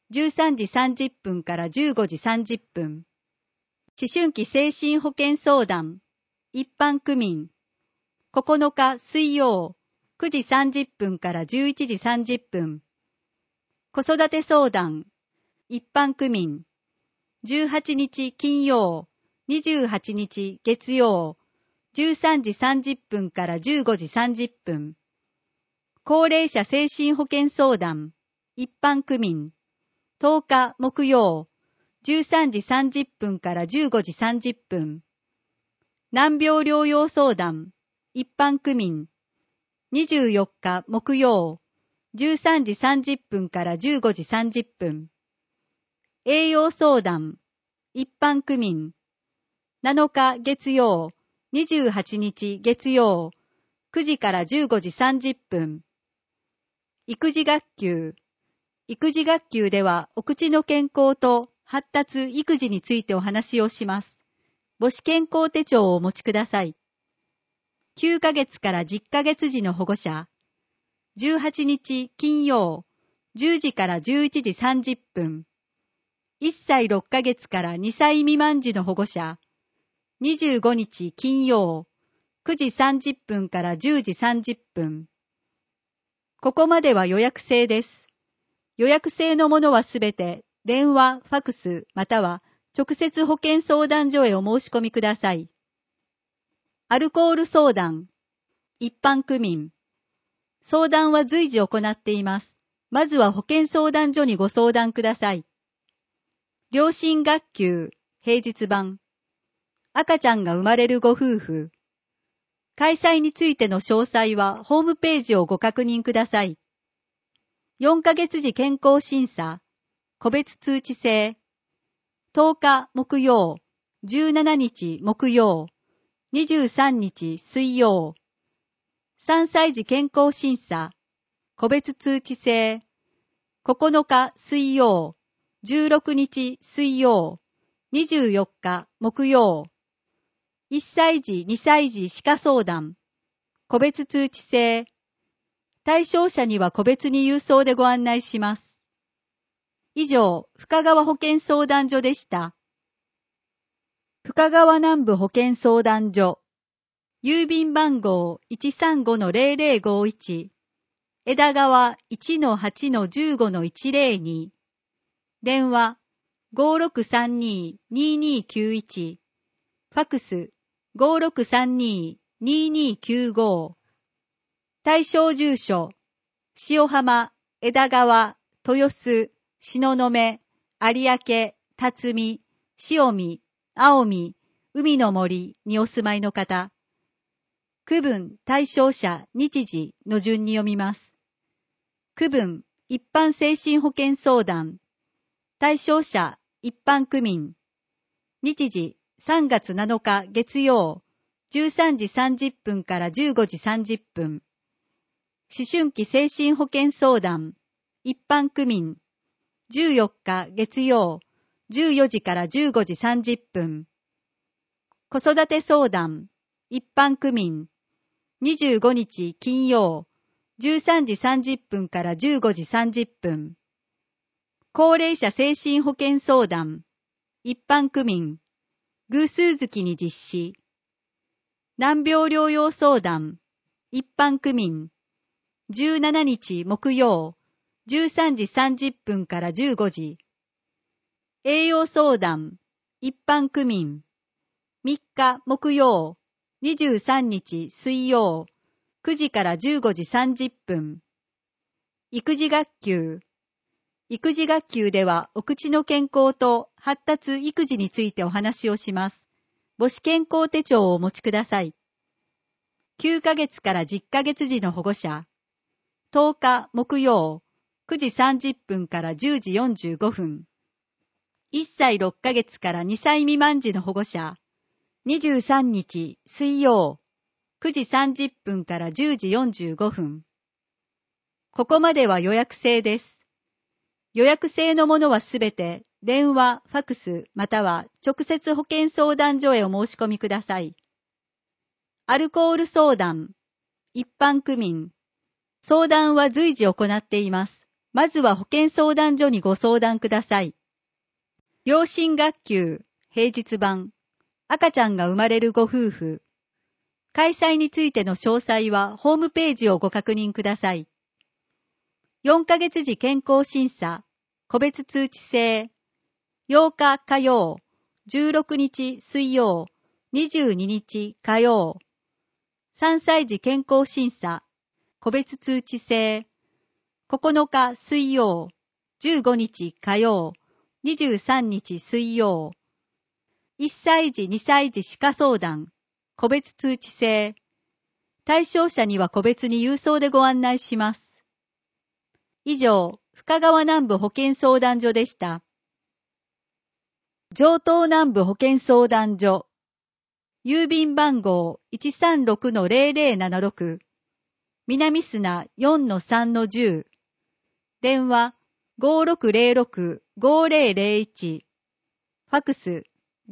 S4: 13時30分から15時30分。思春期精神保健相談。一般区民。9日水曜9時30分から11時30分。子育て相談。一般区民。18日金曜、28日月曜、13時30分から15時30分。高齢者精神保健相談。一般区民。10日木曜、13時30分から15時30分。難病療養相談。一般区民。24日木曜、13時30分から15時30分。栄養相談。一般区民。7日月曜、28日月曜、9時から15時30分。育児学級。育児学級ではお口の健康と発達育児についてお話をします。母子健康手帳をお持ちください。9ヶ月から10ヶ月時の保護者。18日金曜、10時から11時30分。1歳6ヶ月から2歳未満時の保護者。25日金曜、9時30分から10時30分。ここまでは予約制です。予約制のものはすべて、電話、ファクス、または直接保健相談所へお申し込みください。アルコール相談。一般区民。相談は随時行っています。まずは保健相談所にご相談ください。両親学級、平日版。赤ちゃんが生まれるご夫婦。開催についての詳細はホームページをご確認ください。4ヶ月時健康審査。個別通知制。10日木曜、17日木曜、23日水曜。3歳児健康審査。 個別通知制。9日水曜、16日水曜、24日木曜。1歳児、2歳児歯科相談。個別通知制。対象者には個別に郵送でご案内します。以上、深川保健相談所でした。深川南部保健相談所。郵便番号 135-0051。枝川 1-8-15-102。電話 5632-2291。ファクス 5632-2295。対象住所、塩浜、枝川、豊洲、東雲、有明、辰巳、塩見、青海、海の森にお住まいの方。区分対象者日時の順に読みます。区分一般精神保健相談。対象者一般区民。日時3月7日月曜13時30分から15時30分。思春期精神保健相談。一般区民。14日月曜14時から15時30分。子育て相談。一般区民。25日金曜13時30分から15時30分。高齢者精神保健相談。一般区民。偶数月に実施。難病療養相談。一般区民。17日木曜13時30分から15時。栄養相談。一般区民。3日木曜23日水曜9時から15時30分。育児学級。育児学級ではお口の健康と発達育児についてお話をします。母子健康手帳をお持ちください。9ヶ月から10ヶ月児の保護者。10日木曜9時30分から10時45分。1歳6ヶ月から2歳未満児の保護者。23日水曜9時30分から10時45分。ここまでは予約制です。予約制のものはすべて電話、ファクスまたは直接保健相談所へお申し込みください。アルコール相談。一般区民。相談は随時行っています。まずは保健相談所にご相談ください。両親学級、平日版。赤ちゃんが生まれるご夫婦。開催についての詳細はホームページをご確認ください。4ヶ月時健康審査、個別通知制。8日火曜、16日水曜、22日火曜。3歳児健康審査、個別通知制。9日水曜、15日火曜、23日水曜。1歳児2歳児歯科相談、個別通知制。対象者には個別に郵送でご案内します。以上、深川南部保健相談所でした。城東南部保健相談所。郵便番号 136-0076。南砂 4-3-10。電話 5606-5001。ファクス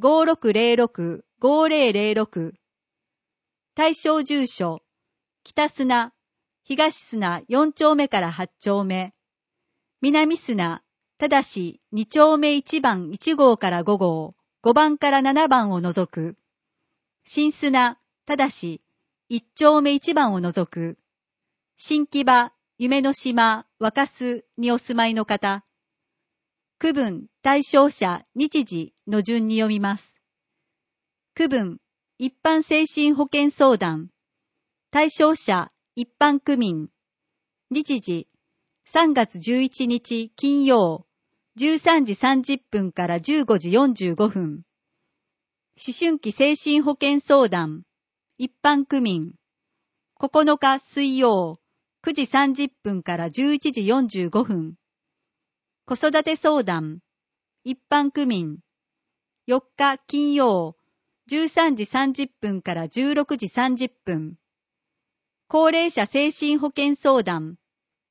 S4: 5606-5006。対象住所、北砂、東砂4丁目から8丁目。南砂、ただし2丁目1番1号から5号、5番から7番を除く。新砂、ただし1丁目1番を除く。新木場、夢の島、若洲にお住まいの方。区分対象者日時の順に読みます。区分一般精神保健相談。対象者一般区民。日時3月11日金曜13時30分から15時45分。思春期精神保健相談。一般区民。9日水曜9時30分から11時45分。子育て相談。一般区民。4日金曜13時30分から16時30分。高齢者精神保健相談。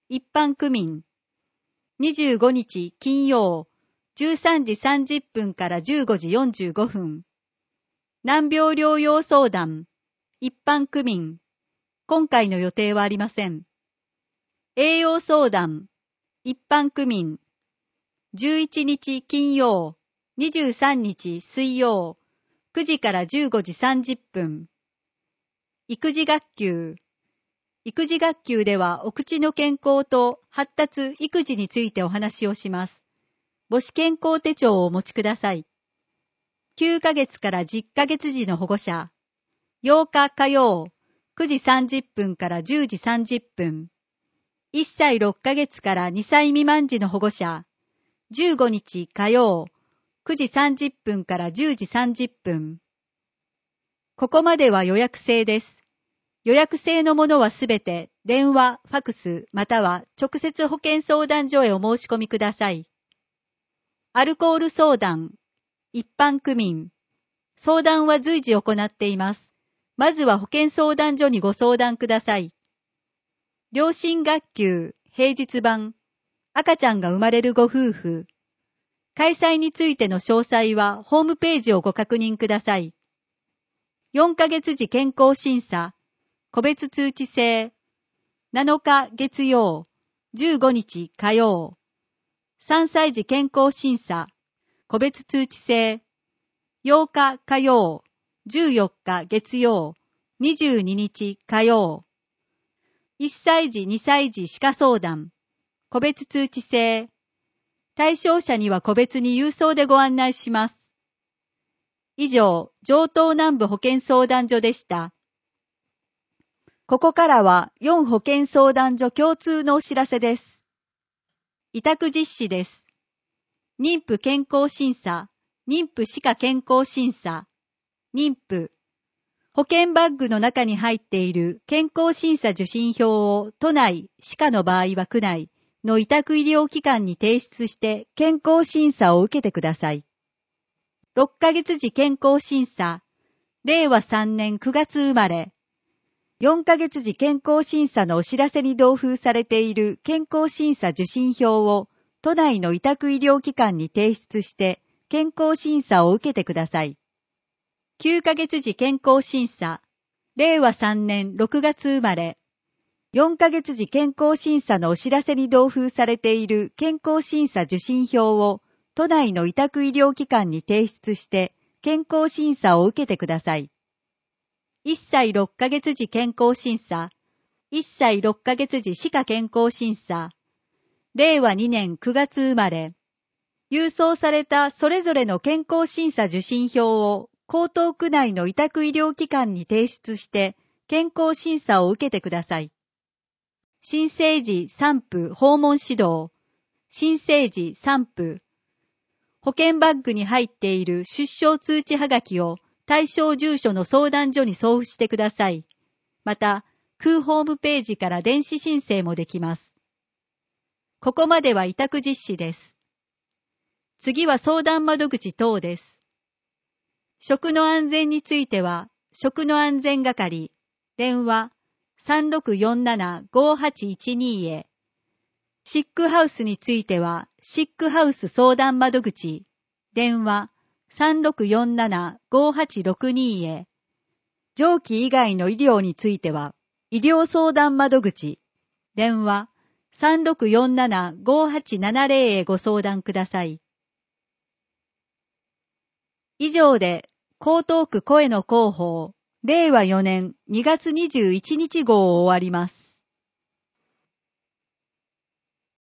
S4: 一般区民。25日金曜、13時30分から15時45分。難病療養相談、一般区民。今回の予定はありません。栄養相談、一般区民。11日金曜、23日水曜、9時から15時30分。育児学級。育児学級ではお口の健康と発達育児についてお話をします。母子健康手帳をお持ちください。9ヶ月から10ヶ月児の保護者。8日火曜、9時30分から10時30分。1歳6ヶ月から2歳未満児の保護者。15日火曜、9時30分から10時30分。ここまでは予約制です。予約制のものはすべて電話、ファクスまたは直接保健相談所へお申し込みください。アルコール相談、一般区民。相談は随時行っています。まずは保健相談所にご相談ください。両親学級、平日版。赤ちゃんが生まれるご夫婦。開催についての詳細はホームページをご確認ください。4ヶ月時健康審査。個別通知制。7日月曜、15日火曜。3歳児健康審査。個別通知制。8日火曜、14日月曜、22日火曜。1歳児2歳児歯科相談。個別通知制。対象者には個別に郵送でご案内します。以上、城東南部保健相談所でした。ここからは4保健相談所共通のお知らせです。委託実施です。妊婦健康審査、妊婦歯科健康審査、妊婦。保健バッグの中に入っている健康審査受診票を都内、歯科の場合は区内の委託医療機関に提出して健康審査を受けてください。6ヶ月時健康審査、令和3年9月生まれ。4ヶ月時健康審査のお知らせに同封されている健康審査受診票を都内の委託医療機関に提出して健康審査を受けてください。9ヶ月時健康審査、令和3年6月生まれ。4ヶ月時健康審査のお知らせに同封されている健康審査受診票を都内の委託医療機関に提出して健康審査を受けてください。1歳6ヶ月時健康審査、1歳6ヶ月時歯科健康審査、令和2年9月生まれ。郵送されたそれぞれの健康審査受診票を江東区内の委託医療機関に提出して健康審査を受けてください。新生児産婦訪問指導、新生児産婦。保健バッグに入っている出生通知はがきを対象住所の相談所に送付してください。また、区ホームページから電子申請もできます。ここまでは委託実施です。次は相談窓口等です。食の安全については、食の安全係、電話 3647-5812 へ。シックハウスについては、シックハウス相談窓口、電話3647-5862 へ。上記以外の医療については、医療相談窓口、電話3647-5870 へご相談ください。以上で、江東区声の広報、令和4年2月21日号を終わります。